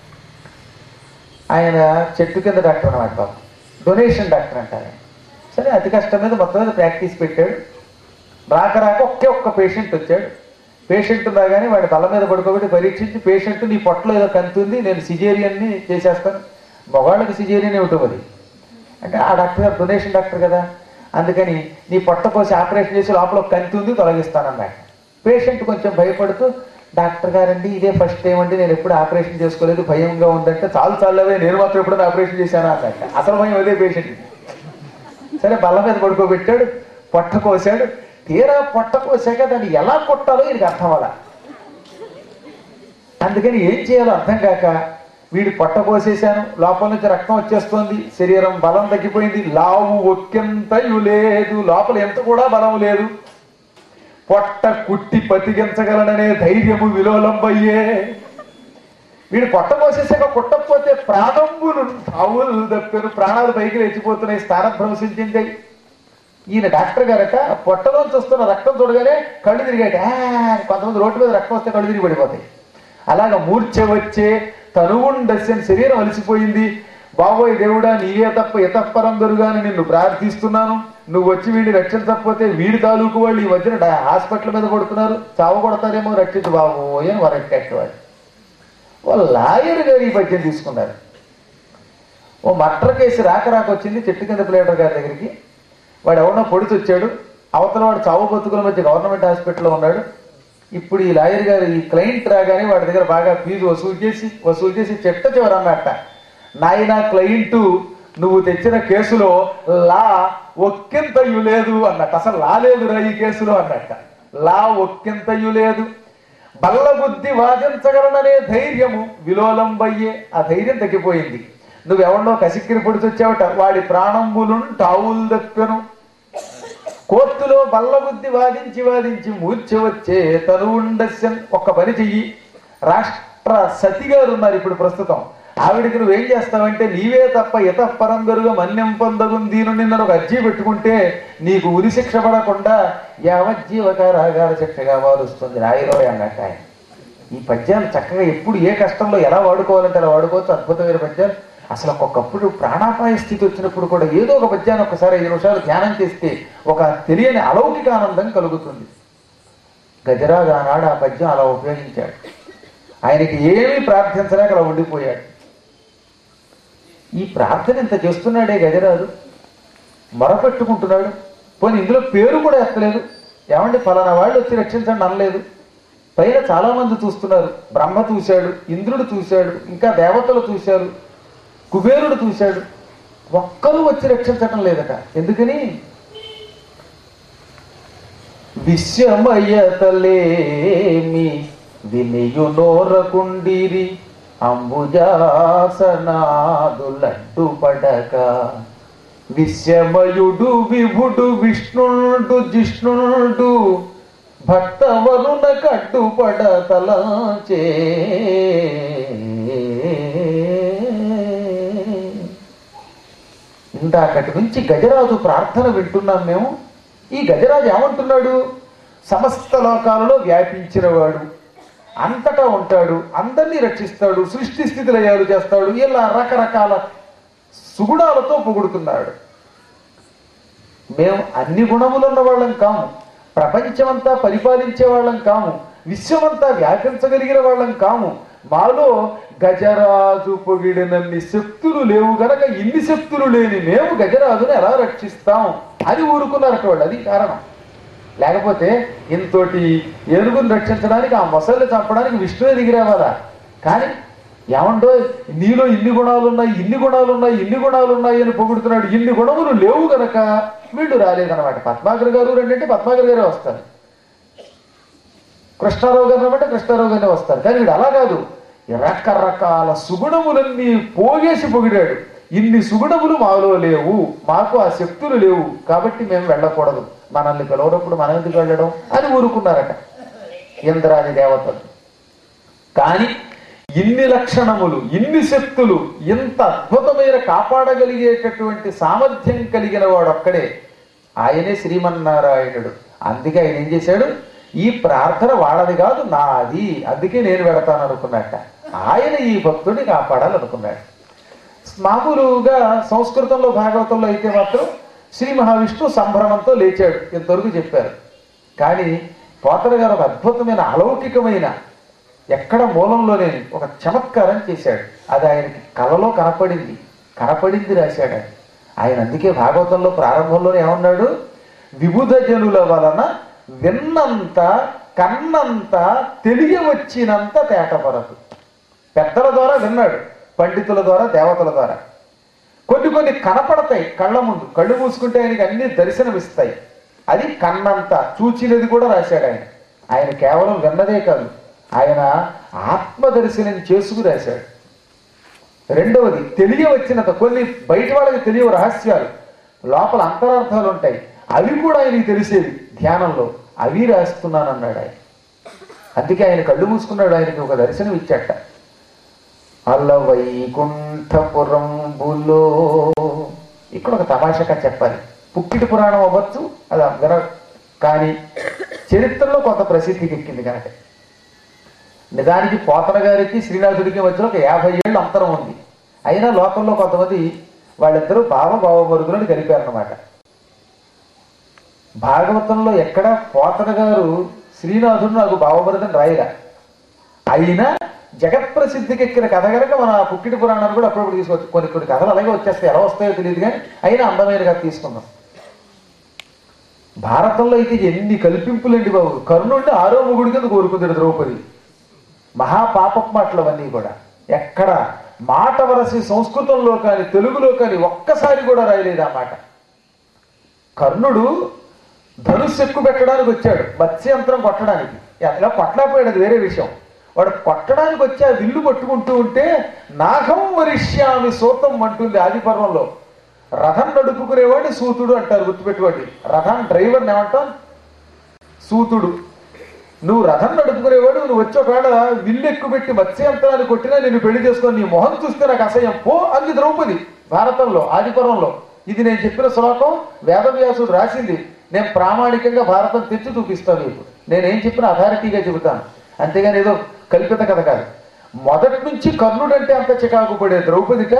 ఆయన చెట్టు కింద డాక్టర్ అన్నమాట, పాపం డొనేషన్ డాక్టర్ అంటారు. సరే అతి కష్టం మీద మొత్తం మీద ప్రాక్టీస్ పెట్టాడు. రాక రాక ఒకే ఒక్క పేషెంట్ వచ్చాడు. పేషెంట్ రాగానే వాడి తల మీద పడుకోబెట్టి పరీక్షించి, పేషెంట్ నీ పొట్టలో ఏదో కంతుంది, నేను సిజేరియన్ని చేసేస్తాను. మగవాళ్ళకి సిజేరియన్ ఏమిటో మరి అంటే, ఆ డాక్టర్ గారు డొనేషన్ డాక్టర్ కదా, అందుకని నీ పొట్ట కోసి ఆపరేషన్ చేసి లోపల ఒక కంతి ఉంది తొలగిస్తానన్నాడు. పేషెంట్ కొంచెం భయపడుతూ డాక్టర్ గారండి ఇదే ఫస్ట్ టైం అండి, నేను ఎప్పుడు ఆపరేషన్ చేసుకోలేదు, భయంగా ఉందంటే చాలు చాలవే నేను మాత్రం ఎప్పుడైనా ఆపరేషన్ చేశానా అన్నట్ట. అసలు భయం అదే పేషెంట్. సరే బల్ల మీద పడుకోబెట్టాడు, పొట్ట కోసాడు. తీరా పొట్ట కోసాక దాన్ని ఎలా కొట్టాలో ఈయనకి అర్థం అలా. అందుకని ఏం చేయాలో అర్థం కాక వీడి పొట్ట కోసేశాను, లోపల నుంచి రక్తం వచ్చేస్తోంది, శరీరం బలం తగ్గిపోయింది, లావు ఒక్కెంతయు లేదు, లోపల ఎంత కూడా బలం లేదు, పొట్ట కుట్టి పతికించగలననే ధైర్యము విలోలంబయ్యే. వీడు పొట్ట కోసేసాక కుట్టకపోతే ప్రాణంబులు తావులు తప్పారు, ప్రాణాలు పైకి లేచిపోతున్నాయి, స్థానభ్రంశించింది. ఈయన డాక్టర్ గారట పొట్టలోంచి వస్తున్న రక్తం చూడగానే కళ్ళు తిరిగాట. కొంతమంది రోడ్డు మీద రక్తం వస్తే కళ్ళు తిరిగి పడిపోతాయి. అలాగ మూర్ఛ వచ్చే తనువుండస్యని శరీరం అలసిపోయింది. బాబోయ్ దేవుడా నీవే తప్ప ఇతఃపరం దొరుగాని నిన్ను ప్రార్థిస్తున్నాను, నువ్వు వచ్చి వీడిని రక్షించకపోతే వీడి తాలూకు వాళ్ళు ఈ మధ్యన హాస్పిటల్ మీద పడుతున్నారు, చావు కొడతారేమో, రక్షించు బాబోయ్ అని వరట్టేవాడు. ఓ లాయర్ గారు ఈ పద్యం తీసుకున్నారు. ఓ మర్డర్ కేసు రాక రాక వచ్చింది చెట్టు కింద ప్లేటర్ గారి దగ్గరికి. వాడు ఎవడో పొడిచి వచ్చాడు, అవతల వాడు చావు బతుకుల మధ్య గవర్నమెంట్ హాస్పిటల్లో ఉన్నాడు. ఇప్పుడు ఈ లాయర్ గారు ఈ క్లయింట్ రాగానే వాడి దగ్గర బాగా ఫీజు వసూలు చేసి వసూలు చేసి చెట్ట చివర అన్నట్ట, నాయన క్లయింటు నువ్వు తెచ్చిన కేసులో లా ఒక్కింతయు లేదు అన్నట్టు. అసలు లా లేదురా ఈ కేసులో అన్నట్ట. లా ఒక్కింతయు లేదు, బల్ల బుద్ధి వాదించగలననే ధైర్యము విలోలంబయ్యే. ఆ ధైర్యం తగ్గిపోయింది. నువ్వెవడో కసిక్కిరి పొడిచి వచ్చావట, వాడి ప్రాణంబులు టావులు దప్పెను. కోర్టులో బల్ల బుద్ధి వాదించి వాదించి మూర్ఛ వచ్చే తనువుండస్యం. ఒక్క పని చెయ్యి, రాష్ట్ర సతి గారు ఉన్నారు ఇప్పుడు ప్రస్తుతం, ఆవిడికి నువ్వేం చేస్తావంటే నీవే తప్ప ఇతఃపరందరుగా మన్యం పొందగుంది నిన్న ఒక అర్జీ పెట్టుకుంటే నీకు ఉరి శిక్ష పడకుండా యావజ్జీవకారాగార శిక్షగా వారుస్తుంది రాయిరోయ్ అన్నట్టు ఆయన. ఈ పద్యాలు చక్కగా ఎప్పుడు ఏ కష్టంలో ఎలా వాడుకోవాలంటే అలా వాడుకోవచ్చు. అద్భుతమైన పద్యాలు. అసలు ఒక్కొక్కప్పుడు ప్రాణాపాయ స్థితి వచ్చినప్పుడు కూడా ఏదో ఒక పద్యాన్ని ఒక్కసారి ఐదు నిమిషాలు ధ్యానం చేస్తే ఒక తెలియని అలౌకిక ఆనందం కలుగుతుంది. గజరాజు ఆనాడు ఆ పద్యం అలా ఉపయోగించాడు. ఆయనకి ఏమీ ప్రార్థించలేక అలా ఉండిపోయాడు. ఈ ప్రార్థన ఇంత చేస్తున్నాడే గజరాజు, మొరపెట్టుకుంటున్నాడు. పోనీ ఇందులో పేరు కూడా ఎత్తలేదు, ఏమంటే ఫలానా వాళ్ళు వచ్చి రక్షించండి అనలేదు. పైన చాలా మంది చూస్తున్నారు, బ్రహ్మ చూశాడు, ఇంద్రుడు చూశాడు, ఇంకా దేవతలు చూశారు, కుబేరుడు చూశాడు, ఒక్కరూ వచ్చి రక్షించటం లేదట. ఎందుకని? విశ్వమయతలేమి వినియు నోరకుండిరి అంబుజాసనాదులడ్డు పడక, విశ్వమయుడు విభుడు విష్ణుడు జిష్ణుడు భక్తవరుణ కడ్డుపడ తలంచే. ఇందాకటి నుంచి గజరాజు ప్రార్థన వింటున్నాం మేము. ఈ గజరాజు ఏమంటున్నాడు? సమస్త లోకాలలో వ్యాపించినవాడు, అంతటా ఉంటాడు, అందరినీ రక్షిస్తాడు, సృష్టి స్థితి లయాలు చేస్తాడు, ఇలా రకరకాల సుగుణాలతో పొగుడుతున్నాడు. మేము అన్ని గుణములున్న వాళ్ళం కాము, ప్రపంచమంతా పరిపాలించే వాళ్ళం కాము, విశ్వమంతా వ్యాపించగలిగిన వాళ్ళం కాము. మాలో గజరాజు పొగిడినన్ని శక్తులు లేవు గనక ఇన్ని శక్తులు లేని మేము గజరాజును ఎలా రక్షిస్తాం అని ఊరుకున్నారట వాళ్ళు. అది కారణం. లేకపోతే ఇంతోటి ఏనుగును రక్షించడానికి, ఆ మొసల్ని చంపడానికి విష్ణువే దిగిరావాలా. కానీ ఏమండో నీలో ఇన్ని గుణాలు ఉన్నాయి, ఇన్ని గుణాలు ఉన్నాయి, ఇన్ని గుణాలు ఉన్నాయి అని పొగుడుతున్నాడు. ఇన్ని గుణములు లేవు గనక వీళ్ళు రాలేదనమాట. పద్మాకర్ గారు రెండంటే పద్మాకర్ గారే వస్తారు, కృష్ణారావు గారు అంటే కృష్ణారావు గారే వస్తారు. కానీ వీడు అలా కాదు, రకరకాల సుగుణములన్నీ పోగేసి పొగిడాడు. ఇన్ని సుగుణములు మాలో లేవు, మాకు ఆ శక్తులు లేవు, కాబట్టి మేము వెళ్ళకూడదు, మనల్ని పిలవనప్పుడు మనం ఎందుకు వెళ్ళడం అని ఊరుకున్నారట ఇంద్రాది దేవతలు. కానీ ఇన్ని లక్షణములు, ఇన్ని శక్తులు, ఇంత అద్భుతమైన కాపాడగలిగేటటువంటి సామర్థ్యం కలిగిన వాడు ఒక్కడే, ఆయనే శ్రీమన్నారాయణుడు. అందుకే ఆయన ఏం చేశాడు? ఈ ప్రార్థన వాళ్ళది కాదు, నాది, అందుకే నేను వెళతాను అనుకున్నట్ట. ఆయన ఈ భక్తుడిని కాపాడాలనుకున్నాడు. మామూలుగా సంస్కృతంలో భాగవతంలో అయితే మాత్రం శ్రీ మహావిష్ణు సంభ్రమంతో లేచాడు, ఇంతవరకు చెప్పారు. కానీ పోతన గారు ఒక అద్భుతమైన అలౌకికమైన ఎక్కడ మూలంలో లేని ఒక చమత్కారం చేశాడు. అది ఆయనకి కలలో కనపడింది, కనపడింది రాశాడు ఆయన. ఆయన అందుకే భాగవతంలో ప్రారంభంలోనే ఏమన్నాడు, విబుధ జనుల వలన విన్నంత కన్నంత తెలియవచ్చినంత తేటపరదు. పెద్దల ద్వారా విన్నాడు, పండితుల ద్వారా, దేవతల ద్వారా. కొన్ని కొన్ని కనపడతాయి కళ్ళ ముందు, కళ్ళు మూసుకుంటే ఆయనకి అన్ని దర్శనమిస్తాయి. అది కన్నంత, చూచినది కూడా రాశాడు ఆయన. ఆయన కేవలం విన్నదే కాదు, ఆయన ఆత్మదర్శనం చేసుకు రాశాడు. రెండవది తెలియవచ్చినంత, కొన్ని బయట వాళ్ళకి తెలియవు రహస్యాలు, లోపల అంతరార్థాలు ఉంటాయి, అవి కూడా ఆయనకి తెలిసేవి ధ్యానంలో, అవి రాస్తున్నానన్నాడు ఆయన. అందుకే ఆయన కళ్ళు మూసుకున్నాడు, ఆయనకి ఒక దర్శనం ఇచ్చట. అల్లవైకుంఠపురంబులో, ఇక్కడ ఒక తమాషగా చెప్పాలి. పుక్కిటి పురాణం అవ్వచ్చు, అది విన కానీ చరిత్రలో కొంత ప్రసిద్ధికి ఎక్కింది కనుక. నిజానికి పోతన గారికి శ్రీనాథుడికి మధ్యలో ఒక యాభై ఏళ్ళు అంతరం ఉంది. అయినా లోకంలో కొంతమంది వాళ్ళిద్దరూ బావ బావమరుదులను కలిపారన్నమాట. భాగవతంలో ఎక్కడ పోతన గారు శ్రీనాథుడు నాకు బావమరుదని రాయిరా. అయినా జగత్ప్రసిద్ధికి ఎక్కిన కథ కనుక మన పుక్కిటి పురాణాన్ని కూడా అప్పుడప్పుడు తీసుకోవచ్చు. కొన్ని కొన్ని కథలు అలాగే వచ్చేస్తాయి, ఎలా వస్తాయో తెలియదు కానీ అయినా అందమైన కథ తీసుకుందాం. భారతంలో అయితే ఎన్ని కల్పింపులండి బాబు. కర్ణుడిని ఆరో మొగుడి కింద కోరుకుంటాడు ద్రౌపది. మహాపాపపు మాటలు అవన్నీ కూడా. ఎక్కడ మాట వరసి సంస్కృతంలో కానీ తెలుగులో కానీ ఒక్కసారి కూడా రాయలేదు ఆ మాట. కర్ణుడు ధనుస్సు ఎక్కువ పెట్టడానికి వచ్చాడు, మత్స్యంత్రం కొట్టడానికి. అట్లా కొట్టలేకపోయాడు, అది వేరే విషయం. వాడు కొట్టడానికి వచ్చి ఆ విల్లు పట్టుకుంటూ ఉంటే నాగం వరిష్యామి సూతం అంటుంది ఆది పర్వంలో. రథం నడుపుకునేవాడిని సూతుడు అంటారు, గుర్తుపెట్టుకోండి. రథం డ్రైవర్ని ఏమంటాం? సూతుడు. నువ్వు రథం నడుపుకునేవాడు, నువ్వు వచ్చి ఒకవేళ విల్లు ఎక్కువ పెట్టి మత్స్యంత్రాన్ని కొట్టినా నేను పెళ్లి చేసుకొని నీ మొహం చూస్తే నాకు అసహ్యం పో అంది ద్రౌపది భారతంలో ఆది పర్వంలో. ఇది నేను చెప్పిన శ్లోకం వేదవ్యాసుడు రాసింది. నేను ప్రామాణికంగా భారతం తెచ్చి చూపిస్తాను ఇప్పుడు. నేనేం చెప్పినా అథారిటీగా చెబుతాను, అంతేగాని ఏదో కల్పిత కథ కాదు. మొదటి నుంచి కర్ణుడు అంటే అంత చికాకు పడే ద్రౌపదిక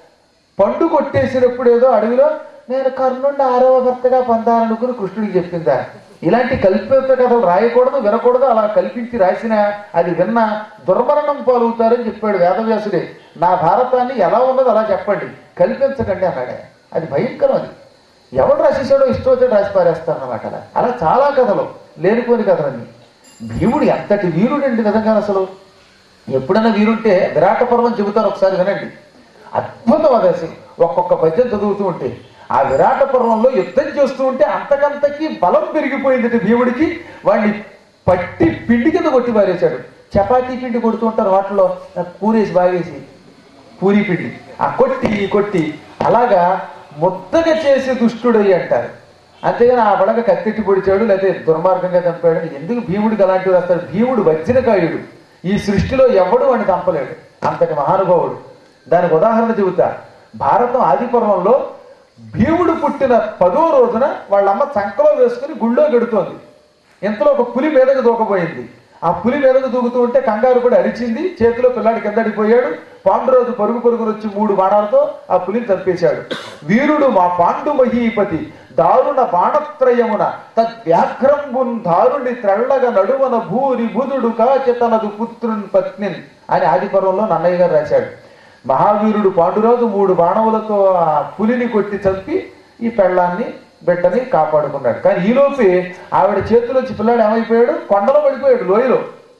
పండు కొట్టేసినప్పుడు ఏదో అడవిలో నేను కర్ణుడిని ఆరవ భర్తగా పొందాలనుకుని కృష్ణుడికి చెప్పిందా? ఇలాంటి కల్పిత కథలు రాయకూడదు, వినకూడదు. అలా కల్పించి రాసినా అది విన్నా దుర్మరణం పాలవుతారని చెప్పాడు వేదవ్యాసుడే. నా భారతాన్ని ఎలా ఉన్నదో అలా చెప్పండి, కల్పించకండి అన్నాడే. అది భయంకరం. అది ఎవడు రాసేసాడో ఇష్టం వచ్చాడు రాసి పారేస్తారన్నమాట. అలా అలా చాలా కథలు, లేనిపోని కథలన్నీ. భీముడు ఎంతటి వీరుడండి నిజంగా. అసలు ఎప్పుడైనా వీరుంటే విరాట పర్వం చెబుతాను, ఒకసారి వినండి. అద్భుతం అది. అసలు ఒక్కొక్క పద్యం చదువుతూ ఉంటే ఆ విరాట పర్వంలో యుద్ధం చేస్తూ ఉంటే అంతకంతకి బలం పెరిగిపోయింది భీముడికి. వాడిని పట్టి పిండి కింద కొట్టి పారేశాడు. చపాతీ పిండి కొడుతూ ఉంటారు వాటిలో, కూరేసి బాగేసి పూరీ పిండి ఆ కొట్టి కొట్టి అలాగా ముద్దగా చేసి దుష్టుడయ్యి అంటారు. అంతేగాని ఆ బడగ కత్తిట్టి పొడిచాడు లేకపోతే దుర్మార్గంగా చంపాడు. ఎందుకు భీముడికి అలాంటివి రాస్తాడు? భీముడు వజ్రకాయుడు, ఈ సృష్టిలో ఎవడు వాడిని చంపలేడు, అంతటి మహానుభావుడు. దానికి ఉదాహరణ చెబుతా. భారతం ఆది పర్వంలో భీముడు పుట్టిన పదో రోజున వాళ్ళమ్మ చంకలో వేసుకుని గుళ్ళో గెడుతోంది. ఇంతలో ఒక పులి మీదకు దూకపోయింది. ఆ పులి మీదకు దూకుతూ ఉంటే కంగారు కూడా అరిచింది. చేతిలో పిల్లాడి కిందడిపోయాడు. పాండురాజు పరుగు పరుగును వచ్చి మూడు బాణాలతో ఆ పులిని చంపేశాడు. వీరుడు మా పాండు మహీపతి దారుణ బాణత్రయమున తద్వ్యాఘ్రంబున్ దారుణి త్రళ్ళగా నడువన భూరి బుధుడు కాచి తనదు పుత్రుని పత్నిన్ అని ఆది పర్వంలో నన్నయ్య గారు రాశాడు. మహావీరుడు పాండురాజు మూడు బాణములతో ఆ పులిని కొట్టి చంపి ఈ పెళ్ళాన్ని బిడ్డని కాపాడుకున్నాడు. కానీ ఈలోపే ఆవిడ చేతిలోంచి పిల్లాడు ఏమైపోయాడు? కొండలో పడిపోయాడు, లోయలో.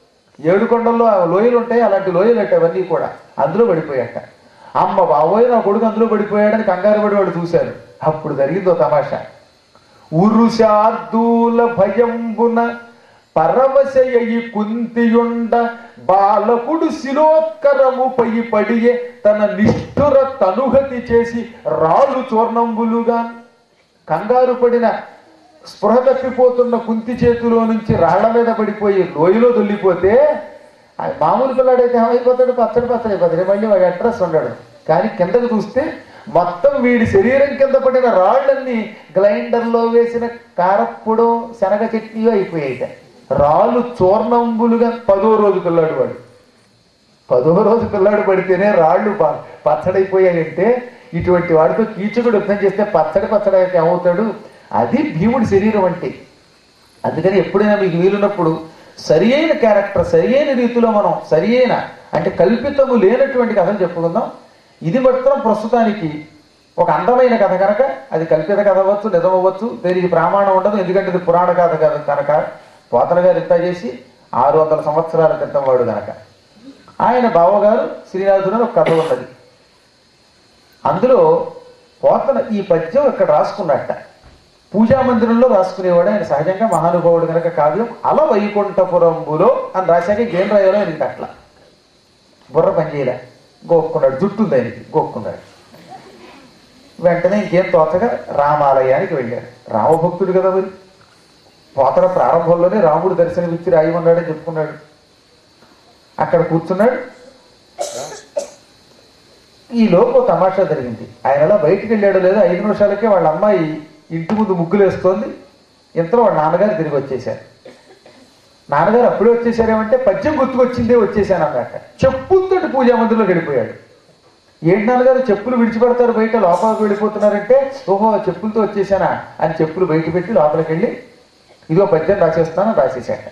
ఏడు కొండల్లో లోయలు ఉంటాయి, అలాంటి లోయలు అంటే అవన్నీ కూడా అందులో పడిపోయాట. అమ్మ బాబోయ్ నా కొడుకు అందులో పడిపోయాడని కంగారు పడి వాడు చూశారు. అప్పుడు జరిగిందో తమాషా. ఉరుషార్దూల భయంబున పరవశయి కుంతియుండ బాలకుడు శిలోత్కరము పై పడియే తన నిష్ఠుర తనుహతి చేసి రాళ్ళు చూర్ణంబులుగా. కంగారు పడిన స్పృహ తప్పిపోతున్న కుంతి చేతిలో నుంచి రాళ్ల మీద పడిపోయి లోయలో దొల్లిపోతే మామూలు పిల్లాడైతే ఏమైపోతాడు? పచ్చడి పచ్చడి అయిపోతాడు, మళ్ళీ వాడి అడ్రస్ ఉండడు. కానీ కిందకు చూస్తే మొత్తం వీడి శరీరం కింద పడిన రాళ్ళన్నీ గ్రైండర్లో వేసిన కారప్పుడు శనగ చట్నీ అయిపోయాయి. రాళ్ళు చూర్ణంబులుగా. పదో రోజు పిల్లాడు వాడు. పదో రోజు పిల్లాడు పడితేనే రాళ్ళు పచ్చడైపోయాయంటే ఇటువంటి వాడితో కీచకుడు యుద్ధం చేస్తే పచ్చడి పచ్చడి అయితే ఏమవుతాడు? అది భీముడి శరీరం అంటే. అందుకని ఎప్పుడైనా మీకు వీలున్నప్పుడు సరి అయిన క్యారెక్టర్, సరి అయిన రీతిలో మనం సరి అయిన అంటే కల్పితము లేనటువంటి కథలు చెప్పుకుందాం. ఇది మాత్రం ప్రస్తుతానికి ఒక అందమైన కథ కనుక అది కల్పిత కథ అవ్వచ్చు, నిజం అవ్వచ్చు, దీనికి ప్రమాణం ఉండదు. ఎందుకంటే ఇది పురాణ కథ కథ కనుక పోతన గారు ఇంత చేసి ఆరు వందల సంవత్సరాల క్రితం వాడు కనుక ఆయన బావగారు శ్రీనాథుడు అని ఒక కథ ఉన్నది. అందులో పోతన ఈ పద్యం ఇక్కడ రాసుకున్నట్ట. పూజా మందిరంలో రాసుకునేవాడు ఆయన. సహజంగా మహానుభావుడు కనుక కావ్యం అల వైకుంఠపురంబులో అని రాశాక ఏం రాయాలో ఆయనకి అట్లా బుర్ర పనిచేయలే, గోక్కున్నాడు. జుట్టు ఉంది ఆయనకి, గోక్కున్నాడు. వెంటనే ఇంకేం తోచగా రామాలయానికి వెళ్ళాడు. రామభక్తుడు కదా మరి. పోతన ప్రారంభంలోనే రాముడు దర్శనమిచ్చి రాయమన్నాడని చెప్పుకున్నాడు. అక్కడ కూర్చున్నాడు. ఈ లోపు తమాషా జరిగింది. ఆయన అలా బయటికి వెళ్ళాడు లేదో ఐదు నిమిషాలకే వాళ్ళ అమ్మాయి ఇంటి ముందు ముగ్గులు వేస్తోంది. ఇంతలో వాళ్ళ నాన్నగారు తిరిగి వచ్చేశారు. నాన్నగారు అప్పుడే వచ్చేసారేమంటే పద్యం గుర్తుకొచ్చిందే వచ్చేసాను అన్నట్ట. చెప్పులతోటి పూజా మందిరంలో గడిపోయాడు. ఏంటి నాన్నగారు చెప్పులు విడిచిపెడతారు బయట, లోపలికి వెళ్ళిపోతున్నారంటే ఓహో చెప్పులతో వచ్చేసానా అని చెప్పులు బయట పెట్టి లోపలికి వెళ్ళి ఇదిగో పద్యం రాసేస్తాను రాసేసాట.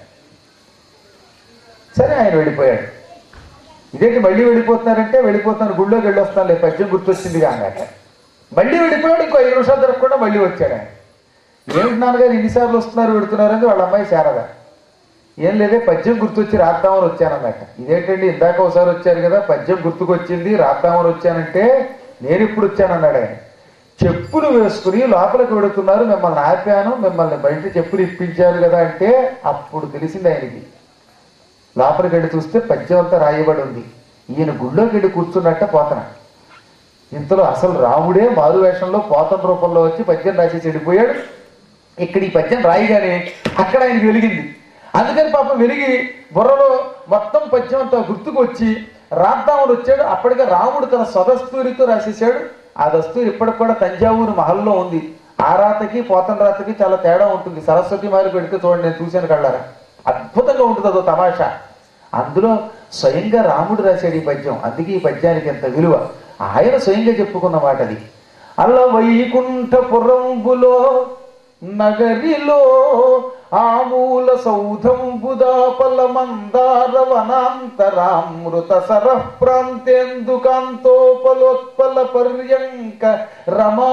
సరే ఆయన వెళ్ళిపోయాడు. ఇదేంటి మళ్ళీ వెళ్ళిపోతున్నారంటే వెళ్ళిపోతాను గుళ్ళోకి వెళ్ళొస్తాను లే పద్యం గుర్తొచ్చింది అన్నట్ట. మళ్ళీ వెళ్ళిపోయాడు. ఇంకో ఐదు నిమిషాలు జరగకుండా మళ్ళీ వచ్చాడు ఆయన. ఏమిటి నాన్నగారు ఇన్నిసార్లు వస్తున్నారు పెడుతున్నారు అని వాళ్ళ అమ్మాయి శారద. ఏం లేదే పద్యం గుర్తొచ్చి రాద్దామని వచ్చానన్నట్ట. ఇదేంటండి ఇందాక ఒకసారి వచ్చారు కదా పద్యం గుర్తుకొచ్చింది రాద్దామని వచ్చానంటే నేను ఇప్పుడు వచ్చానన్నాడు ఆయన. చెప్పులు వేసుకుని లోపలికి వెడుతున్నారు, మిమ్మల్ని ఆపాను, మిమ్మల్ని బయట చెప్పులు ఇప్పించారు కదా అంటే అప్పుడు తెలిసింది ఆయనకి. లోపలికి వెళ్ళి చూస్తే పద్యం అంతా రాయబడి ఉంది. ఈయన గుళ్ళోకి వెళ్ళి కూర్చున్నట్ట పోతన. ఇంతలో అసలు రాముడే మారు వేషంలో పోతన రూపంలో వచ్చి పద్యం రాసేసి వెళ్ళిపోయాడు. ఇక్కడ ఈ పద్యం రాయిగానే అక్కడ ఆయనకి వెలిగింది. అందుకని పాపం వెలిగి బుర్రలో మొత్తం పద్యం అంతా గుర్తుకు వచ్చి రాద్దామని వచ్చాడు. అప్పటికే రాముడు తన స్వదస్తూరితో రాసేసాడు. ఆ దస్తూరి ఇప్పటికి కూడా తంజావూరు మహల్లో ఉంది. ఆ రాతకి పోతన రాతకి చాలా తేడా ఉంటుంది. సరస్వతి మారి పెడితే చూడండి, నేను చూశాను కళ్ళారా, అద్భుతంగా ఉంటుంది అదో తమాషా. అందులో స్వయంగా రాముడు రాశాడు ఈ పద్యం. అందుకే ఈ పద్యానికి ఎంత విలువ. ఆయన స్వయంగా చెప్పుకున్న మాట అది. అల్ల వైకుంఠపురంబులో నగరిలో ఆమూల సౌధంబుదాపల మందార వనాంతరామృత సరః ప్రాంతేందుకాంతోపలోత్పల పర్యంక రమా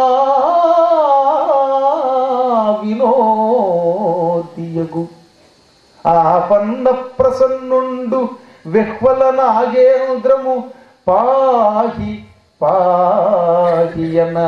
వినోదియగు ఆపన్న ప్రసన్నుండు విహ్వల నాగేంద్రము పాహి పాహియన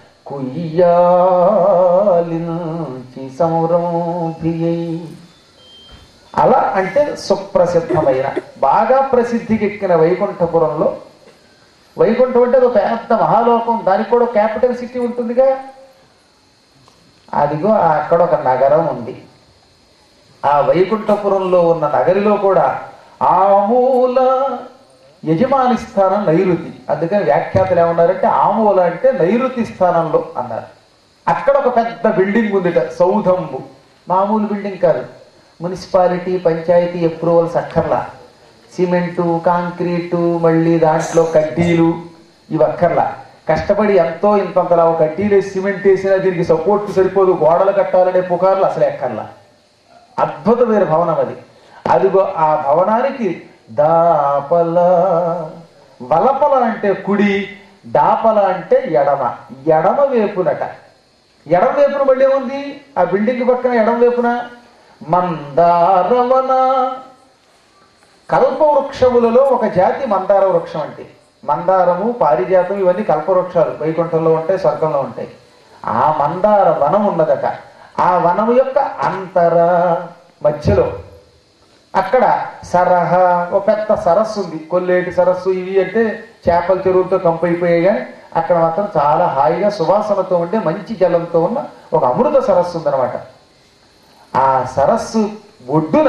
కుయ్యాలించి సంరంభియై. అలా అంటే సుప్రసిద్ధమైన బాగా ప్రసిద్ధికెక్కిన వైకుంఠపురంలో, వైకుంఠం అంటే ఒక పెద్ద మహాలోకం, దానికి కూడా క్యాపిటల్ సిటీ ఉంటుందిగా. అదిగో అక్కడ ఒక నగరం ఉంది. ఆ వైకుంఠపురంలో ఉన్న నగరిలో కూడా ఆమూల యజమాని స్థానం నైరుతి. అందుకని వ్యాఖ్యాతలు ఏమన్నారంటే ఆమూల అంటే నైరుతి స్థానంలో అన్నారు. అక్కడ ఒక పెద్ద బిల్డింగ్ ఉందిట, సౌధంబు. మామూలు బిల్డింగ్ కాదు, మున్సిపాలిటీ పంచాయతీ అప్రూవల్స్ అక్కర్లా. సిమెంటు కాంక్రీటు మళ్ళీ దాంట్లో కడ్డీలు ఇవి అక్కర్లా. కష్టపడి ఎంతో ఇంతంతలా ఒక కడ్డీలు వేసి సిమెంట్ వేసినా దీనికి సపోర్ట్ సరిపోదు, గోడలు కట్టాలనే పుకార్లు అసలు ఎక్కర్లా. అద్భుతమైన భవనం అది. అదిగో ఆ భవనానికి దాపల, వలపల అంటే కుడి, దాపల అంటే ఎడమ. ఎడమ వేపునట. ఎడమ వేపున మళ్ళీ ఉంది ఆ బిల్డింగ్ పక్కన. ఎడమ వేపున మందారవన, కల్పవృక్షములలో ఒక జాతి మందార వృక్షం. అంటే మందారము పారిజాతం ఇవన్నీ కల్పవృక్షాలు, వైకుంఠంలో ఉంటాయి, స్వర్గంలో ఉంటాయి. ఆ మందార వనం ఉన్నదట. ఆ వనము యొక్క అంతర మధ్యలో అక్కడ సరహ ఒక పెద్ద సరస్సు ఉంది. కొల్లేటి సరస్సు ఇవి అంటే చేపల చెరువులతో కంపైపోయాయి. కానీ అక్కడ మాత్రం చాలా హాయిగా సువాసనతో ఉండే మంచి జలంతో ఉన్న ఒక అమృత సరస్సు ఉందన్నమాట. ఆ సరస్సు ఒడ్డున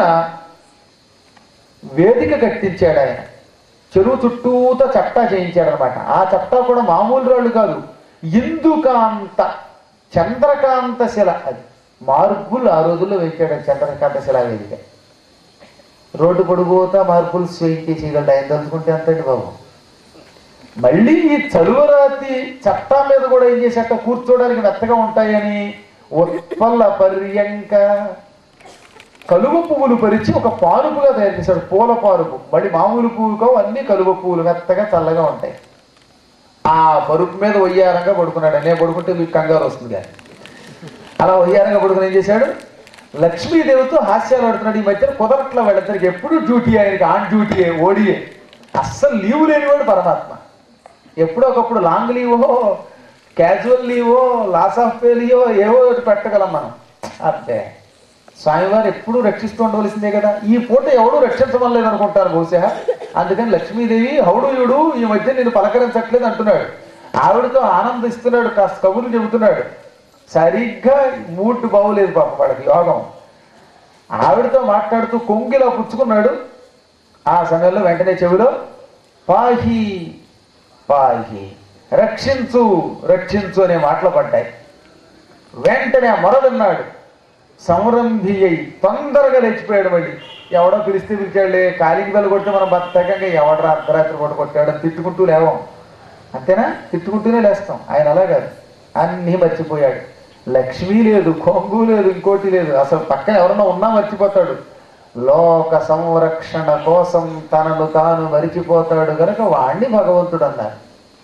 వేదిక కట్టించాడు ఆయన. చెరువు చుట్టూతో చట్టా చేయించాడు అనమాట. ఆ చట్టా కూడా మామూలు రాళ్ళు కాదు, ఇందుకాంత చంద్రకాంత శిల. అది మార్బుల్ ఆ రోజుల్లో వేయించాడు చంద్రకాంత శిలా వేదిక. రోడ్డు పొడుగుతా మార్బుల్ స్వేయించి చేయగలడు ఆయన తలుచుకుంటే అంతండి బాబు. మళ్ళీ ఈ చలువరాతి చట్టా మీద కూడా ఏం చేశాక కూర్చోడానికి మెత్తగా ఉంటాయని ఉత్పల్ల పర్యంక కలువ పువ్వులు పరిచి ఒక పానుపుగా తయారు చేశాడు. పూల పానుపు. మళ్ళీ మామూలు పువ్వులు కావు, అన్ని కలువ పువ్వులు మెత్తగా చల్లగా ఉంటాయి. ఆ పరుపు మీద వయ్యారంగా పడుకున్నాడు. నేను పడుకుంటే మీకు కంగారు వస్తుంది కానీ అలా వయ్యారంగా పడుకుని ఏం చేశాడు, లక్ష్మీదేవితో హాస్యాలు ఆడుతున్నాడు. ఈ మధ్యన కుదరట్లా వాళ్ళిద్దరికి, ఎప్పుడు డ్యూటీ, ఆయనకి ఆన్ డ్యూటీయే, ఓడియే, అస్సలు లీవ్ లేనివాడు పరమాత్మ. ఎప్పుడో ఒకప్పుడు లాంగ్ లీవో క్యాజువల్ లీవో లాస్ ఆఫ్ పే లీవో ఏవో ఒకటి పెట్టగలం మనం. అబ్బే స్వామివారు ఎప్పుడూ రక్షిస్తూ ఉండవలసిందే కదా. ఈ పూట ఎవడూ రక్షించడం లేదు అనుకుంటారు బహుశా. అందుకని లక్ష్మీదేవి హౌడుయుడు ఈ మధ్య నేను పలకరించట్లేదు అంటున్నాడు. ఆవిడతో ఆనందిస్తున్నాడు, కాస్త కబుర్లు చెబుతున్నాడు. సరిగ్గా మూడ్ బాగోలేదు పాప వాడికి యోగం. ఆవిడతో మాట్లాడుతూ కొంగిలో పుచ్చుకున్నాడు. ఆ సమయంలో వెంటనే చెవిలో పాహి పాహి, రక్షించు రక్షించు అనే మాటలు పడ్డాయి. వెంటనే ఆ మొర విన్నాడు. సంరంభి అయి తొందరగా లేచిపోయాడు. మళ్ళీ ఎవడో పిలిస్తే పిలిచాడులే, కాలికి బెల్ల కొడితే మనం బతకంగా ఎవడరా అర్ధరాత్రి పూట కొట్టాడు తిట్టుకుంటూ లేవం, అంతేనా, తిట్టుకుంటూనే లేస్తాం. ఆయన అలా కాదు, అన్నీ మర్చిపోయాడు. లక్ష్మీ లేదు, కొంగు లేదు, ఇంకోటి లేదు, అసలు పక్కన ఎవరన్నా ఉన్నా మర్చిపోతాడు. లోక సంరక్షణ కోసం తనను తాను మరిచిపోతాడు గనక వాణ్ణి భగవంతుడు అన్నారు.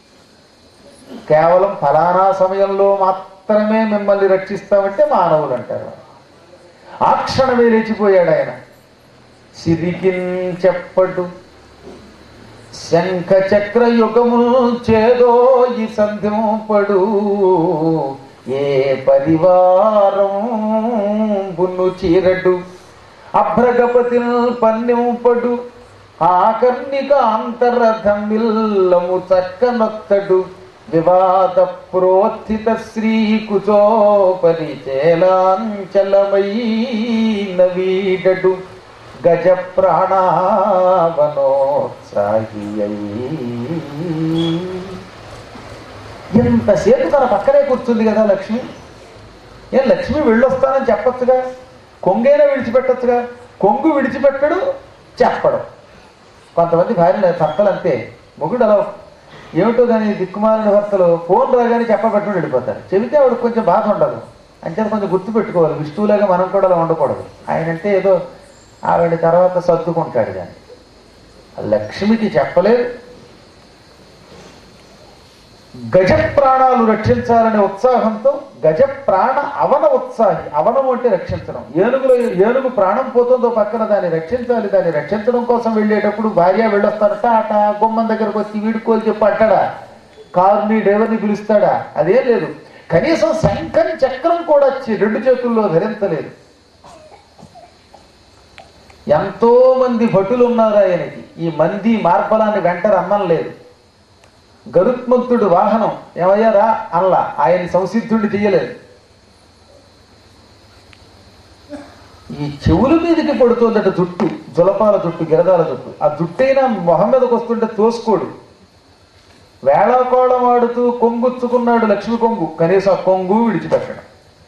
కేవలం ఫలానా సమయంలో మాత్రమే మిమ్మల్ని రక్షిస్తామంటే మానవులు అంటారు. ఆ క్షణమే లేచిపోయాడు ఆయన. సిరికిన్ చెప్పడు శంఖ చక్ర యుగముల్ చేదో ఈ సంధింపడు, ఏ పరివారం బున్ను చీరడు, అభ్రగపతిల్ పన్నెంపడు, ఆకర్ణిక అంతరథమిల్లము చక్కనొత్తడు, వివాద ప్రోత్థిత శ్రీ కుచోపరిచేలాంచలమై నవీడడు, గజ ప్రాణావనోత్సాహి. ఎంతసేపు తన పక్కనే కూర్చుంది కదా లక్ష్మి. ఏం లక్ష్మి వెళ్ళొస్తానని చెప్పచ్చుగా, కొంగైనా విడిచిపెట్టచ్చుగా. కొంగు విడిచిపెట్టడు, చెప్పడం. కొంతమంది భార్యలు భర్తలు అంతే, మొగుడు అలా ఏమిటో కానీ దిక్కుమాలిన భర్తలు ఫోన్ రాగానే చెప్పబెట్టుకుని వెళ్ళిపోతారు. చెబితే ఆవిడకి కొంచెం బాధ ఉండదు, అంటే కొంచెం గుర్తు పెట్టుకోవాలి. విష్ణువులాగా మనం కూడా అలా ఉండకూడదు. ఆయనంటే ఏదో ఆవిడ తర్వాత సర్దుకుంటాడు. కానీ లక్ష్మికి చెప్పలేదు. గజ ప్రాణాలు రక్షించాలనే ఉత్సాహంతో గజ ప్రాణ అవన ఉత్సాహి. అవనం అంటే రక్షించడం. ఏనుగులో ఏనుగు ప్రాణం పోతుందో పక్కన దాన్ని రక్షించాలి. దాన్ని రక్షించడం కోసం వెళ్ళేటప్పుడు భార్య వెళ్ళొస్తారట, అట గుమ్మం దగ్గరకు వచ్చి వీడుకోలు చెప్పి అంటాడా, కారుని డ్రైవర్ని పిలుస్తాడా, అదేం లేదు. కనీసం శంఖం చక్రం కూడా రెండు చేతుల్లో ధరించలేదు. ఎంతో మంది భటులు ఉన్నారు ఆయనకి. ఈ మంది మార్బలాన్ని వెంట రమ్మం లేదు. గరుత్మంతుడు వాహనం ఏమయ్యారా అల్లా ఆయన సంసిద్ధుడిని చెయ్యలేదు. ఈ చెవుల మీదకి పడుతోందట జుట్టు, జులపాల జుట్టు, గిరదాల జుట్టు. ఆ జుట్టైనా మొహం మీదకి వస్తుంటే తోసుకోడు. వేళాకోళం ఆడుతూ కొంగుచ్చుకున్నాడు లక్ష్మి కొంగు, కనీసం ఆ కొంగు విడిచిపెట్టడం.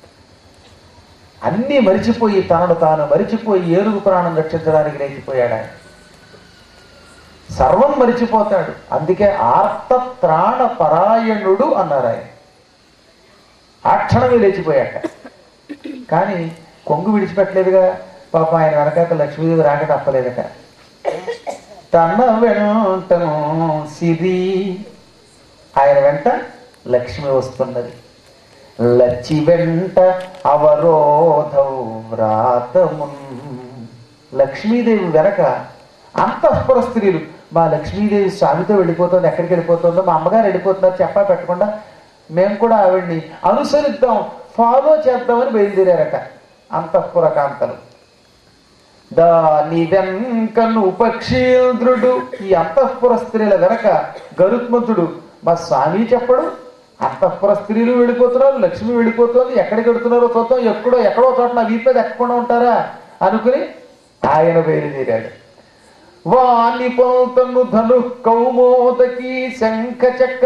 అన్నీ మరిచిపోయి తనను తాను మరిచిపోయి ఏనుగు ప్రాణం రక్షించడానికి లేచిపోయాడు ఆయన. సర్వం మరిచిపోతాడు. అందుకే ఆర్త త్రాణ పరాయణుడు అన్నారు ఆయన. ఆ క్షణమే లేచిపోయాక. కానీ కొంగు విడిచిపెట్టలేదుగా పాప. ఆయన వెనకాక లక్ష్మీదేవి రాక తప్పలేదట. తన వెంటను సిరి, ఆయన వెంట లక్ష్మి వస్తున్నది. లచ్చి వెంట అవరోధం వ్రాతమున్. లక్ష్మీదేవి వెనక అంతఃపుర స్త్రీలు. మా లక్ష్మీదేవి స్వామితో వెళ్ళిపోతుంది, ఎక్కడికి వెళ్ళిపోతుందో, మా అమ్మగారు వెళ్ళిపోతున్నారు చెప్పా పెట్టకుండా మేము కూడా ఆవిడ్ని అనుసరిద్దాం, ఫాలో చేద్దామని బయలుదేరారట అంతఃపుర కాంతలు. దాని వెంకను ఉపక్షీంద్రుడు. ఈ అంతఃపుర స్త్రీల వెనక గరుత్మంతుడు మా స్వామి చెప్పడు, అంతఃపుర స్త్రీలు వెళ్ళిపోతున్నారు, లక్ష్మి వెళ్ళిపోతుంది, ఎక్కడికి వెళుతున్నారో చూద్దాం, ఎక్కడో ఎక్కడో చోట నా వీపు మీద ఎక్కకుండా ఉంటారా అనుకుని ఆయన బయలుదేరాడు. వాణి పొంతను ధను కౌమోదకి శంఖ చక్ర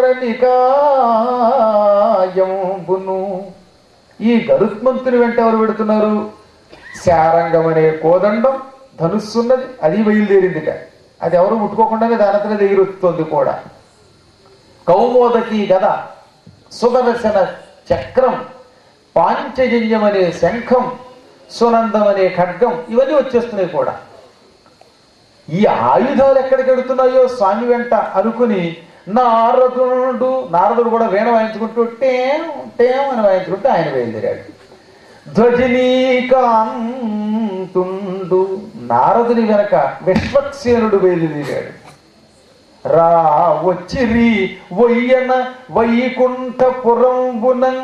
నికాయంబును. ఈ గరుత్మంతుని వెంట ఎవరు పెడుతున్నారు? శారంగం అనే కోదండం, ధనుస్సున్నది, అది బయలుదేరిందిట. అది ఎవరు ముట్టుకోకుండానే దానంతనే ఎగిరొస్తుంది కూడా. కౌమోదకి గద, సుదర్శన చక్రం, పాంచజన్యం అనే శంఖం, సునందం అనే ఖడ్గం, ఇవన్నీ వచ్చేస్తున్నాయి కూడా. ఈ ఆయుధాలు ఎక్కడికి వెడుతున్నాయో స్వామి వెంట అనుకుని నారదుడు నారదుడు కూడా వీణ వాయించుకుంటూ టేం టేం అని వాయించుకుంటూ ఆయన బయలుదేరాడు. ధ్వజినీకాంతుండు నారదుని వెనక విశ్వక్సేనుడు బయలుదేరాడు. రా వచ్చిరి వయ్యన వైకుంఠపురంబునం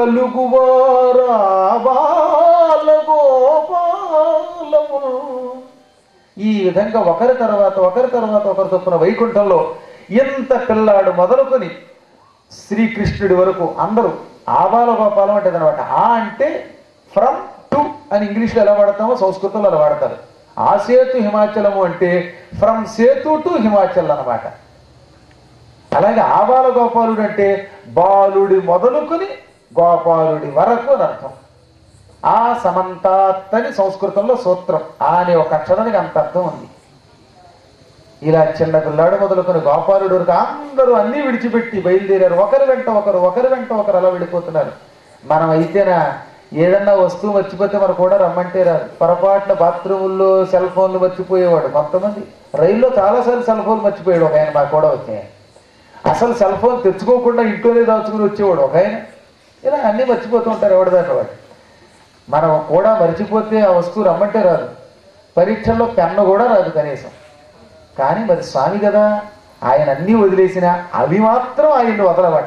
కలుగువారాబాలగోపాలము. ఈ విధంగా ఒకరి తర్వాత ఒకరి తర్వాత ఒకరి చొప్పున వైకుంఠంలో ఎంత పిల్లాడు మొదలుకొని శ్రీకృష్ణుడి వరకు అందరూ ఆబాల గోపాలం అంటే అనమాట. ఆ అంటే ఫ్రమ్ టు అని ఇంగ్లీష్లో ఎలా వాడతామో సంస్కృతంలో అలా వాడతారు. ఆ సేతు హిమాచలము అంటే ఫ్రమ్ సేతు టు హిమాచల్ అన్నమాట. అలాగే ఆబాల గోపాలుడు అంటే బాలుడి మొదలుకొని గోపాలుడి వరకు అని అర్థం. ఆ సమంతాత్ అని సంస్కృతంలో సూత్రం. ఆ అనే ఒక అక్షరానికి అంత అర్థం ఉంది. ఇలా చిన్న పిల్లాడు మొదలుకొని గోపాలుడు వరకు అందరూ అన్నీ విడిచిపెట్టి బయలుదేరారు. ఒకరి వెంట ఒకరు ఒకరి వెంట ఒకరు అలా వెళ్ళిపోతున్నారు. మనం అయితేనా ఏదన్నా వస్తువు మర్చిపోతే మనం కూడా రమ్మంటే రాదు. పొరపాటున బాత్రూముల్లో సెల్ ఫోన్లు మర్చిపోయేవాడు కొంతమంది. రైల్లో చాలాసార్లు సెల్ ఫోన్ మర్చిపోయాడు ఒక ఆయన. మాకు కూడా వచ్చాయి. అసలు సెల్ ఫోన్ తెచ్చుకోకుండా ఇంట్లోనే దాచుకుని వచ్చేవాడు ఒక ఆయన. ఇలా అన్నీ మర్చిపోతూ ఉంటారు ఎవరిదాకా వాడు. మనం కూడా మర్చిపోతే ఆ వస్తువు రమ్మంటే రాదు. పరీక్షల్లో పెన్ను కూడా రాదు కనీసం. కానీ మరి స్వామి కదా, ఆయన అన్నీ వదిలేసినా అవి మాత్రం ఆయన్ని వదలబట్ట.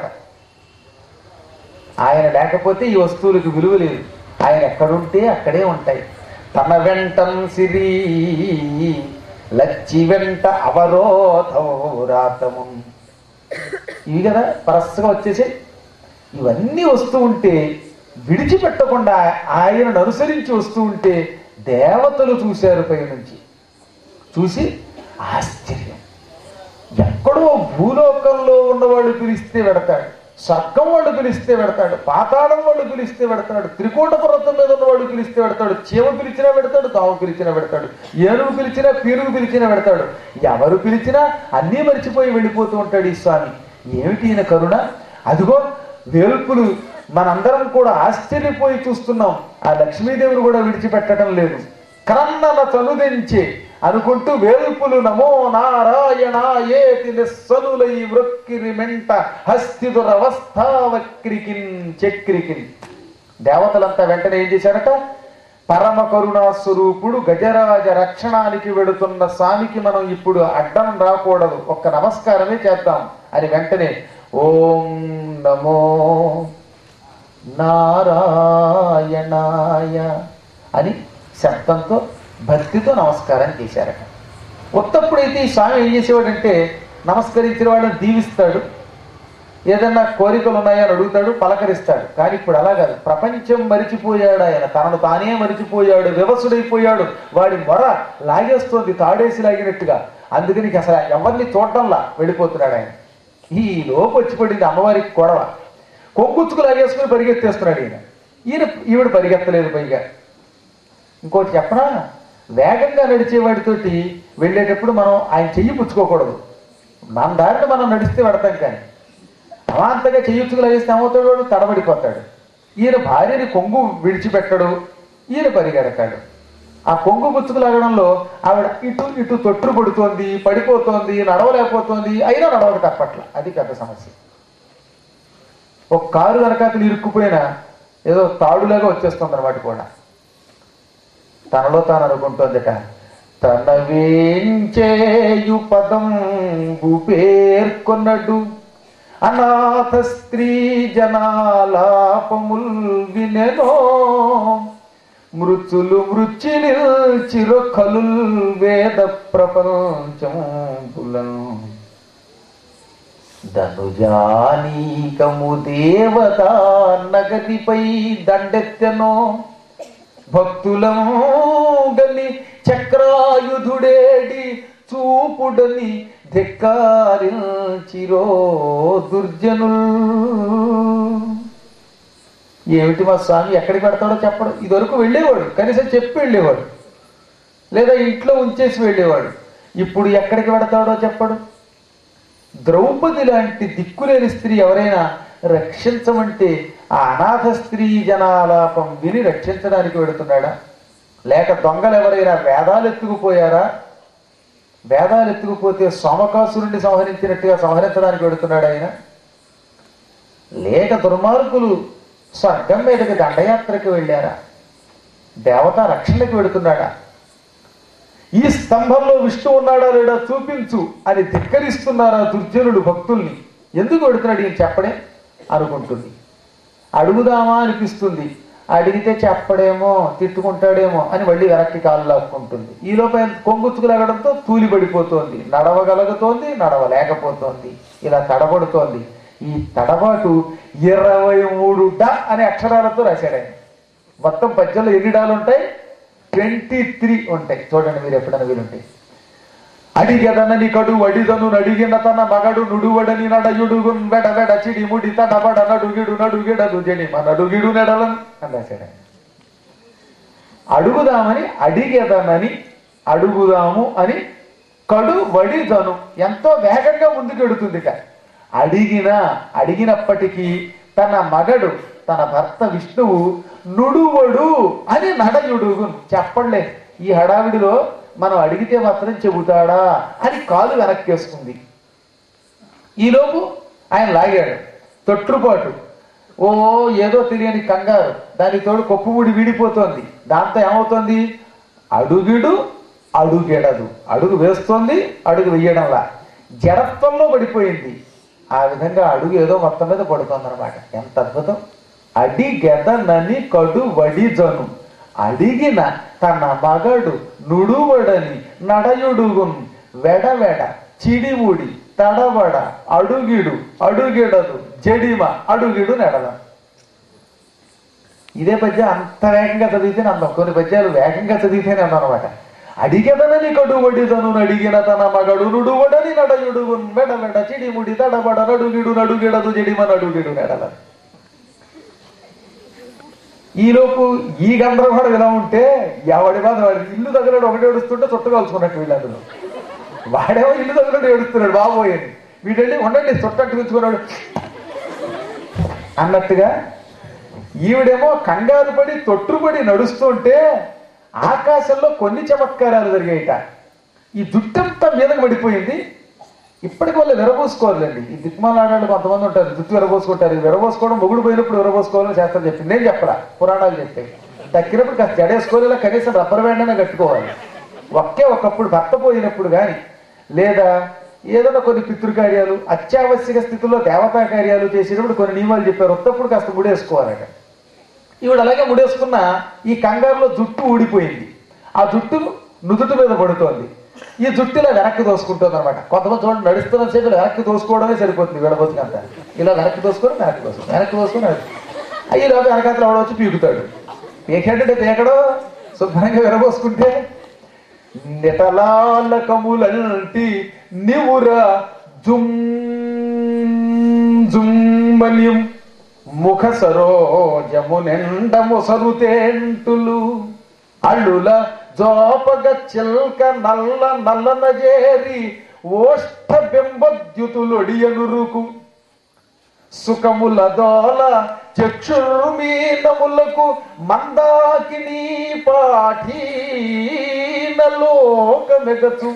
ఆయన లేకపోతే ఈ వస్తువులకు విలువ లేదు. ఆయన ఎక్కడుంటే అక్కడే ఉంటాయి. తన వెంటం సిరి లచ్చి వెంట అవరోధరాతము ఇవి కదా పరస్సగా వచ్చేసి ఇవన్నీ వస్తూ ఉంటే విడిచిపెట్టకుండా ఆయనను అనుసరించి వస్తూ ఉంటే దేవతలు చూశారు పై నుంచి. చూసి ఆశ్చర్యం. ఎక్కడో భూలోకంలో ఉన్నవాడు పిలిస్తే వెడతాడు, స్వర్గం వాళ్ళు పిలిస్తే వెడతాడు, పాతాళం వాళ్ళు పిలిస్తే వెడతాడు, త్రికూట పర్వతం మీద ఉన్నవాడు పిలిస్తే వెడతాడు, చీమ పిలిచినా పెడతాడు, తాము పిలిచినా పెడతాడు, ఏనుగు పిలిచినా పీరుగు పిలిచినా పెడతాడు. ఎవరు పిలిచినా అన్నీ మర్చిపోయి వెళ్ళిపోతూ ఉంటాడు ఈ స్వామి. ఏమిటి ఈయన కరుణ! అదిగో వేల్పులు మనందరం కూడా ఆశ్చర్యపోయి చూస్తున్నాం. ఆ లక్ష్మీదేవుడు కూడా విడిచిపెట్టడం లేదు. క్రన్నన తనుదెంచే అనుకుంటూ వేల్పులు నమో నారాయణాయేతి నిస్సనులై వృక్కిరి మెంట హస్తిదురవస్థావక్రికిన్ చక్రికిన్. దేవతలంతా వెంటనే ఏం చేశారట? పరమ కరుణా స్వరూపుడు గజరాజ రక్షణానికి వెడుతున్న స్వామికి మనం ఇప్పుడు అడ్డం రాకూడదు, ఒక్క నమస్కారమే చేద్దాం అని వెంటనే ఓం నమో నారాయణాయ అని శబ్దంతో భక్తితో నమస్కారం చేశారట. ఉత్తప్పుడైతే ఈ స్వామి ఏం చేసేవాడంటే నమస్కరించిన వాళ్ళని దీవిస్తాడు, ఏదన్నా కోరికలు ఉన్నాయని అడుగుతాడు, పలకరిస్తాడు. కానీ ఇప్పుడు అలా కాదు. ప్రపంచం మరిచిపోయాడు ఆయన, తనను తానే మరిచిపోయాడు, వివసుడైపోయాడు. వాడి మొర లాగేస్తోంది తాడేసి లాగినట్టుగా. అందుకని అసలు ఎవరిని చూడటంలా వెళ్ళిపోతున్నాడు ఆయన. ఈ లోపు వచ్చి పడింది అమ్మవారికి గొడవ. కొంగుచ్చుకు లాగేసుకుని పరిగెత్తేస్తున్నాడు ఈయన. ఈయన ఈవిడ పరిగెత్తలేదు. పైగా ఇంకోటి చెప్పనా, వేగంగా నడిచేవాడితోటి వెళ్ళేటప్పుడు మనం ఆయన చెయ్యి పుచ్చుకోకూడదు. మన దారిని మనం నడిస్తే పెడతాం. కానీ అమాంతంగా చెయ్యుచ్చుకు లాగేస్తే ఏమవుతాడు? తడబడిపోతాడు. ఈయన భార్యని కొంగు విడిచిపెట్టడు, ఈయన పరిగెడతాడు. ఆ కొంగు పుచ్చుకు లాగడంలో ఆవిడ ఇటు ఇటు తొట్టు పడుతోంది, పడిపోతోంది, నడవలేకపోతోంది. అయినా నడవక తప్పట్ల. అది పెద్ద సమస్య. ఒక కారు వెనకాతలు ఇరుక్కుపోయినా ఏదో తాడులాగా వచ్చేస్తుంది అన్నమాట. కూడా తనలో తాను అనుకుంటోందట, తన వేంచేయు పదం పేర్కొన్నడు అనాథ స్త్రీ జనాలాపముల్ వినెనో మృత్యులు మృత్యుని చిరకలుల్ వేద ప్రపంచములం ధనుజానీకము దేవత నగతిపై దండెత్తెనో భక్తులం గని చక్రాయుధుడేడి చూపుడని ధిక్కారించిరో దుర్జనుల్. ఏమిటి మా స్వామి ఎక్కడికి పెడతాడో చెప్పడు. ఇదివరకు వెళ్ళేవాడు, కనీసం చెప్పి వెళ్ళేవాడు, లేదా ఇంట్లో ఉంచేసి వెళ్ళేవాడు. ఇప్పుడు ఎక్కడికి పెడతాడో చెప్పడు. ద్రౌపది లాంటి దిక్కులేని స్త్రీ ఎవరైనా రక్షించమంటే ఆ అనాథ స్త్రీ జనాలాపం విని రక్షించడానికి వెడుతున్నాడా? లేక దొంగలు ఎవరైనా వేదాలు ఎత్తుకుపోయారా? వేదాలు ఎత్తుకుపోతే సోమకాసురుణ్ణి సంహరించినట్టుగా సంహరించడానికి వెడుతున్నాడు ఆయన, లేక దుర్మార్గులు స్వర్గం మీదకి దండయాత్రకు వెళ్ళారా, దేవతా రక్షణకి వెడుతున్నాడా, ఈ స్తంభంలో విష్ణు ఉన్నాడా లేడా చూపించు అని ధిక్కరిస్తున్నారా దుర్జనుడు భక్తుల్ని, ఎందుకు వెడుతున్నాడు ఈయన చెప్పడే అనుకుంటుంది. అడుగుదామా అనిపిస్తుంది, అడిగితే చెప్పడేమో తిట్టుకుంటాడేమో అని మళ్ళీ వెనక్కి కాలు లాక్కుంటుంది. ఈ లోపల కొంగుచ్చుకులాగడంతో తూలి పడిపోతోంది, నడవగలుగుతోంది, నడవలేకపోతోంది, ఇలా తడబడుతోంది. ఈ తడబాటు ఇరవై మూడు డా అనే అక్షరాలతో రాశాడు ఆయన. మొత్తం పద్యంలో ఎన్ని డాలు ఉంటాయి? ట్వంటీ త్రీ ఉంటాయి. చూడండి మీరు ఎప్పుడైనా వీలుంటాయి. అడిగెదనని కడు వడిదను నడిగిన తన మగడు నుడువడని నడయుడుగు వెడ వెడ చిడి ముడి తడబడ నడుగిడు నడుగిడదు జడిమ నడుగిడు నెడలను అని రాశాడు ఆయన. అడుగుదామని అడిగెదనని అడుగుదాము అని కడు వడిదను ఎంతో వేగంగా ముందుకు ఎడుతుంది. అడిగిన అడిగినప్పటికీ తన మగడు తన భర్త విష్ణువు నుడువడు అని నడయుడుగు చెప్పలే. ఈ హడావిడిలో మనం అడిగితే మాత్రం చెబుతాడా అని కాలు వెనక్కేసుకుంది. ఈలోపు ఆయన లాగాడు. తొట్టుపాటు, ఓ ఏదో తెలియని కంగారు, దాని తోడు కొప్పుముడి వీడిపోతోంది. దాంతో ఏమవుతోంది? అడుగిడు అడుగెడదు, అడుగు వేస్తోంది అడుగు వెయ్యడంలా జడత్వంలో పడిపోయింది. ఆ విధంగా అడుగు ఏదో మొత్తం మీద పడుతోంది అనమాట. ఎంత అద్భుతం! అడిగెదనని కడు వడిజను అడిగిన తన మగడు నుడువడని నడయుడుగున్ వెడవెడ చిడిముడి తడబడ అడుగిడు అడుగిడదు జడిమ అడుగిడు నెడల. ఇదే పద్యం అంత వేగంగా చదివితేనే అందం. కొన్ని పద్యాలు వేగంగా చదివితేనే అందం అనమాట. అడిగెదనని కడు వడిదను అడిగిన తన మగడు నుడువడని నడయుడుగున్ వెడవెడ చిడిముడి తడబడ నడుగిడు నడుగిడదు జడిమ నడుగిడు నెడల. ఈలోపు ఈ గందరగోళం ఎలా ఉంటే ఎవడి బాధ వాడి ఇల్లు తగలడు ఒకటి ఏడుస్తుంటే చుట్ట కలుసుకున్నట్టు వీళ్ళందరూ. వాడేమో ఇల్లు తగలడు ఏడుస్తున్నాడు బాబోయేది, వీడెళ్ళి ఉండండి చుట్టట్టు తెచ్చుకున్నాడు అన్నట్టుగా. ఈవిడేమో కంగారు పడి తొట్టుపడి నడుస్తుంటే ఆకాశంలో కొన్ని చమత్కారాలు జరిగాయిట. ఈ జుట్టంతా మీదకి పడిపోయింది. ఇప్పటికి వాళ్ళు విరబోసుకోవాలండి. ఈ దిక్మాలాడాళ్ళు కొంతమంది ఉంటారు, జుట్టు విరబోసుకుంటారు. విరబోసుకోవడం మొగుడు పోయినప్పుడు విరబోసుకోవాలని శాస్త్రం చెప్పింది. నేను చెప్పరా, పురాణాలు చెప్పాయి. దక్కినప్పుడు కాస్త జడేసుకోలేలా కనీసం రబ్బర్ బ్యాండ్ కట్టుకోవాలి. ఒకే ఒకప్పుడు భర్త పోయినప్పుడు కానీ, లేదా ఏదైనా కొన్ని పితృకార్యాలు అత్యావశ్యక స్థితిలో దేవతా కార్యాలు చేసేటప్పుడు కొన్ని నియమాలు చెప్పారు. ఒత్తప్పుడు కాస్త ముడేసుకోవాలట. ఈవిడ అలాగే ముడేసుకున్న ఈ కంగారులో జుట్టు ఊడిపోయింది. ఆ జుట్టు నుదుటి మీద పడుతోంది. ఈ జుట్టులో వెనక్కి దోసుకుంటుంది అనమాట. కొంతమంది చూడండి, నడుస్తున్న సేపు వెనక్కి దోసుకోవడమే సరిపోతుంది. విడబోతుకంత ఇలా వెనక్కి దోసుకొని వెనక్కి దోసుకొని వెనక్కి దోసుకొని అయ్యి లోపల వెనకాతలు ఎవడో వచ్చి పీకుతాడు. పీకేటంటే పీకడో శుభ్రంగా విరబోసుకుంటే నిటలాలకములంటి నివురా జుమ్ జుమ్మలిం ముఖ సరోజమునెండము సరుతేంటులు అల్లుల జోపగ చిల్క నల్ల నల్లన చేరి ఓష్ఠ బింబద్యుతులొడియనురుకు సుఖముల దోల చక్షుర్మీనములకు మందాకిని పాఠీనలోక మెగచు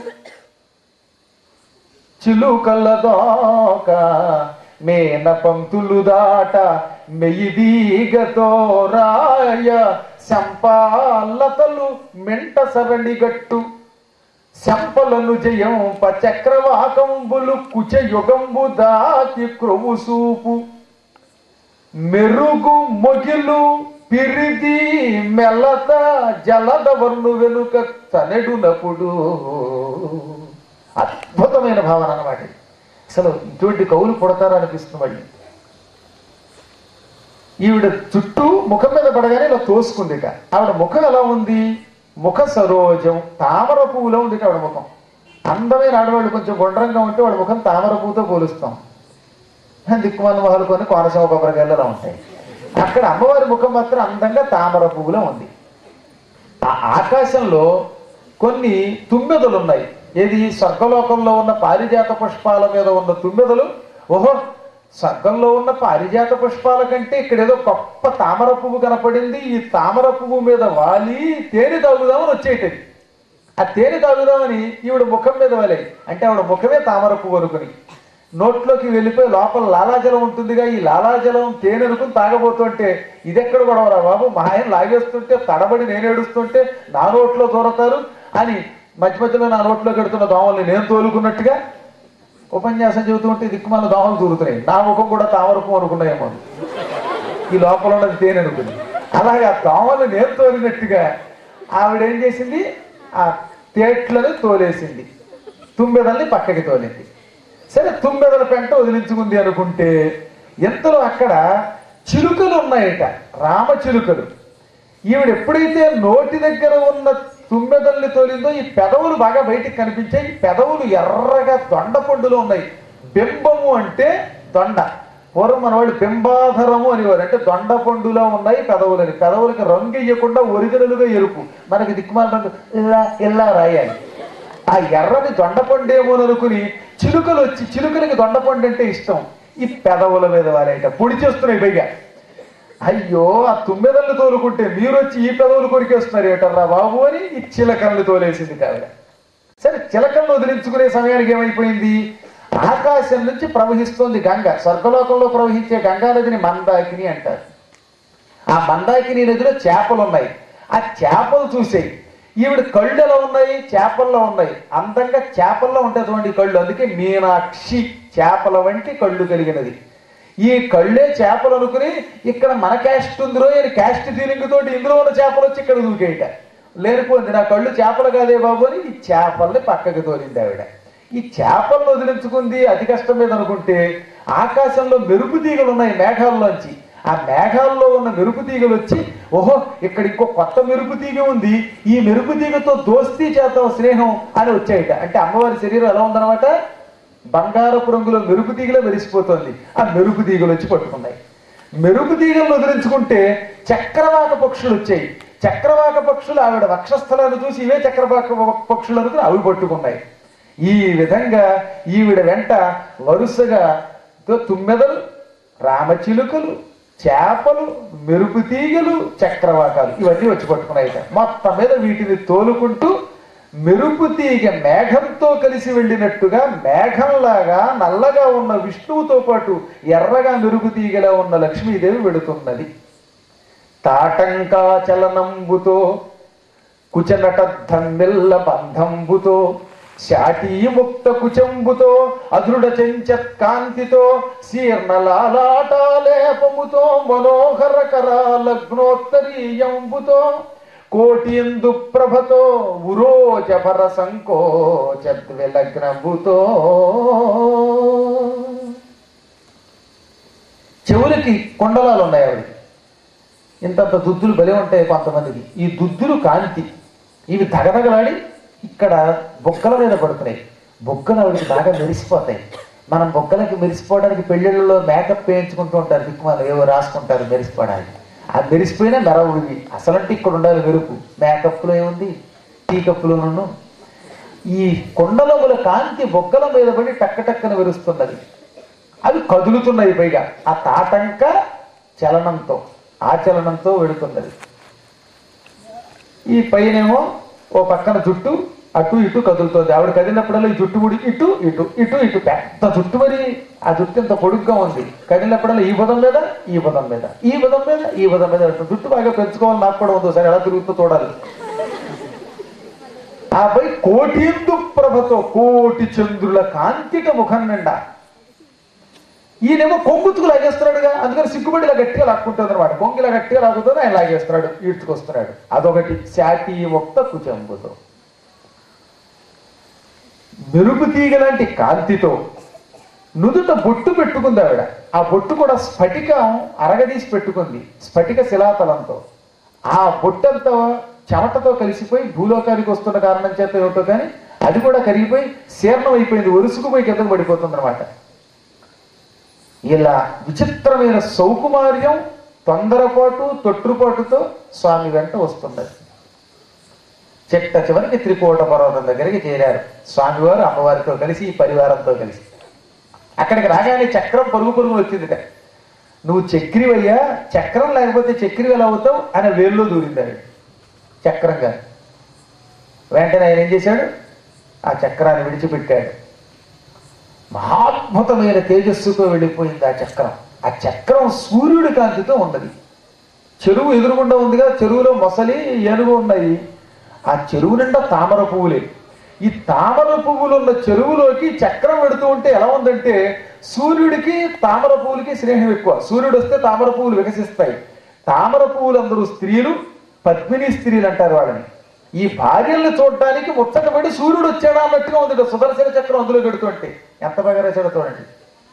చిలుకల దోక మేన పంతులు దాట మెయిదీగతో రాయ శంపాలతలు మెంట సరణిగట్టు శంపలను జయంప చక్రవాకంబులు కుచ యుగంబు దాకి క్రొవు సూపు మెరుగు మొగిలు పిరిది మెల్లత జలద వర్ణు వెనుక తనెడునప్పుడు. అద్భుతమైన భావన అన్నమాట. అసలు ఇటువంటి కవులు పుడతారా అనిపిస్తుంది. మళ్ళీ ఈవిడ చుట్టూ ముఖం మీద పడగానే ఇలా తోసుకుంది. ఆవిడ ముఖం ఎలా ఉంది? ముఖ సరోజం, తామర పువ్వులో ఉంది ఆవిడ ముఖం. అందమైన ఆడవాళ్ళు కొంచెం గుండ్రంగా ఉంటే వాడి ముఖం తామర పువ్వుతో పోలుస్తాం. దిక్కుమాల మొహాలు కొన్ని కోనసీమ కొబ్బరికాయలు ఉంటాయి. అక్కడ అమ్మవారి ముఖం మాత్రం అందంగా తామర పువ్వులో ఉంది. ఆ ఆకాశంలో కొన్ని తుమ్మెదలు ఉన్నాయి. ఏది? స్వర్గలోకంలో ఉన్న పారిజాత పుష్పాల మీద ఉన్న తుమ్మెదలు. ఓహో, స్వర్గంలో ఉన్న పారిజాత పుష్పాల కంటే ఇక్కడ ఏదో గొప్ప తామర పువ్వు కనపడింది, ఈ తామర పువ్వు మీద వాలి తేనె తాగుదామని వచ్చేటది. ఆ తేనె తాగుదామని ఈవిడ ముఖం మీద వలే, అంటే ఆవిడ ముఖమే తామర పువ్వు అనుకుని నోట్లోకి వెళ్ళిపోయి లోపల లాలాజలం ఉంటుందిగా, ఈ లాలాజలం తేనె అనుకుని తాగబోతుంటే ఇదెక్కడ గొడవరా బాబు, మా ఆయన లాగేస్తుంటే తడబడి నేను ఏడుస్తుంటే నా నోట్లో దూరతారు అని మధ్య మధ్యలో నా నోట్లో కడుతున్న దోమల్ని నేను తోలుకున్నట్టుగా ఉపన్యాసం చెబుతూ ఉంటే దిక్కుమాల దోమలు దూరుతున్నాయి. నా ముఖం కూడా తామరపు అనుకున్నాయేమో, ఈ లోపల ఉన్నది తేనె అనుకుంది. అలాగే ఆ దోమలు నేను తోలినట్టుగా ఆవిడేం చేసింది, ఆ తేట్లను తోలేసింది, తుమ్మెదల్ని పక్కకి తోలింది. సరే తుమ్మెదల పెంట వదిలించుకుంది అనుకుంటే ఎంతలో అక్కడ చిలుకలు ఉన్నాయట, రామ చిలుకలు. ఈవిడ ఎప్పుడైతే నోటి దగ్గర ఉన్న తుమ్మెదల్ని తోలిందో ఈ పెదవులు బాగా బయటికి కనిపించాయి. పెదవులు ఎర్రగా దొండ పండులో ఉన్నాయి. బింబము అంటే దొండ, పూర్వం మన వాళ్ళు బింబాధరము అనేవారు, అంటే దొండ పండులో ఉన్నాయి పెదవులని. పెదవులకి రంగు ఇయ్యకుండా ఒరిజినల్గా ఎరుపు, మనకి దిక్కుమాల రంగు ఇలా ఇలా రాయాలి. ఆ ఎర్రని దొండపండేమో అనుకుని చిలుకలు వచ్చి, చిలుకలకి దొండపండు అంటే ఇష్టం, ఈ పెదవుల మీద వారేట పొడి చేస్తున్నాయి పైగా. అయ్యో ఆ తుమ్మెదల్ని తోలుకుంటే మీరు వచ్చి ఈ పెదవులు కొరికేస్తున్నారు ఏటర్రా బాబు అని ఈ చిలకల్ని తోలేసింది కావిడ. సరే చిలకలను వదిలించుకునే సమయానికి ఏమైపోయింది, ఆకాశం నుంచి ప్రవహిస్తోంది గంగ. స్వర్గలోకంలో ప్రవహించే గంగా నదిని మందాకిని అంటారు. ఆ మందాకిని నదిలో చేపలు ఉన్నాయి. ఆ చేపలు చూసేయి ఈవిడ కళ్ళు ఎలా ఉన్నాయి, చేపల్లో ఉన్నాయి. అందంగా చేపల్లో ఉంటాయి చూడండి కళ్ళు, అందుకే మీనాక్షి, చేపల వంటి కళ్ళు కలిగినది. ఈ కళ్ళే చేపలు అనుకుని ఇక్కడ మన క్యాస్ట్ ఉందిరో అని క్యాస్ట్ ఫీలింగ్ తోటి ఇందులో ఉన్న చేపలు వచ్చి ఇక్కడ దూకేయట. లేనిపోయింది నా కళ్ళు చేపలు కాదే బాబు అని ఈ చేపల్ని పక్కకి తోలింది ఆవిడ. ఈ చేపలను వదిలించుకుంది అతి కష్టం మీద అనుకుంటే ఆకాశంలో మెరుపు తీగలు ఉన్నాయి మేఘాల్లోంచి. ఆ మేఘాల్లో ఉన్న మెరుపు తీగలు వచ్చి ఓహో ఇక్కడ ఇంకో కొత్త మెరుపు తీగ ఉంది, ఈ మెరుపు తీగతో దోస్తీ చేద్దాం స్నేహం అని వచ్చాయిట. అంటే అమ్మవారి శరీరం ఎలా ఉందన్నమాట, బంగారపు రంగులో మెరుపు తీగలో మెరిసిపోతుంది. ఆ మెరుపు తీగలు వచ్చి పట్టుకున్నాయి. మెరుపు తీగలను వదిలించుకుంటే చక్రవాక పక్షులు వచ్చాయి. చక్రవాక పక్షులు ఆవిడ వక్షస్థలాన్ని చూసి ఇవే చక్రవాక పక్షులు అనుకుని అవి పట్టుకున్నాయి. ఈ విధంగా ఈవిడ వెంట వరుసగా తుమ్మెదలు, రామచిలుకలు, చేపలు, మెరుపు తీగలు, చక్రవాకాలు ఇవన్నీ వచ్చి పట్టుకున్నాయి. మొత్తం మీద వీటిని తోలుకుంటూ మెరుపు తీగ మేఘంతో కలిసి వెళ్ళినట్టుగా మేఘంలాగా నల్లగా ఉన్న విష్ణువుతో పాటు ఎర్రగా మెరుపు తీగలా ఉన్న లక్ష్మీదేవి వెడుతున్నది. తాటంకాచలనంబుతో కుచనటద్ధమ్మిల్ల బంధంబుతో శాటీముక్త కుచంబుతో అధృఢ చెంచత్కాంతితో శీర్ణలాలాటాలేపముతో మనోహర కరాలగ్నోత్తరీయంబుతో కోటియందు ప్రభతో ఉరోజభర సంకోచద్విలగ్నబుతో చెవులకి కొండలాలు ఉన్నాయి ఆవిడ. ఇంతంత దుద్దులు బలే ఉంటాయి కొంతమందికి. ఈ దుద్దులు కాంతి, ఇవి దగదగలాడి ఇక్కడ బొక్కల మీద పడుతున్నాయి. బొక్కలు ఆవిడకి బాగా మెరిసిపోతాయి. మనం బొక్కలకి మెరిసిపోవడానికి పెళ్ళిళ్ళలో మేకప్ వేయించుకుంటూ ఉంటారు, దిక్కుమాలు ఏవో రాసుకుంటారు మెరిసిపోవడానికి. ఆ మెరిసిపోయినా మెరవుడివి అసలంటే ఇక్కడ ఉండాలి మెరుపు. మేకప్లో ఏముంది, టీ కప్పులోనూ. ఈ కొండలముల కాంతి బొక్కల మీద పడి టక్క టక్కన మెరుస్తున్నది. అవి కదులుతున్నాయి పైగా ఆ తాటంక చలనంతో, ఆ చలనంతో వెళుతున్నది. ఈ పైనేమో ఓ పక్కన జుట్టు అటు ఇటు కదులుతోంది. ఆవిడ కదిలినప్పుడల్లా ఈ జుట్టు ముడి ఇటు ఇటు ఇటు ఇటు పెద్ద జుట్టు, మరి ఆ జుట్టు ఎంత పొడుగ్గా ఉంది. కదిలినప్పుడల్లా ఈ బుధం మీద ఈ బుధం మీద ఈ బుధం మీద ఈ బుధం మీద జుట్టు బాగా పెంచుకోవాలి. నాకు కూడా ఉంది, ఒకసారి ఎలా తిరుగుతూ చూడాలి. ఆ పై కోటిందు ప్రభతో కోటి చంద్రుల కాంతిక ముఖం నిండా. ఈయనేమో కొంగుతుకు లాగేస్తున్నాడుగా, అందుకని సిగ్గుబడి ఇలా గట్టిగా లాక్కుంటుంది అనమాట. కొంగు ఇలా గట్టిగా లాగుతుంది, ఆయన లాగేస్తున్నాడు, ఈడ్చుకొస్తున్నాడు. అదొకటి శాటీ ముక్త కుచంబుతో మెరుపు తీగ లాంటి కాంతితో నుదుట బొట్టు పెట్టుకుంది ఆవిడ. ఆ బొట్టు కూడా స్ఫటికం అరగదీసి పెట్టుకుంది, స్ఫటిక శిలాతలంతో. ఆ బొట్టంతా చెమటతో కలిసిపోయి భూలోకానికి వస్తున్న కారణం చేత ఏమిటో కానీ అది కూడా కరిగిపోయి శీర్ణం అయిపోయింది, ఒరుసుకుపోయి కిందకు పడిపోతుంది అనమాట. ఇలా విచిత్రమైన సౌకుమార్యం, తొందరపాటు, తొట్టుపాటుతో స్వామి వెంట వస్తున్నది. చిట్ట చివరికి త్రికోట పర్వతం దగ్గరికి చేరారు స్వామివారు అమ్మవారితో కలిసి, ఈ పరివారంతో కలిసి. అక్కడికి రాగానే చక్రం పరుగు పరుగులు వచ్చిందిట. నువ్వు చక్రివయ్యా, చక్రం లేకపోతే చక్రి ఎలా అవుతావు అని వేల్లో దూరిందాడు చక్రంగా. వెంటనే ఆయన ఏం చేశాడు, ఆ చక్రాన్ని విడిచిపెట్టాడు. మహాద్భుతమైన తేజస్సుతో వెళ్ళిపోయింది ఆ చక్రం. ఆ చక్రం సూర్యుడి కాంతితో ఉన్నది. చెరువు ఎదురుగుండా ఉందిగా, చెరువులో మొసలి ఏనుగు ఉన్నాయి. ఆ చెరువు నిండా తామర పువ్వులే. ఈ తామర పువ్వులు ఉన్న చెరువులోకి చక్రం పెడుతూ ఉంటే ఎలా ఉందంటే, సూర్యుడికి తామర పువ్వులకి స్నేహం ఎక్కువ. సూర్యుడు వస్తే తామర పువ్వులు వికసిస్తాయి. తామర పువ్వులు అందరూ స్త్రీలు, పద్మిని స్త్రీలు అంటారు వాళ్ళని. ఈ భార్యల్ని చూడడానికి ముచ్చటపడి సూర్యుడు వచ్చాడా అన్నట్టుగా ఉంది సుదర్శన చక్రం అందులో పెడుతుంటే. ఎంత బాగా రాశాడో చూడండి.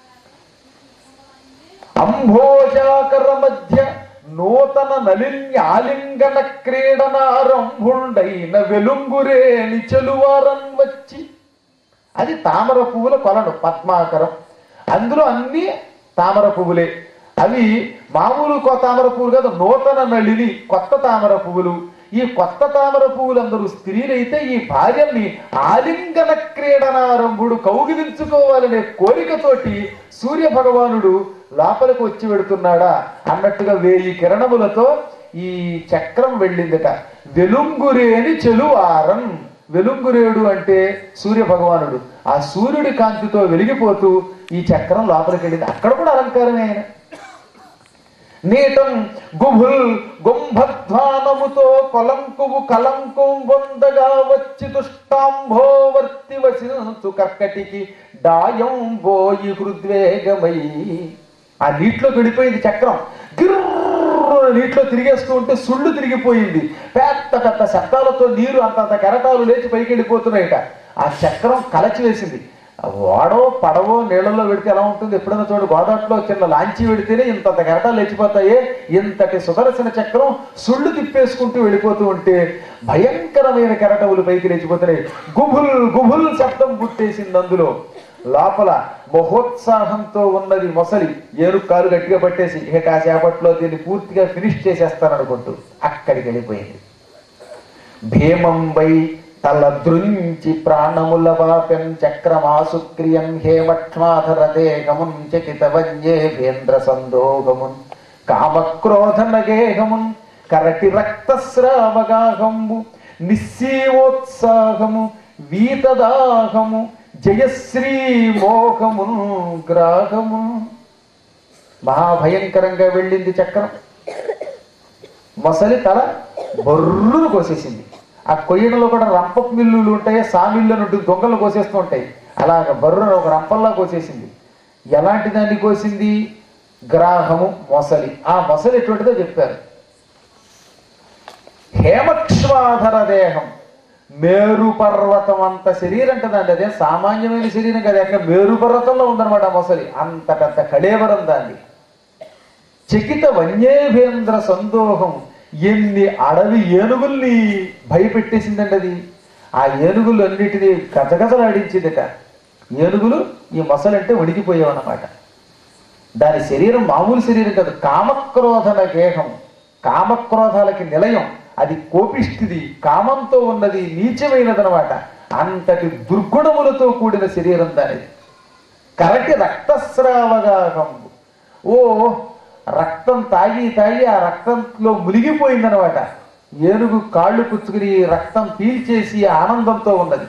అంభోజాకర మధ్య నూతన నలిన్యాలింగన క్రీడనారంభుండైన వెలుంగురేని చెలువారన్ వచ్చి. అది తామర పువ్వుల కొలను, పద్మాకరం. అందులో అన్ని తామర పువ్వులే. అవి మామూలు తామర పువ్వులు కాదు, నూతన నళిని, కొత్త తామర పువ్వులు. ఈ కొత్త తామర పువ్వులందరూ స్త్రీలైతే ఈ భార్యల్ని ఆలింగన క్రీడనారంభుడు కౌగిలించుకోవాలనే కోరికతోటి సూర్య భగవానుడు లోపలికి వచ్చి పెడుతున్నాడా అన్నట్టుగా వేయి కిరణములతో ఈ చక్రం వెళ్ళిందట. వెలుంగురేని చెలువారం. వెలుంగురేడు అంటే సూర్య భగవానుడు. ఆ సూర్యుడి కాంతితో వెలిగిపోతూ ఈ చక్రం లోపలికి వెళ్ళింది. అక్కడ కూడా అలంకారమే ఆయన. నీటం గుభుల్ గుంభధ్వానముతో కొలంకువు కలంకం బొందగా వచ్చి దుష్టాంభోవర్తి వసించు కర్కటికి డాయం బోయి హృద్వేగమై. ఆ నీటిలో గడిపోయింది చక్రం. గిర్ర నీటిలో తిరిగేస్తూ ఉంటే సుళ్ళు తిరిగిపోయింది. పెద్ద పెద్ద శబ్దాలతో నీరు అంతంత కెరటాలు లేచి పైకి వెళ్ళిపోతున్నాయట. ఆ చక్రం కలచి వేసింది. ఓడో పడవో నీళ్ళల్లో పెడితే ఎలా ఉంటుంది? ఎప్పుడైనా చూడు, గోదాట్లో చిన్న లాంచీ పెడితేనే ఇంతంత కెరటాలు లేచిపోతాయే. ఇంతటి సుదర్శన చక్రం సుళ్ళు తిప్పేసుకుంటూ వెళ్ళిపోతూ ఉంటే భయంకరమైన కెరటములు పైకి లేచిపోతున్నాయి. గుబుల్ గుబుల్ శబ్దం పుట్టేసింది. అందులో లోపల మహోత్సాహంతో ఉన్నది మొసలి. ఏరు కాలు గట్టిగా పట్టేసి ఇక కాసేపట్లో దీన్ని పూర్తిగా ఫినిష్ చేసేస్తాననుకుంటూ అక్కడికి వెళ్ళిపోయింది. భీమంబై తల దృంచి ప్రాణముల వాపెం చక్రమాసుక్రియం హేమక్ష్మాధర దేహమున్ చకిత వన్యే వేంద్ర సందోగమున్ కామక్రోధనగేహమున్ కరటి రక్తస్రావగాహంబు నిస్సీమోత్సాహము వీతదాహము జయశ్రీ మోహమున్ గ్రాహము. మహాభయంకరంగా వెళ్ళింది చక్రం. మొసలి తల బొర్రును కోసేసింది. ఆ కొయ్యడలో కూడా రంప మిల్లులు ఉంటాయి, సామిళ్ళు అని ఉంటుంది, దొంగలు కోసేస్తూ ఉంటాయి. అలాగ బర్రును ఒక రంపల్లా కోసేసింది. ఎలాంటి దాన్ని కోసింది? గ్రాహము, మొసలి. ఆ మొసలి ఎటువంటిదో చెప్పారు. హేమక్ష్మాధర దేహం, మేరు పర్వతం అంత శరీరం అంటదండి. అదే సామాన్యమైన శరీరం కదా, అక్కడ మేరు పర్వతంలో ఉందన్నమాట ఆ మొసలి. అంత పెద్ద కళేవరం దాన్ని. చకిత వన్యేభేంద్ర సందోహం, ఎన్ని అడవి ఏనుగుల్ని భయపెట్టేసిందండి అది. ఆ ఏనుగులు అన్నిటినీ గజగజలాడించిందట. ఏనుగులు ఈ మొసలంటే వణికిపోయావన్నమాట. దాని శరీరం మామూలు శరీరం కాదు, కామక్రోధన గేహం, కామక్రోధాలకి నిలయం. అది కోపిష్టిది, కామంతో ఉన్నది, నీచమైనదనమాట. అంతటి దుర్గుణములతో కూడిన శరీరం దానిది. కరటి రక్తస్రావగాహం, ఓ రక్తం తాగి తాగి ఆ రక్తంలో మునిగిపోయిందనమాట. ఏనుగు కాళ్ళు పుచ్చుకుని రక్తం పీల్చేసి ఆనందంతో ఉన్నది.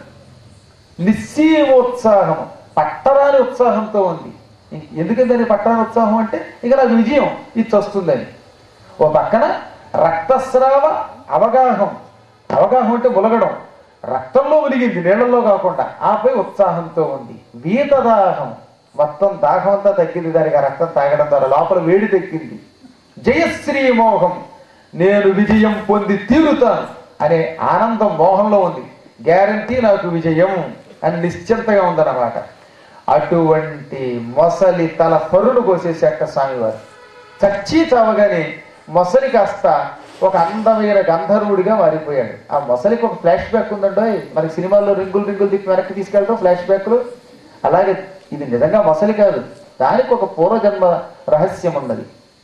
నిస్సీమోత్సాహం, పట్టరాని ఉత్సాహంతో ఉంది. ఎందుకంటే పట్టరాని ఉత్సాహం అంటే ఇక నాకు విజయం ఇది వస్తుందని. ఓ పక్కన రక్తస్రావ అవగాహం, అవగాహం అంటే ములగడం, రక్తంలో మునిగింది నీళ్లలో కాకుండా. ఆపై ఉత్సాహంతో ఉంది. వీతదాహం, మొత్తం దాహం అంతా తగ్గింది దానికి ఆ రక్తం తాగడం ద్వారా, లోపల వేడి తగ్గింది. జయశ్రీ మోహం, నేను విజయం పొంది తీరుతాను అనే ఆనందం మోహంలో ఉంది. గ్యారంటీ నాకు విజయం అని నిశ్చింతగా ఉందన్నమాట. అటువంటి మొసలి తల పరును కోసేసాక స్వామివారు. చచ్చి చావగానే మొసలి కాస్త ఒక అందమైన గంధర్వుడిగా మారిపోయాడు. ఆ మొసలికి ఒక ఫ్లాష్ బ్యాక్ ఉందండో, మనకి సినిమాల్లో రింగులు రింగులు దిక్కు వెనక్కి తీసుకెళ్తాం ఫ్లాష్ బ్యాక్లు. అలాగే ఇది నిజంగా మొసలి కాదు, దానికి ఒక పూర్వజన్మ రహస్యం ఉన్నది.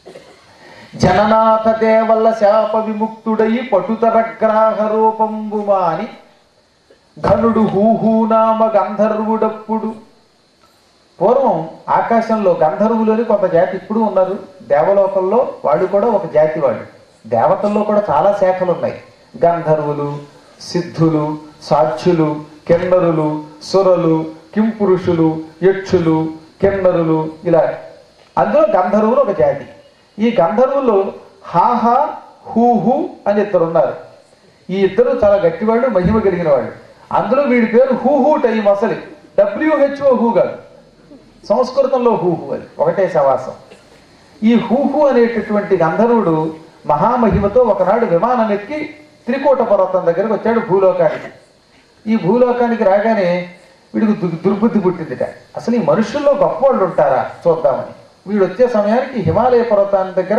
జననాథ దేవల్ల శాప విముక్తుడై పటుతరగ్రాహ రూపంబుమా అని ఘనుడు హూహూనామ గంధర్వుడప్పుడు. పూర్వం ఆకాశంలో గంధర్వులని కొంత జాతి ఇప్పుడు ఉన్నారు. దేవలోకంలో వాళ్ళు కూడా ఒక జాతి వాళ్ళు. దేవతల్లో కూడా చాలా శాఖలు ఉన్నాయి. గంధర్వులు, సిద్ధులు, సాధ్యులు, కిన్నరులు, సురలు, కింపురుషులు, యక్షులు, కిన్నరులు, ఇలా. అందులో గంధర్వులు ఒక జాతి. ఈ గంధర్వులు హాహా హూహు అని ఇద్దరు ఉన్నారు. ఈ ఇద్దరు చాలా గట్టివాళ్ళు, మహిమ కలిగిన వాళ్ళు. అందులో వీడి పేరు హూహూట, ఈ మొసలి. డబ్ల్యూహెచ్ఓ హూ కాదు, సంస్కృతంలో హూహు అని, ఒకటే సవాసం. ఈ హూహు అనేటటువంటి గంధర్వుడు మహామహిమతో ఒకనాడు విమానం ఎక్కి త్రికూట పర్వతం దగ్గరకు వచ్చాడు భూలోకానికి. ఈ భూలోకానికి రాగానే వీడికి దు- దుర్బుద్ధి పుట్టిందిట. అసలు ఈ మనుషుల్లో గొప్ప వాళ్ళు ఉంటారా చూద్దామని. వీడు వచ్చే సమయానికి హిమాలయ పర్వతాన్ని దగ్గర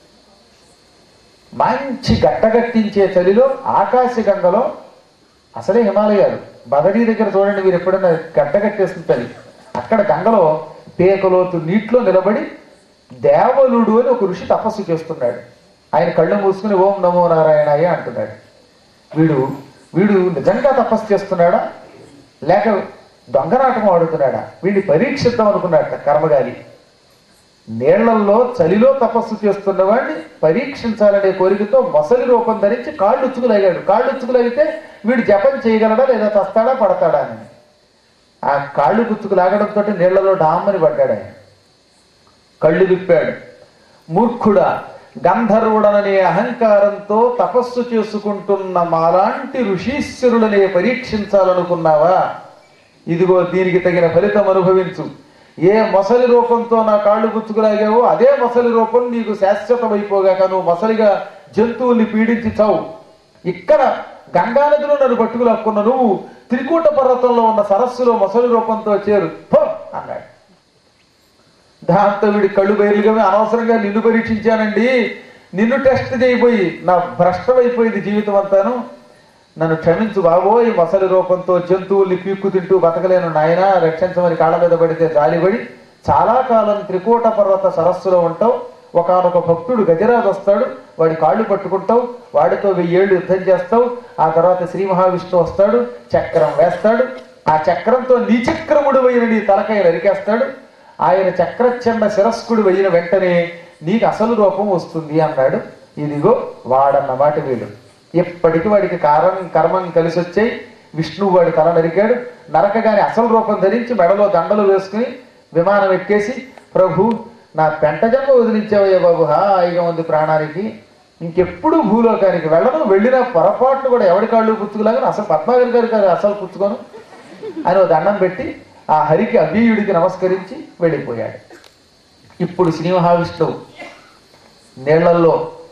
మంచి గట్టగట్టించే చలిలో ఆకాశగంగలో, అసలే హిమాలయాలు, బదరీ దగ్గర చూడండి మీరు ఎప్పుడైనా గట్టగట్టేస్తుంది చలి, అక్కడ గంగలో పేకలోతు నీటిలో నిలబడి దేవలుడు అని ఒక ఋషి తపస్సు చేస్తున్నాడు. ఆయన కళ్ళు మూసుకుని ఓం నమో నారాయణాయ అంటున్నాడు. వీడు వీడు నిజంగా తపస్సు చేస్తున్నాడా లేక దొంగనాటకం ఆడుతున్నాడా? వీడిని పరీక్షిద్దాం అనుకున్నాడట కర్మగాలి. నీళ్లల్లో చలిలో తపస్సు చేస్తున్న వాడిని పరీక్షించాలనే కోరికతో మొసలి రూపం ధరించి కాళ్ళు ఉచ్చుకులాగాడు. కాళ్ళు ఉచ్చుకులాగితే వీడు జపం చేయగలడా లేదా తస్తాడా పడతాడా అని. ఆ కాళ్ళు గుచ్చుకు లాగడంతో నీళ్లలో డామ్మని పడ్డాడు ఆయన. కళ్ళు విప్పాడు. మూర్ఖుడా, గంధర్వుడననే అహంకారంతో తపస్సు చేసుకుంటున్న మాలాంటి ఋషీశ్వరులనే పరీక్షించాలనుకున్నావా? ఇదిగో దీనికి తగిన ఫలితం అనుభవించు. ఏ మొసలి రూపంతో నా కాళ్ళు గుచ్చుకులాగావో అదే మొసలి రూపం నీకు శాశ్వతమైపోగాక నువ్వు మొసలిగా జంతువుల్ని పీడించి చావు. ఇక్కడ గంగానదిలో నన్ను పట్టుకులాక్కున్న నువ్వు త్రికూట పర్వతంలో ఉన్న సరస్సులో మొసలి రూపంతో చేరు పో అన్నాడు. దాంతో వీడి కళ్ళు బయలుగా, అనవసరంగా నిన్ను పరీక్షించానండి, నిన్ను టెస్ట్ చేయబోయి నా భ్రష్టమైపోయింది జీవితం అంతాను, నన్ను క్షమించు బాబో. ఈ మొసలి రూపంతో జంతువుల్ని పీక్కు తింటూ బతకలేను నాయన, రక్షించమని కాళ్ళ మీద పడితే జాలిపడి చాలా కాలం త్రికూట పర్వత సరస్సులో ఉంటావు. ఒకనొక భక్తుడు గజరాజు వస్తాడు, వాడి కాళ్ళు పట్టుకుంటావు, వాడితో వెయ్యేళ్ళు యుద్ధం చేస్తావు. ఆ తర్వాత శ్రీ మహావిష్ణువు వస్తాడు, చక్రం వేస్తాడు. ఆ చక్రంతో నీచక్రముడు అయిన నీ తలకాయ నరికేస్తాడు. ఆయన చక్రచండ శిరస్కుడు అయిన వెంటనే నీకు అసలు రూపం వస్తుంది అన్నాడు. ఇదిగో వాడన్నమాట వీడు. ఎప్పటికీ వాడికి కారం కర్మం కలిసి వచ్చాయి. విష్ణువు వాడి తల నరికాడు. నరకగానే అసలు రూపం ధరించి మెడలో దండలు వేసుకుని విమానం ఎక్కేసి, ప్రభు నా పెంట జన్మ వదిలించావయ్య బాబు, హాయిగా ఉంది ప్రాణానికి, ఇంకెప్పుడు భూలోకానికి వెళ్ళను, వెళ్ళిన పొరపాట్లు కూడా ఎవడి కాళ్ళు పుచ్చుకులాగా అసలు పద్మాగర్ గారి గారు అసలు పుచ్చుకోను అని ఒక దండం పెట్టి ఆ హరికి అవ్యయుడికి నమస్కరించి వెళ్ళిపోయాడు. ఇప్పుడు శ్రీ మహావిష్ణువు నీళ్లలో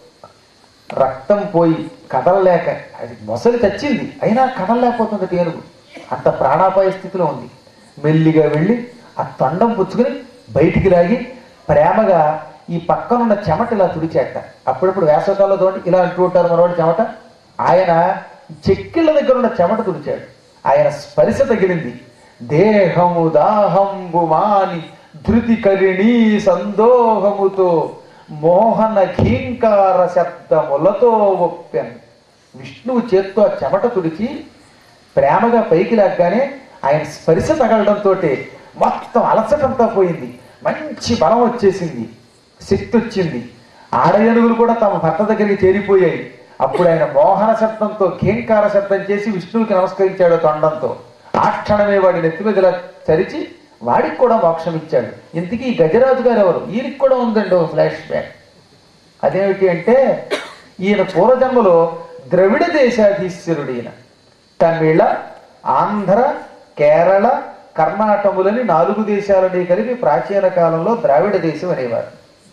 రక్తం పోయి కదలలేక, అది మొసలి చచ్చింది అయినా కదలలేకపోతుంది తేనుగు, అంత ప్రాణాపాయ స్థితిలో ఉంది. మెల్లిగా వెళ్ళి ఆ తొండం పుచ్చుకుని బయటికి లాగి ప్రేమగా ఈ పక్కనున్న చెమట ఇలా తుడిచేట. అప్పుడప్పుడు వేసవకాలంలో తోటి ఇలా అంటూ ఉంటారు మనవాడు చెమట. ఆయన చెక్కిళ్ళ దగ్గర ఉన్న చెమట తుడిచాడు. ఆయన స్పర్శ తగిలింది. దేహము దాహంబు మాని ధృతి కలిణీ సందోహముతో మోహన ఘీంకార శబ్దములతో ఒప్పాను. విష్ణువు చేత్తో ఆ చెమట తుడిచి ప్రేమగా పైకి లాగ్గానే ఆయన స్పర్శ తగలడంతో మొత్తం అలసటంతా పోయింది. మంచి బలం వచ్చేసింది, శక్తి వచ్చింది. ఆడయనుగులు కూడా తమ భర్త దగ్గరికి చేరిపోయాయి. అప్పుడు ఆయన మోహన శబ్దంతో ఘీంకార శబ్దం చేసి విష్ణువుకి నమస్కరించాడు తొండంతో. ఆ క్షణమే వాడి నెత్తి మీద ఇలా చరిచి వాడికి కూడా మోక్షం ఇచ్చాడు. ఇంతకీ ఈ గజరాజు గారు ఎవరు? ఈయనకి కూడా ఉందండి ఓ ఫ్లాష్ బ్యాక్. అదేమిటి అంటే, ఈయన పూర్వజన్మలో ద్రవిడ దేశాధీశ్వరుడు. ఈయన తమిళ, ఆంధ్ర, కేరళ, కర్ణాటములని నాలుగు దేశాలని కలిపి ప్రాచీన కాలంలో ద్రావిడ దేశం అనేవారు.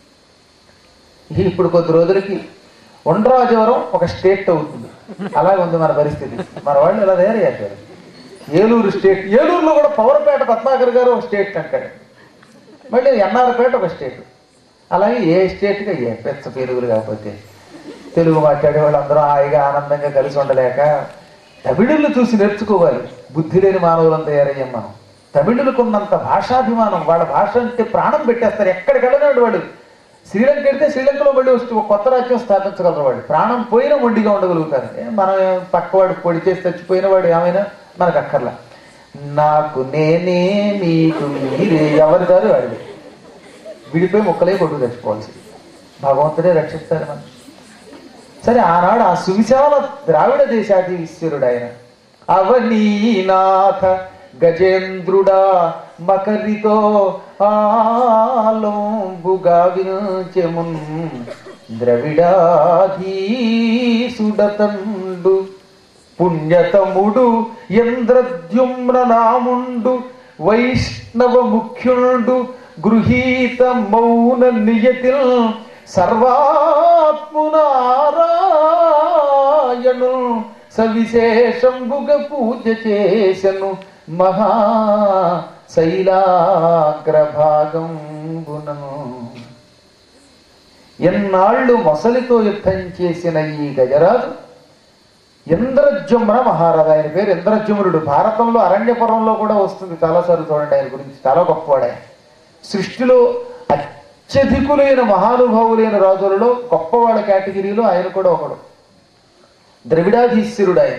ఇప్పుడు కొద్ది రోజులకి ఉండ్రాజవరం ఒక స్టేట్ అవుతుంది. అలాగే ఉంది మన పరిస్థితి. మన వాళ్ళు ఇలా తయారయ్యారు. ఏలూరు స్టేట్, ఏలూరులో కూడా పవర్పేట పద్మాకర్ గారు ఒక స్టేట్ అంటాడు. మళ్ళీ ఎన్ఆర్పేట ఒక స్టేట్. అలాగే ఏ స్టేట్గా ఏ పెద్ద పేరుగులు కాకపోతే తెలుగు మాట్లాడే వాళ్ళు అందరూ హాయిగా ఆనందంగా కలిసి ఉండలేక తమిళులు చూసి నేర్చుకోవాలి. బుద్ధి లేని మానవులను తయారయ్యాం మనం. తమిళులకు ఉన్నంత భాషాభిమానం, వాళ్ళ భాష అంటే ప్రాణం పెట్టేస్తారు. ఎక్కడికి వెళ్ళినాడు వాడు. శ్రీలంక వెళ్తే శ్రీలంకలో మళ్ళీ వస్తూ ఒక కొత్త రాజ్యం స్థాపించగలరు. వాడు ప్రాణం పోయినా మొండిగా ఉండగలుగుతారు. మనం పక్కవాడు పొడి చేసి చచ్చిపోయిన వాడు ఏమైనా మనకు అక్కర్లా. నాకు నేనే మీకు మీరే ఎవరు కాదు వాడు. విడిపోయి ముక్కలే కొట్టు చచ్చిపోవాల్సింది. భగవంతుడే రక్షిస్తారు మనం. సరే, ఆనాడు ఆ సువిశాల ద్రావిడ దేశాధీశ్వరుడు ఆయన. అవనీనాథ గజేంద్రుడా మకరితో ఆలోంబుగా వించెమున్ ద్రవిడాధీసుడతండు పుణ్యతముడు ఇంద్రద్యుమ్న నాముండు వైష్ణవ ముఖ్యుండు గృహీత మౌన నియతిల్ సర్వాత్మునారాయణు సవిశేషంబుగ పూజ చేసెను మహా శైలాగ్రభాగంబునను. ఎన్నాళ్ళు మొసలితో యుద్ధం చేసిన ఈ గజరాజు ఇంద్రజుమ్న మహారాజు. ఆయన పేరు ఇంద్రజుమ్నుడు. భారతంలో అరణ్యపురంలో కూడా వస్తుంది చాలాసార్లు. చూడండి ఆయన గురించి, చాలా గొప్పవాడు ఆయన. సృష్టిలో అత్యధికులైన మహానుభావులైన రాజులలో గొప్పవాళ్ళ కేటగిరీలో ఆయన కూడా ఒకడు. ద్రవిడాధీశ్వరుడు ఆయన,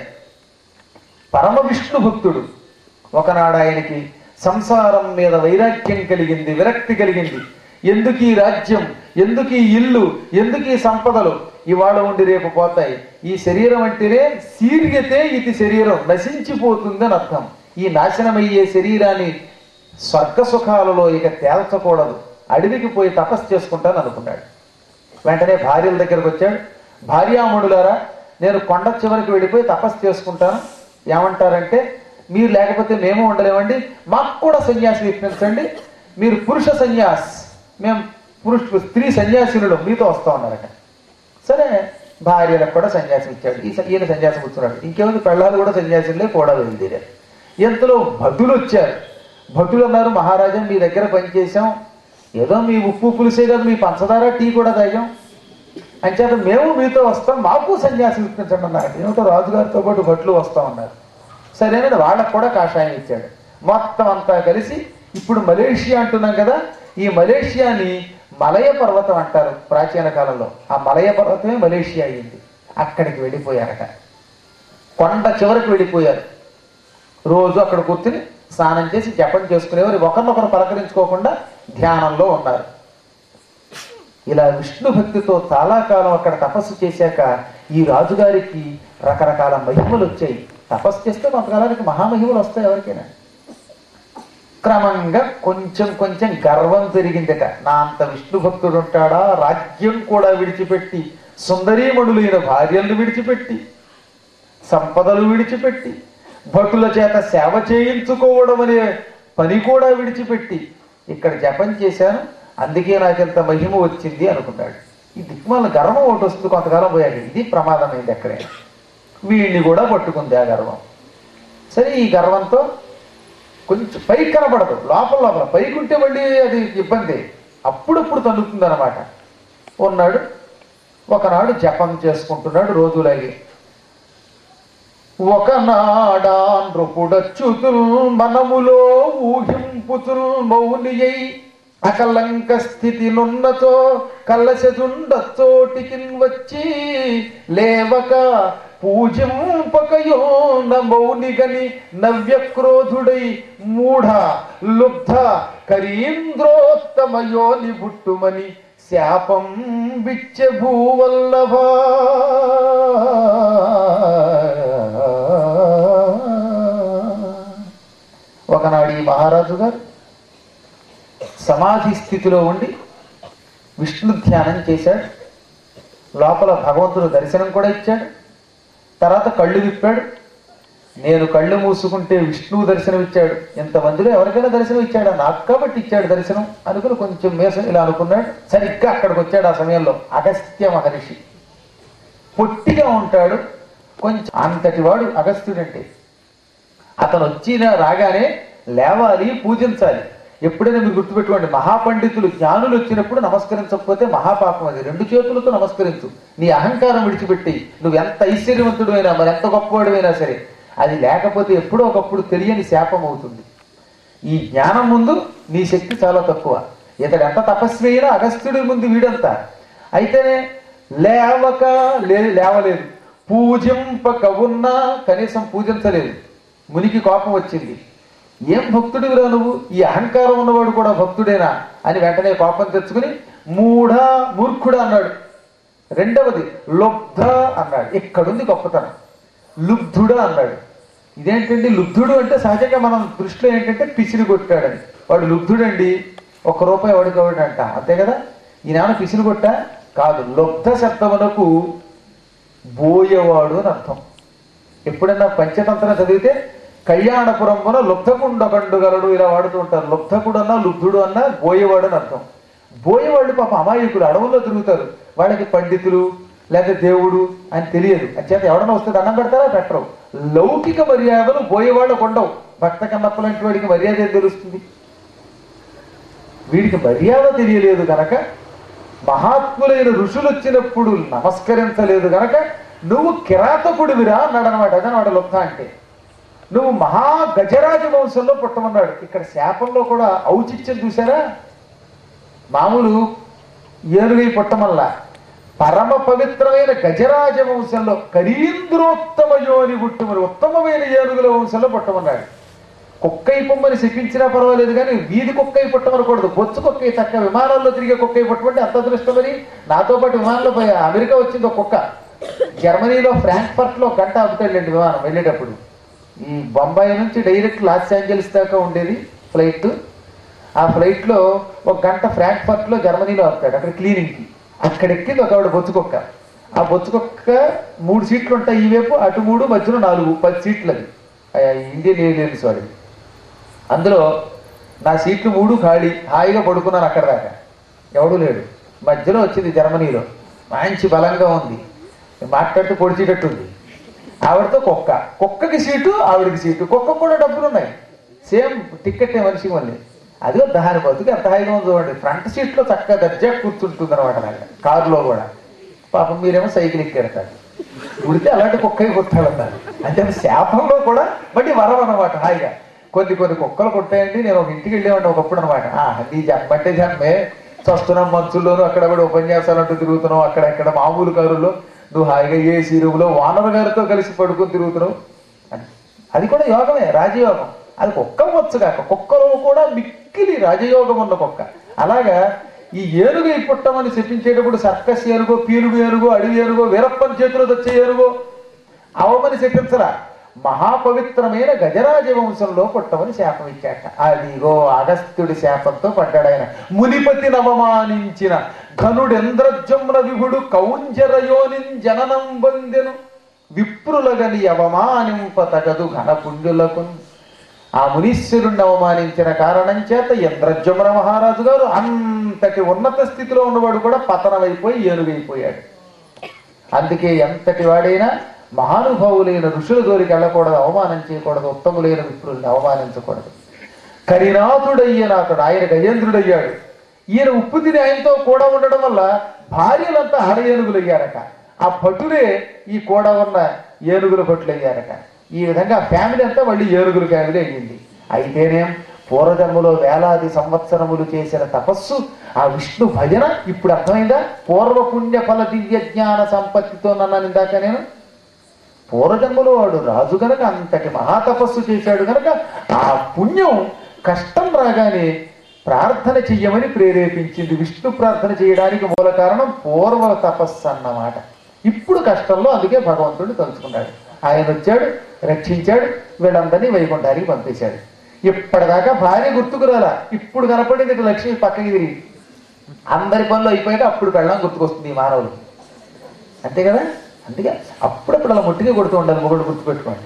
పరమ విష్ణు భక్తుడు. ఒకనాడు ఆయనకి సంసారం మీద వైరాగ్యం కలిగింది, విరక్తి కలిగింది. ఎందుకు ఈ రాజ్యం, ఎందుకు ఈ ఇల్లు, ఎందుకు ఈ సంపదలు, ఇవాళ ఉండి రేపు పోతాయి. ఈ శరీరం అంటేనే శీర్యతే ఇది శరీరం, నశించిపోతుందని అర్థం. ఈ నాశనమయ్యే శరీరాన్ని స్వర్గ సుఖాలలో ఇక తేల్చకూడదు, అడవికి పోయి తపస్సు చేసుకుంటాను అనుకున్నాడు. వెంటనే భార్యల దగ్గరకు వచ్చాడు. భార్యామణులారా, నేను కొండ చివరికి వెళ్ళిపోయి తపస్సు చేసుకుంటాను, ఏమంటారంటే, మీరు లేకపోతే మేము ఉండలేమండి, మాకు కూడా సన్యాసి ఇప్పించండి, మీరు పురుష సన్యాస్, మేము పురుష స్త్రీ సన్యాసినులు, మీతో వస్తా ఉన్నారట. సరే, భార్యలకు కూడా సన్యాసం ఇచ్చాడు. ఈ ఈయన సన్యాసం కూర్చున్నాడు. ఇంకేముంది, పెళ్ళాలు కూడా సన్యాసులే కూడా వెళ్ళిదిరే. ఎంతలో భటులు వచ్చారు. భటులు అన్నారు, మహారాజా మీ దగ్గర పనిచేసాం, ఏదో మీ ఉప్పు పులిసే కదా, మీ పంచదార టీ కూడా తాగాం, అంచేత మేము మీతో వస్తాం, మాకు సన్యాసం ఇప్పించండి అన్నారు. ఏమిటో రాజుగారితో పాటు భట్లు వస్తా ఉన్నారు. సరేనని వాళ్ళకు కూడా కాషాయం ఇచ్చాడు. మొత్తం అంతా కలిసి ఇప్పుడు మలేషియా అంటున్నాం కదా, ఈ మలేషియాని మలయ పర్వతం అంటారు ప్రాచీన కాలంలో. ఆ మలయ పర్వతమే మలేషియా అయ్యింది. అక్కడికి వెళ్ళిపోయారట. కొండ చివరికి వెళ్ళిపోయారు. రోజు అక్కడ కూర్చుని స్నానం చేసి జపం చేసుకునేవారు. ఒకరినొకరు పలకరించుకోకుండా ధ్యానంలో ఉన్నారు. ఇలా విష్ణు భక్తితో చాలా కాలం అక్కడ తపస్సు చేశాక ఈ రాజుగారికి రకరకాల మహిమలు వచ్చాయి. తపస్సు చేస్తే కొంతకాలానికి మహామహిమలు వస్తాయి ఎవరికైనా. క్రమంగా కొంచెం కొంచెం గర్వం పెరిగిందట. నా అంత విష్ణు భక్తుడు ఉంటాడా, రాజ్యం కూడా విడిచిపెట్టి, సుందరీమణులైన భార్యలను విడిచిపెట్టి, సంపదలు విడిచిపెట్టి, భటుల చేత సేవ చేయించుకోవడం అనే పని కూడా విడిచిపెట్టి ఇక్కడ జపం చేశాను, అందుకే నాకెంత మహిమ వచ్చింది అనుకున్నాడు. ఈ దిక్మాల గర్వం ఒకటి వస్తుంది కొంతకాలం పోయాడు. ఇది ప్రమాదమైంది అక్కడే. వీడిని కూడా పట్టుకుంది ఆ గర్వం. సరే, ఈ గర్వంతో కొంచెం పైకి కనబడదు, లోపల లోపల పైకి ఉంటే మళ్ళీ అది ఇబ్బంది, అప్పుడప్పుడు తన్నుతుంది అనమాట. ఉన్నాడు. ఒకనాడు జపం చేసుకుంటున్నాడు రోజులాగి. ఒకనాడా నృపుడచ్యుతుల్ మనములో ఊహింపుతుల్ మౌనియై అకలంక స్థితి నున్నతో కల్లసెదుండచోటికిన్ వచ్చి లేవక పూజింపకయో మౌనిగని నవ్యక్రోధుడై మూఢ లుబ్ధ కరీంద్రోత్తమయోని బుట్టుమని శాపం విచ్చ భూవల్లభ. ఒకనాడు ఈ మహారాజు గారు సమాధి స్థితిలో ఉండి విష్ణు ధ్యానం చేశాడు. లోపల భగవంతుడు దర్శనం కూడా ఇచ్చాడు. తర్వాత కళ్ళు విప్పాడు. నేను కళ్ళు మూసుకుంటే విష్ణువు దర్శనం ఇచ్చాడు. ఎంతమందిలో ఎవరికైనా దర్శనం ఇచ్చాడు, నాకు కాబట్టి ఇచ్చాడు దర్శనం అనుకుని కొంచెం మేసం ఇలా అనుకున్నాడు. సరిగ్గా అక్కడికి వచ్చాడు. ఆ సమయంలో అగస్త్య మహర్షి పొట్టిగా ఉంటాడు కొంచెం. అంతటి వాడు అగస్త్యుడంటే. అతను వచ్చిన రాగానే లేవాలి, పూజించాలి. ఎప్పుడైనా మీరు గుర్తుపెట్టుకోండి, మహాపండితులు జ్ఞానులు వచ్చినప్పుడు నమస్కరించకపోతే మహాపాపం. అది రెండు చేతులతో నమస్కరించు. నీ అహంకారం విడిచిపెట్టి నువ్వు ఎంత ఐశ్వర్యవంతుడు అయినా, మరి ఎంత గొప్పవాడు అయినా సరే, అది లేకపోతే ఎప్పుడో ఒకప్పుడు తెలియని శాపం అవుతుంది. ఈ జ్ఞానం ముందు నీ శక్తి చాలా తక్కువ. ఇతడు ఎంత తపస్వి అయినా అగస్త్యుడి ముందు వీడంతా. అయితేనే లేవక లే లేవలేదు, పూజింపక ఉన్నా కనీసం పూజించలేదు. మునికి కోపం వచ్చింది. ఏం భక్తుడివిరా నువ్వు, ఈ అహంకారం ఉన్నవాడు కూడా భక్తుడేనా అని వెంటనే కోపం తెచ్చుకుని మూఢ మూర్ఖుడా అన్నాడు. రెండవది లుబ్ధ అన్నాడు. ఇక్కడుంది గొప్పతనం. లుబ్ధుడా అన్నాడు. ఇదేంటండి లుబ్ధుడు అంటే సహజంగా మనం దృష్టిలో ఏంటంటే పిసిని కొట్టాడని. వాడు లుబ్ధుడండి, ఒక్క రూపాయి వాడికి ఒకటి అంట, అంతే కదా. ఈయన పిసిని కొట్టా కాదు. లుబ్ధ శబ్దమునకు బోయవాడు అని అర్థం. ఎప్పుడన్నా పంచతంత్రం చదివితే కళ్యాణపురంలో లుబ్ధకుండకండు గలడు ఇలా వాడుతూ ఉంటారు. లుబ్ధకుడు అన్నా లుబ్ధుడు అన్నా బోయేవాడు అని అర్థం. బోయేవాళ్ళు పాప అమాయకులు అడవుల్లో తిరుగుతారు. వాళ్ళకి పండితులు లేదా దేవుడు అని తెలియదు. అంచేత ఎవడన్నా వస్తే దండం పెడతారా? పెట్టరు. లౌకిక మర్యాదలు బోయేవాళ్ళకు ఉండవు. భక్త కన్నప్ప లాంటి వాడికి మర్యాద ఏం తెలుస్తుంది? వీడికి మర్యాద తెలియలేదు గనక, మహాత్ములైన ఋషులు వచ్చినప్పుడు నమస్కరించలేదు గనక నువ్వు కిరాతకుడివిరా అన్నాడు అనమాట. అదనమాట లుబ్ధ అంటే. నువ్వు మహా గజరాజ వంశంలో పుట్టమన్నాడు. ఇక్కడ శాపంలో కూడా ఔచిత్యం చూసారా? మామూలు ఏనుగై పుట్టమల్లా పరమ పవిత్రమైన గజరాజ వంశంలో కరీంద్రోత్తమ యోని పుట్టుమని ఉత్తమమైన ఏనుగుల వంశంలో పుట్టమన్నాడు. కుక్కై పొమ్మని శపించినా పర్వాలేదు కానీ వీధి కుక్కై పుట్టమనకూడదు. బొచ్చు కుక్కై, చక్క విమానాల్లో తిరిగే కుక్కై పుట్టమంటే అంత అదృష్టమని. నాతో పాటు విమానంలో పోయి అమెరికా వచ్చింది ఒక కుక్క. జర్మనీలో ఫ్రాంక్ఫర్ట్ లో గంట ఆపుతాడండి విమానం వెళ్ళేటప్పుడు. ఈ బొంబాయి నుంచి డైరెక్ట్ లాస్ ఏంజల్స్ దాకా ఉండేది ఫ్లైట్. ఆ ఫ్లైట్ లో ఒక గంట ఫ్రాంక్ఫర్ట్ లో జర్మనీలో ఆపుతాడు, అక్కడ క్లీనింగ్ కి. అక్కడ ఎక్కింది ఒక ఆవిడ బొచ్చుకొక్క. ఆ బొచ్చుకొక్క మూడు సీట్లు ఉంటాయి ఈ వైపు, అటు మూడు, మధ్యలో నాలుగు, పది సీట్లు. అది ఇండియన్ ఎయిర్లైన్స్ వాడిది. అందులో నా సీట్లు మూడు ఖాళీ. హాయిగా పడుకున్నాను అక్కడ దాకా, ఎవడూ లేడు. మధ్యలో వచ్చింది జర్మనీలో, మంచి బలంగా ఉంది, మాట్లాడుతూ పొడిచేటట్టుంది. ఆవిడతో కుక్క, కుక్కకి సీటు ఆవిడకి సీటు. కుక్కకు కూడా డబ్బులు ఉన్నాయి, సేమ్ టికెట్ మనిషికి మళ్ళీ. అదిగో దాని బతుకు ఎంత హాయిగా ఉంది చూడండి. ఫ్రంట్ సీట్లో చక్కగా దర్జా కూర్చుంటుంది అనమాట. నాకు కారులో కూడా పాపం మీరేమో సైకిల్ ఎక్కేడతారు. ఉడితే అలాంటి కుక్క కొట్టాలన్నారు. అంటే శాపంలో కూడా మళ్ళీ వరం అనమాట. హాయిగా కొన్ని కొన్ని కుక్కలు కొట్టాయండి. నేను ఒక ఇంటికి వెళ్ళేవాడిని ఒకప్పుడు అనమాట. నీ జన్మంటే జన్మే, చస్తున్నాం మంచుల్లోనూ అక్కడ కూడా ఉపన్యాసాలంటూ తిరుగుతున్నావు, అక్కడెక్కడ మామూలు కారుల్లో నువ్వు హాయిగా ఏ సీరువులో వానర గారితో కలిసి పడుకొని తిరుగుతున్నావు. అది కూడా యోగమే, రాజయోగం. అది కుక్క వచ్చు కాక కుక్కలో కూడా మిక్కిలి రాజయోగం ఉన్న కుక్క. అలాగా ఈ ఏనుగై పుట్టమని చెప్పించేటప్పుడు సర్కస్ ఏనుగో, పీనుగు ఏనుగో, అడవి ఏనుగో, వీరప్పని చేతిలో తెచ్చే ఏనుగో అవమని చెప్పించరా. మహాపవిత్రమైన గజరాజ వంశంలో పుట్టమని శాపం ఇచ్చాట. అదిగో అగస్త్యుడి శాపంతో పడ్డాడు ఆయన. మునిపతి నవమానించిన ఘనుడెంద్రజమున విభుడు కౌంజరయోనిం జననం బందెను విప్రులగని అవమానింప తగదు ఘన పుణ్యులకు. ఆ మునీశ్వరుణ్ణి అవమానించిన కారణం చేత ఇంద్రజమున మహారాజు గారు అంతటి ఉన్నత స్థితిలో ఉన్నవాడు కూడా పతనమైపోయి ఏనుగైపోయాడు. అందుకే ఎంతటి వాడైనా మహానుభావులైన ఋషుల జోలికి వెళ్ళకూడదు, అవమానం చేయకూడదు, ఉత్తములైన విప్రుల్ని అవమానించకూడదు. కరినాథుడయ్యన అతడు, ఆయన గజేంద్రుడయ్యాడు. ఈయన ఉప్పు తిని ఆయనతో కూడా ఉండడం వల్ల భార్యలంతా హర ఏనుగులు అయ్యారట. ఆ భటులే ఈ కూడా ఉన్న ఏనుగుల భటులు అయ్యారట. ఈ విధంగా ఫ్యామిలీ అంతా మళ్ళీ ఏనుగుల ఫ్యామిలీ అయ్యింది. అయితేనేం పూర్వజన్మలో వేలాది సంవత్సరములు చేసిన తపస్సు, ఆ విష్ణు భజన ఇప్పుడు అర్థమైందా? పూర్వ పుణ్య ఫల దివ్య జ్ఞాన సంపత్తితో నన్నాను ఇందాక నేను. పూర్వజన్మలో వాడు రాజు గనక అంతటి మహాతపస్సు చేశాడు గనక ఆ పుణ్యం కష్టం రాగానే ప్రార్థన చెయ్యమని ప్రేరేపించింది. విష్ణు ప్రార్థన చేయడానికి మూల కారణం పూర్వ తపస్సు అన్నమాట. ఇప్పుడు కష్టంలో అందుకే భగవంతుడిని తలుచుకున్నాడు. ఆయన వచ్చాడు, రక్షించాడు, వీళ్ళందరినీ వైకుంఠానికి పంపేశాడు. ఇప్పటిదాకా భార్య గుర్తుకురాలా, ఇప్పుడు కనపడింది లక్ష్మి పక్కకి తిరిగి. అందరి పనులు అయిపోయాక అప్పుడు పెళ్ళం గుర్తుకొస్తుంది ఈ మానవులు, అంతే కదా. అందుకే అప్పుడప్పుడు అలా ముట్టిగా కొడుతూ ఉండాలి, మొగుడు గుర్తుపెట్టుకోండి.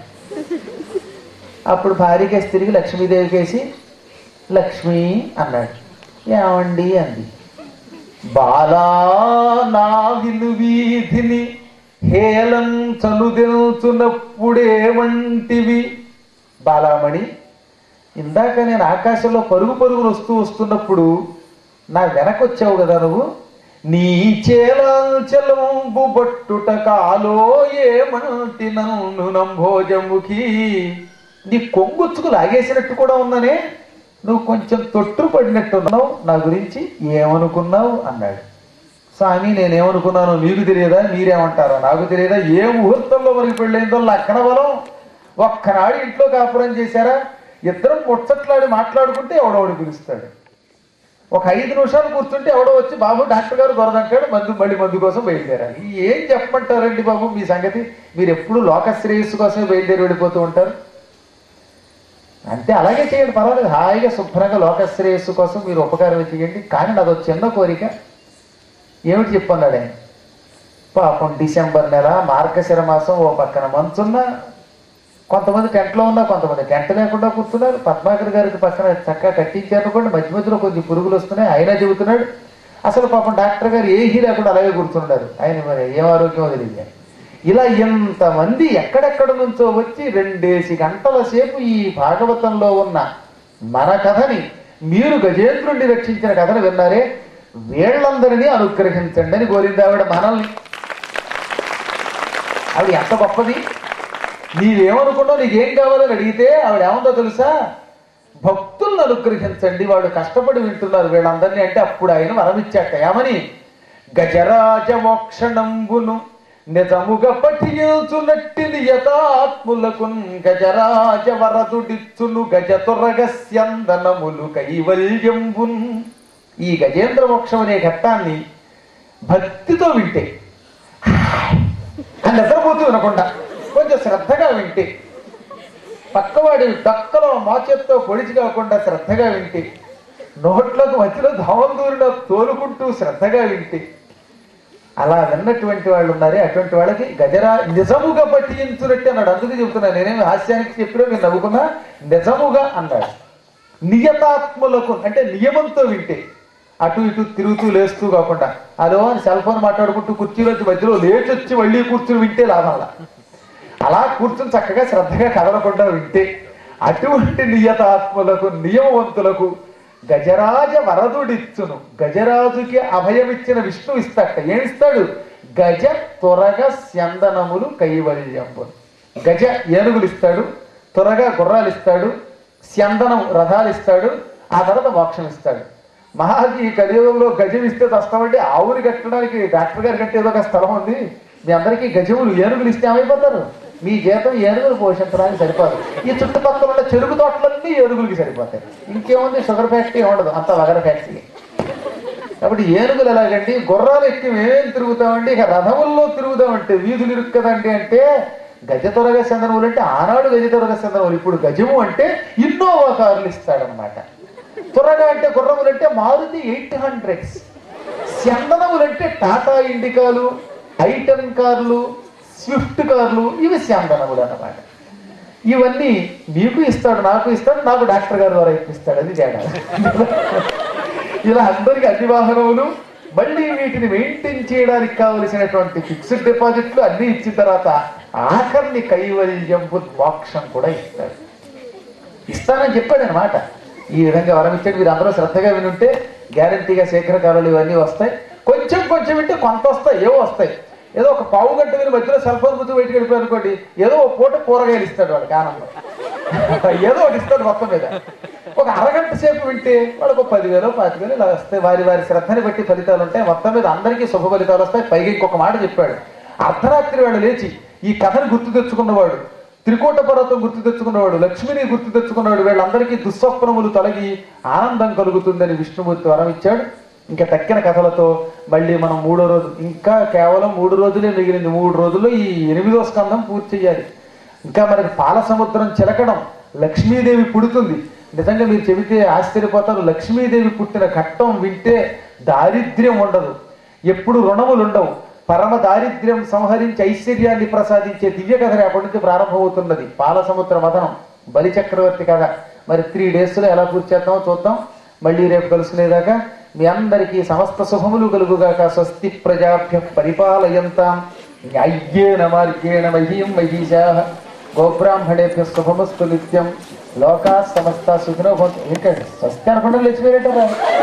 అప్పుడు భార్యకేసి తిరిగి లక్ష్మీదేవి కేసి లక్ష్మి అన్నాడు. ఏమండి అంది. బాలా నా విలు వీధిని హేళం చనుదెల్చునప్పుడేమంటివి. బాలామణి, ఇందాక నేను ఆకాశంలో పరుగు పరుగులు వస్తూ వస్తున్నప్పుడు నా వెనకొచ్చావు కదా నువ్వు. నీ చేలంచలంబు బట్టుట కాలో ఏమంటి నన్ను నంభోజముఖి. నీ కొంగుచ్చుకు లాగేసినట్టు కూడా ఉన్నానే, నువ్వు కొంచెం తొట్టు పడినట్టున్నావు, నా గురించి ఏమనుకున్నావు అన్నాడు. స్వామి, నేనేమనుకున్నాను మీకు తెలియదా? మీరేమంటారో నాకు తెలియదా? ఏ ముహూర్తంలో మనకి పెళ్ళైందో లక్కన బలం. ఒక్కనాడు ఇంట్లో కాపురం చేశారా, ఇద్దరం ముచ్చట్లాడి మాట్లాడుకుంటే ఎవడోడు పిలుస్తాడు. ఒక ఐదు నిమిషాలు కూర్చుంటే ఎవడో వచ్చి బాబు డాక్టర్ గారు దొరదంటాడు, మందు మళ్ళీ మందు కోసం బయలుదేరాలి. ఏం చెప్పమంటారండి బాబు మీ సంగతి? మీరు ఎప్పుడు లోక శ్రేయస్సు కోసమే బయలుదేరి వెళ్ళిపోతూ ఉంటారు. అంతే, అలాగే చేయండి, పర్వాలేదు. హాయిగా శుభ్రంగా లోకశ్రేయస్సు కోసం మీరు ఉపకారం చేయండి. కానీ నాదో చిన్న కోరిక. ఏమిటి చెప్పన్నాడు ఆయన? పాపం డిసెంబర్ నెల మార్గశిర మాసం, ఓ పక్కన మంచున్నా, కొంతమంది టెంట్లో ఉన్నా, కొంతమంది టెంట్ లేకుండా కూర్చున్నారు. పద్మాకర్ గారికి పక్కన చక్కగా కట్టించారనుకోండి, మధ్య మధ్యలో కొంచెం పురుగులు వస్తున్నాయి. అయినా చెబుతున్నాడు. అసలు పాపం డాక్టర్ గారు ఏహీ లేకుండా అలాగే కూర్చున్నారు. ఆయన మరి ఏం ఆరోగ్యం తెలియదు. ఇలా ఎంతమంది ఎక్కడెక్కడ నుంచో వచ్చి రెండేసి గంటల సేపు ఈ భాగవతంలో ఉన్న మన కథని, మీరు గజేంద్రుడిని రక్షించిన కథను విన్నారే, వీళ్ళందరినీ అనుగ్రహించండి అని కోరింది ఆవిడ మనల్ని. ఆవిడ ఎంత గొప్పది! నీవేమనుకున్నావు, నీకేం కావాలని అడిగితే ఆవిడ ఏముందో తెలుసా? భక్తులను అనుగ్రహించండి, వాడు కష్టపడి వింటున్నారు వీళ్ళందరినీ అంటే. అప్పుడు ఆయన వరమిచ్చాట. ఏమని? గజరాజ మోక్షణంబును నిజముగా పఠించునట్టి నియతాత్ములకు గజరాజ వరదుడిచ్చును గజ తురగస్యందనములు కైవల్యంబున్. ఈ గజేంద్ర మోక్షం అనే ఘట్టాన్ని భక్తితో వింటే, అని నిద్రపోతూ వినకుండా కొంచెం శ్రద్ధగా వింటే, పక్కవాడి డక్కలో మోచేత్తో పొడిచి కాకుండా శ్రద్ధగా వింటే, నోట్లకు మధ్యలో ధావం దూరిన తోలుకుంటూ శ్రద్ధగా వింటే, అలా విన్నటువంటి వాళ్ళు ఉన్నారే, అటువంటి వాళ్ళకి గజరా నిజముగా పట్టించునట్టు అన్నాడు. అందుకే చెబుతున్నా, నేనేమి హాస్యానికి చెప్పినా మీరు నవ్వుకున్నా, నిజముగా అన్నాడు. నియతాత్ములకు అంటే నియమంతో వింటే, అటు ఇటు తిరుగుతూ లేస్తూ కాకుండా, అదో అని సెల్ ఫోన్ మాట్లాడుకుంటూ కుర్చీలోంచి మధ్యలో లేచొచ్చి మళ్ళీ కూర్చుని వింటే లాభంలా. అలా కూర్చుని చక్కగా శ్రద్ధగా కదలకుండా వింటే, అటువంటి నియతాత్ములకు నియమవంతులకు గజరాజ వరదుడిచ్చును. గజరాజుకి అభయమిచ్చిన విష్ణు ఇస్తాట. ఏమిస్తాడు? గజ త్వరగా స్యందనములు కైవల్యంబును. గజ ఏనుగులు ఇస్తాడు, త్వరగా గుర్రాలు ఇస్తాడు, స్యందనం రథాలు ఇస్తాడు, ఆ తర్వాత మోక్షం ఇస్తాడు. మహాజీ ఈ కలియుగంలో గజం ఇస్తే వస్తామంటే ఆవుని కట్టడానికి డాక్టర్ గారి కంటే ఏదో ఒక స్థలం ఉంది. మీ అందరికీ గజములు ఏనుగులు ఇస్తే ఏమైపోతారు? మీ జీతం ఏనుగులు పోషించడానికి సరిపోదు. ఈ చుట్టుపక్కల ఉన్న చెరుకు తోటలన్నీ ఏనుగులకి సరిపోతాయి. ఇంకేముంది? షుగర్ ఫ్యాక్టరీ ఉండదు, అంత వగర ఫ్యాక్టరీ. కాబట్టి ఏనుగులు ఎలాగండి? గుర్రాలు ఎక్కి మేమేం తిరుగుతామండి? ఇక రథముల్లో తిరుగుతామంటే వీధులు ఇరుక్కదండి. అంటే గజ త్వరగా చందనములు అంటే ఆనాడు గజ త్వరగా చందనములు, ఇప్పుడు గజము అంటే ఇన్నోవా కార్లు ఇస్తాడనమాట. త్వరగా అంటే గుర్రములు అంటే మారుతి ఎయిట్ హండ్రెడ్స్, చందనములు అంటే టాటా ఇండికాలు, ఐటన్ కార్లు, స్విఫ్ట్ కార్లు, ఇవి చందనములు అన్నమాట. ఇవన్నీ మీకు ఇస్తాడు, నాకు ఇస్తాడు, నాకు డాక్టర్ గారి ద్వారా ఇప్పిస్తాడు. అది తేడా. ఇలా అందరికి అతి వాహనములు, మళ్ళీ వీటిని మెయింటైన్ చేయడానికి కావలసినటువంటి ఫిక్స్డ్ డిపాజిట్లు అన్ని ఇచ్చిన తర్వాత ఆఖరిని కైవల్యం మోక్షం కూడా ఇస్తాడు. ఇస్తానని చెప్పాడు అనమాట. ఈ విధంగా వరం ఇచ్చాడు. మీరు అందరూ శ్రద్ధగా వినుంటే గ్యారంటీగా శీఘ్రకాలాలు ఇవన్నీ వస్తాయి. కొంచెం కొంచెం వింటే కొంత వస్తాయి, ఏవో వస్తాయి. ఏదో ఒక పావు గంట విని మధ్యలో సెల్ ఫోన్ గుర్తు బయటకు వెళ్ళిపోయి అనుకోండి, ఏదో ఒక పూట కూరగాయలు ఇస్తాడు వాళ్ళకి ఆనందం, ఏదో ఒకటి ఇస్తాడు మొత్తం మీద. ఒక అరగంట సేపు వింటే వాళ్ళకు పదివేలు పాతివేలు ఇలా వస్తాయి. వారి వారి శ్రద్ధని బట్టి ఫలితాలు ఉంటాయి. మొత్తం మీద అందరికీ శుభ ఫలితాలు వస్తాయి. పైగా ఇంకొక మాట చెప్పాడు. అర్ధరాత్రి వాడు లేచి ఈ కథను గుర్తు తెచ్చుకున్నవాడు, త్రికోట పర్వతం గుర్తు తెచ్చుకున్నవాడు, లక్ష్మిని గుర్తు తెచ్చుకున్నవాడు, వీళ్ళందరికీ దుస్వప్నములు తొలగి ఆనందం కలుగుతుందని విష్ణుమూర్తి వరం ఇచ్చాడు. ఇంకా తక్కిన కథలతో మళ్ళీ మనం మూడో రోజు, ఇంకా కేవలం మూడు రోజులే మిగిలింది. మూడు రోజుల్లో ఈ ఎనిమిదో స్కందం పూర్తి చేయాలి. ఇంకా మనకి పాల సముద్రం చిలకడం, లక్ష్మీదేవి పుడుతుంది. నిజంగా మీరు చెబితే ఆశ్చర్యపోతారు. లక్ష్మీదేవి పుట్టిన ఘట్టం వింటే దారిద్ర్యం ఉండదు, ఎప్పుడు రుణములు ఉండవు. పరమ దారిద్ర్యం సంహరించి ఐశ్వర్యాన్ని ప్రసాదించే దివ్య కథ రేపటి నుంచి ప్రారంభమవుతున్నది. పాల సముద్ర మథనం, బలి చక్రవర్తి కథ. మరి త్రీ డేస్లో ఎలా పూర్తి చేద్దామో చూద్దాం. మళ్ళీ రేపు కలుసుకునేదాకా మీ అందరికీ సమస్త శుభములు కలుగుగాక. స్వస్తి ప్రజాభ్య పరిపాలయంతాం న్యాయ్యేన మార్గేణ మహీం మహీషాః గోబ్రాహ్మణేభ్య శుభమస్తు నిత్యం. లోకా సమస్త సుఖినో భవంతు. ఏంటంటే స్వస్తి అనుకుంటే లేచిపోయేటరా?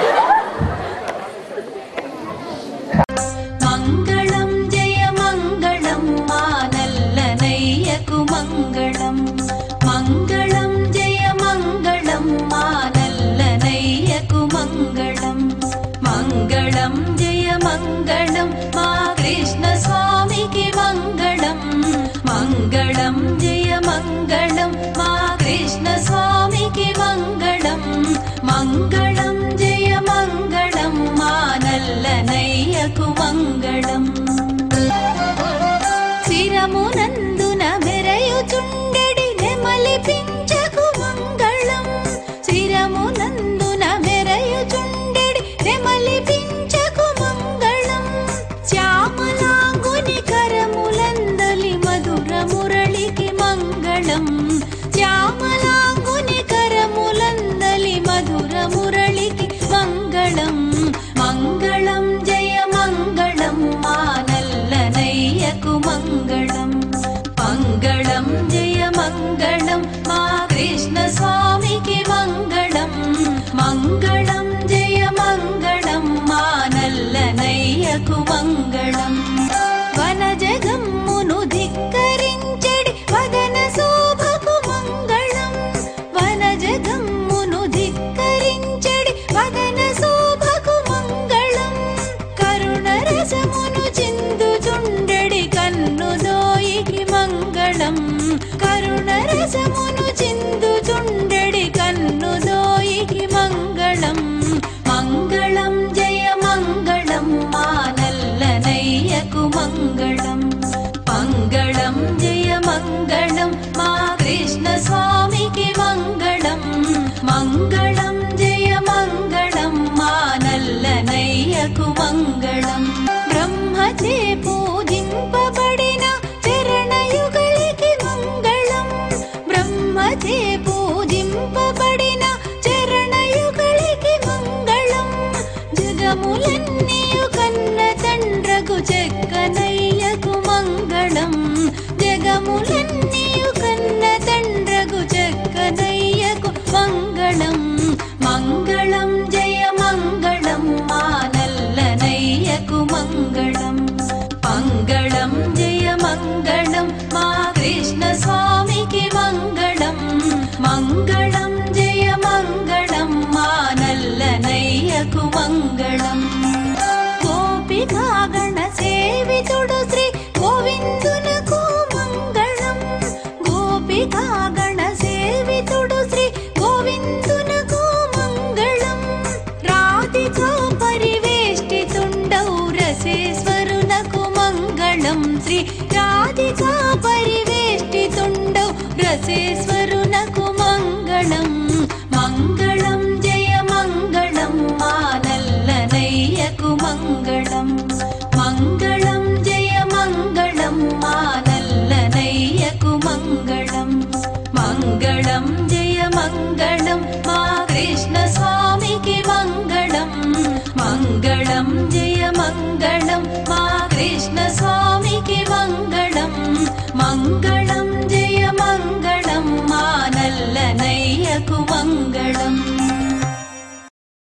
మంగళం జయ మంగళం మానల్లనయ్యకు మంగళం. మంగళం జయ మంగళం మానల్లనయ్యకు మంగళం. మంగళం జయ మంగళం మా కృష్ణ స్వామికి మంగళం. మంగళం జయ మంగళం మా కృష్ణ స్వామికి మంగళం. మంగళం జయ మంగళం మానల్లనయ్యకు మంగళం. శిరమునందున మెరయుచుండెడి నెమలి పించకు మంగళం. మంగళం బ్రహ్మచే పూజింపబడిన చరణయుగళికి మంగళం బ్రహ్మచే పూజింపబడిన చరణయుగళికి మంగళం జగములన్నీయు కన్న తండ్రకు చెక్కనయ్యకు మంగళం జగములన్నీయు కన్న తండ్రకు చెక్కనయ్యకు మంగళం మంగళం జయ మంగళం మా నల్లనయ్యకు మంగళం మంగళం జయ మంగళం మా కృష్ణ స్వామికి మంగళం మంగళం జయ మంగళం మా నల్లనయ్యకు మంగళం గోపికాగణ సేవితుడు శ్రీ గోవిందునకు మంగళం గోపికాగణ సేవితుడు శ్రీ గోవిందునకు మంగళం రాధికా పరివేష్టితుండౌ రసేశ్వరునకు మంగళం శ్రీ రాధికా పరివేష్టితుండౌ రసేశ్వరునకు మంగళం మంగళం జయ మంగళం మా నల్లనయ్యకు మంగళం మంగళం జయ మంగళం మా నల్లనయ్యకు మంగళం మంగళం జయ మంగళం మా కృష్ణ స్వామికి మంగళం మంగళం జయ మంగళం మా కృష్ణ స్వామికి మంగళం మంగళం జయ మంగళం మా నల్లనయ్యకు మంగళం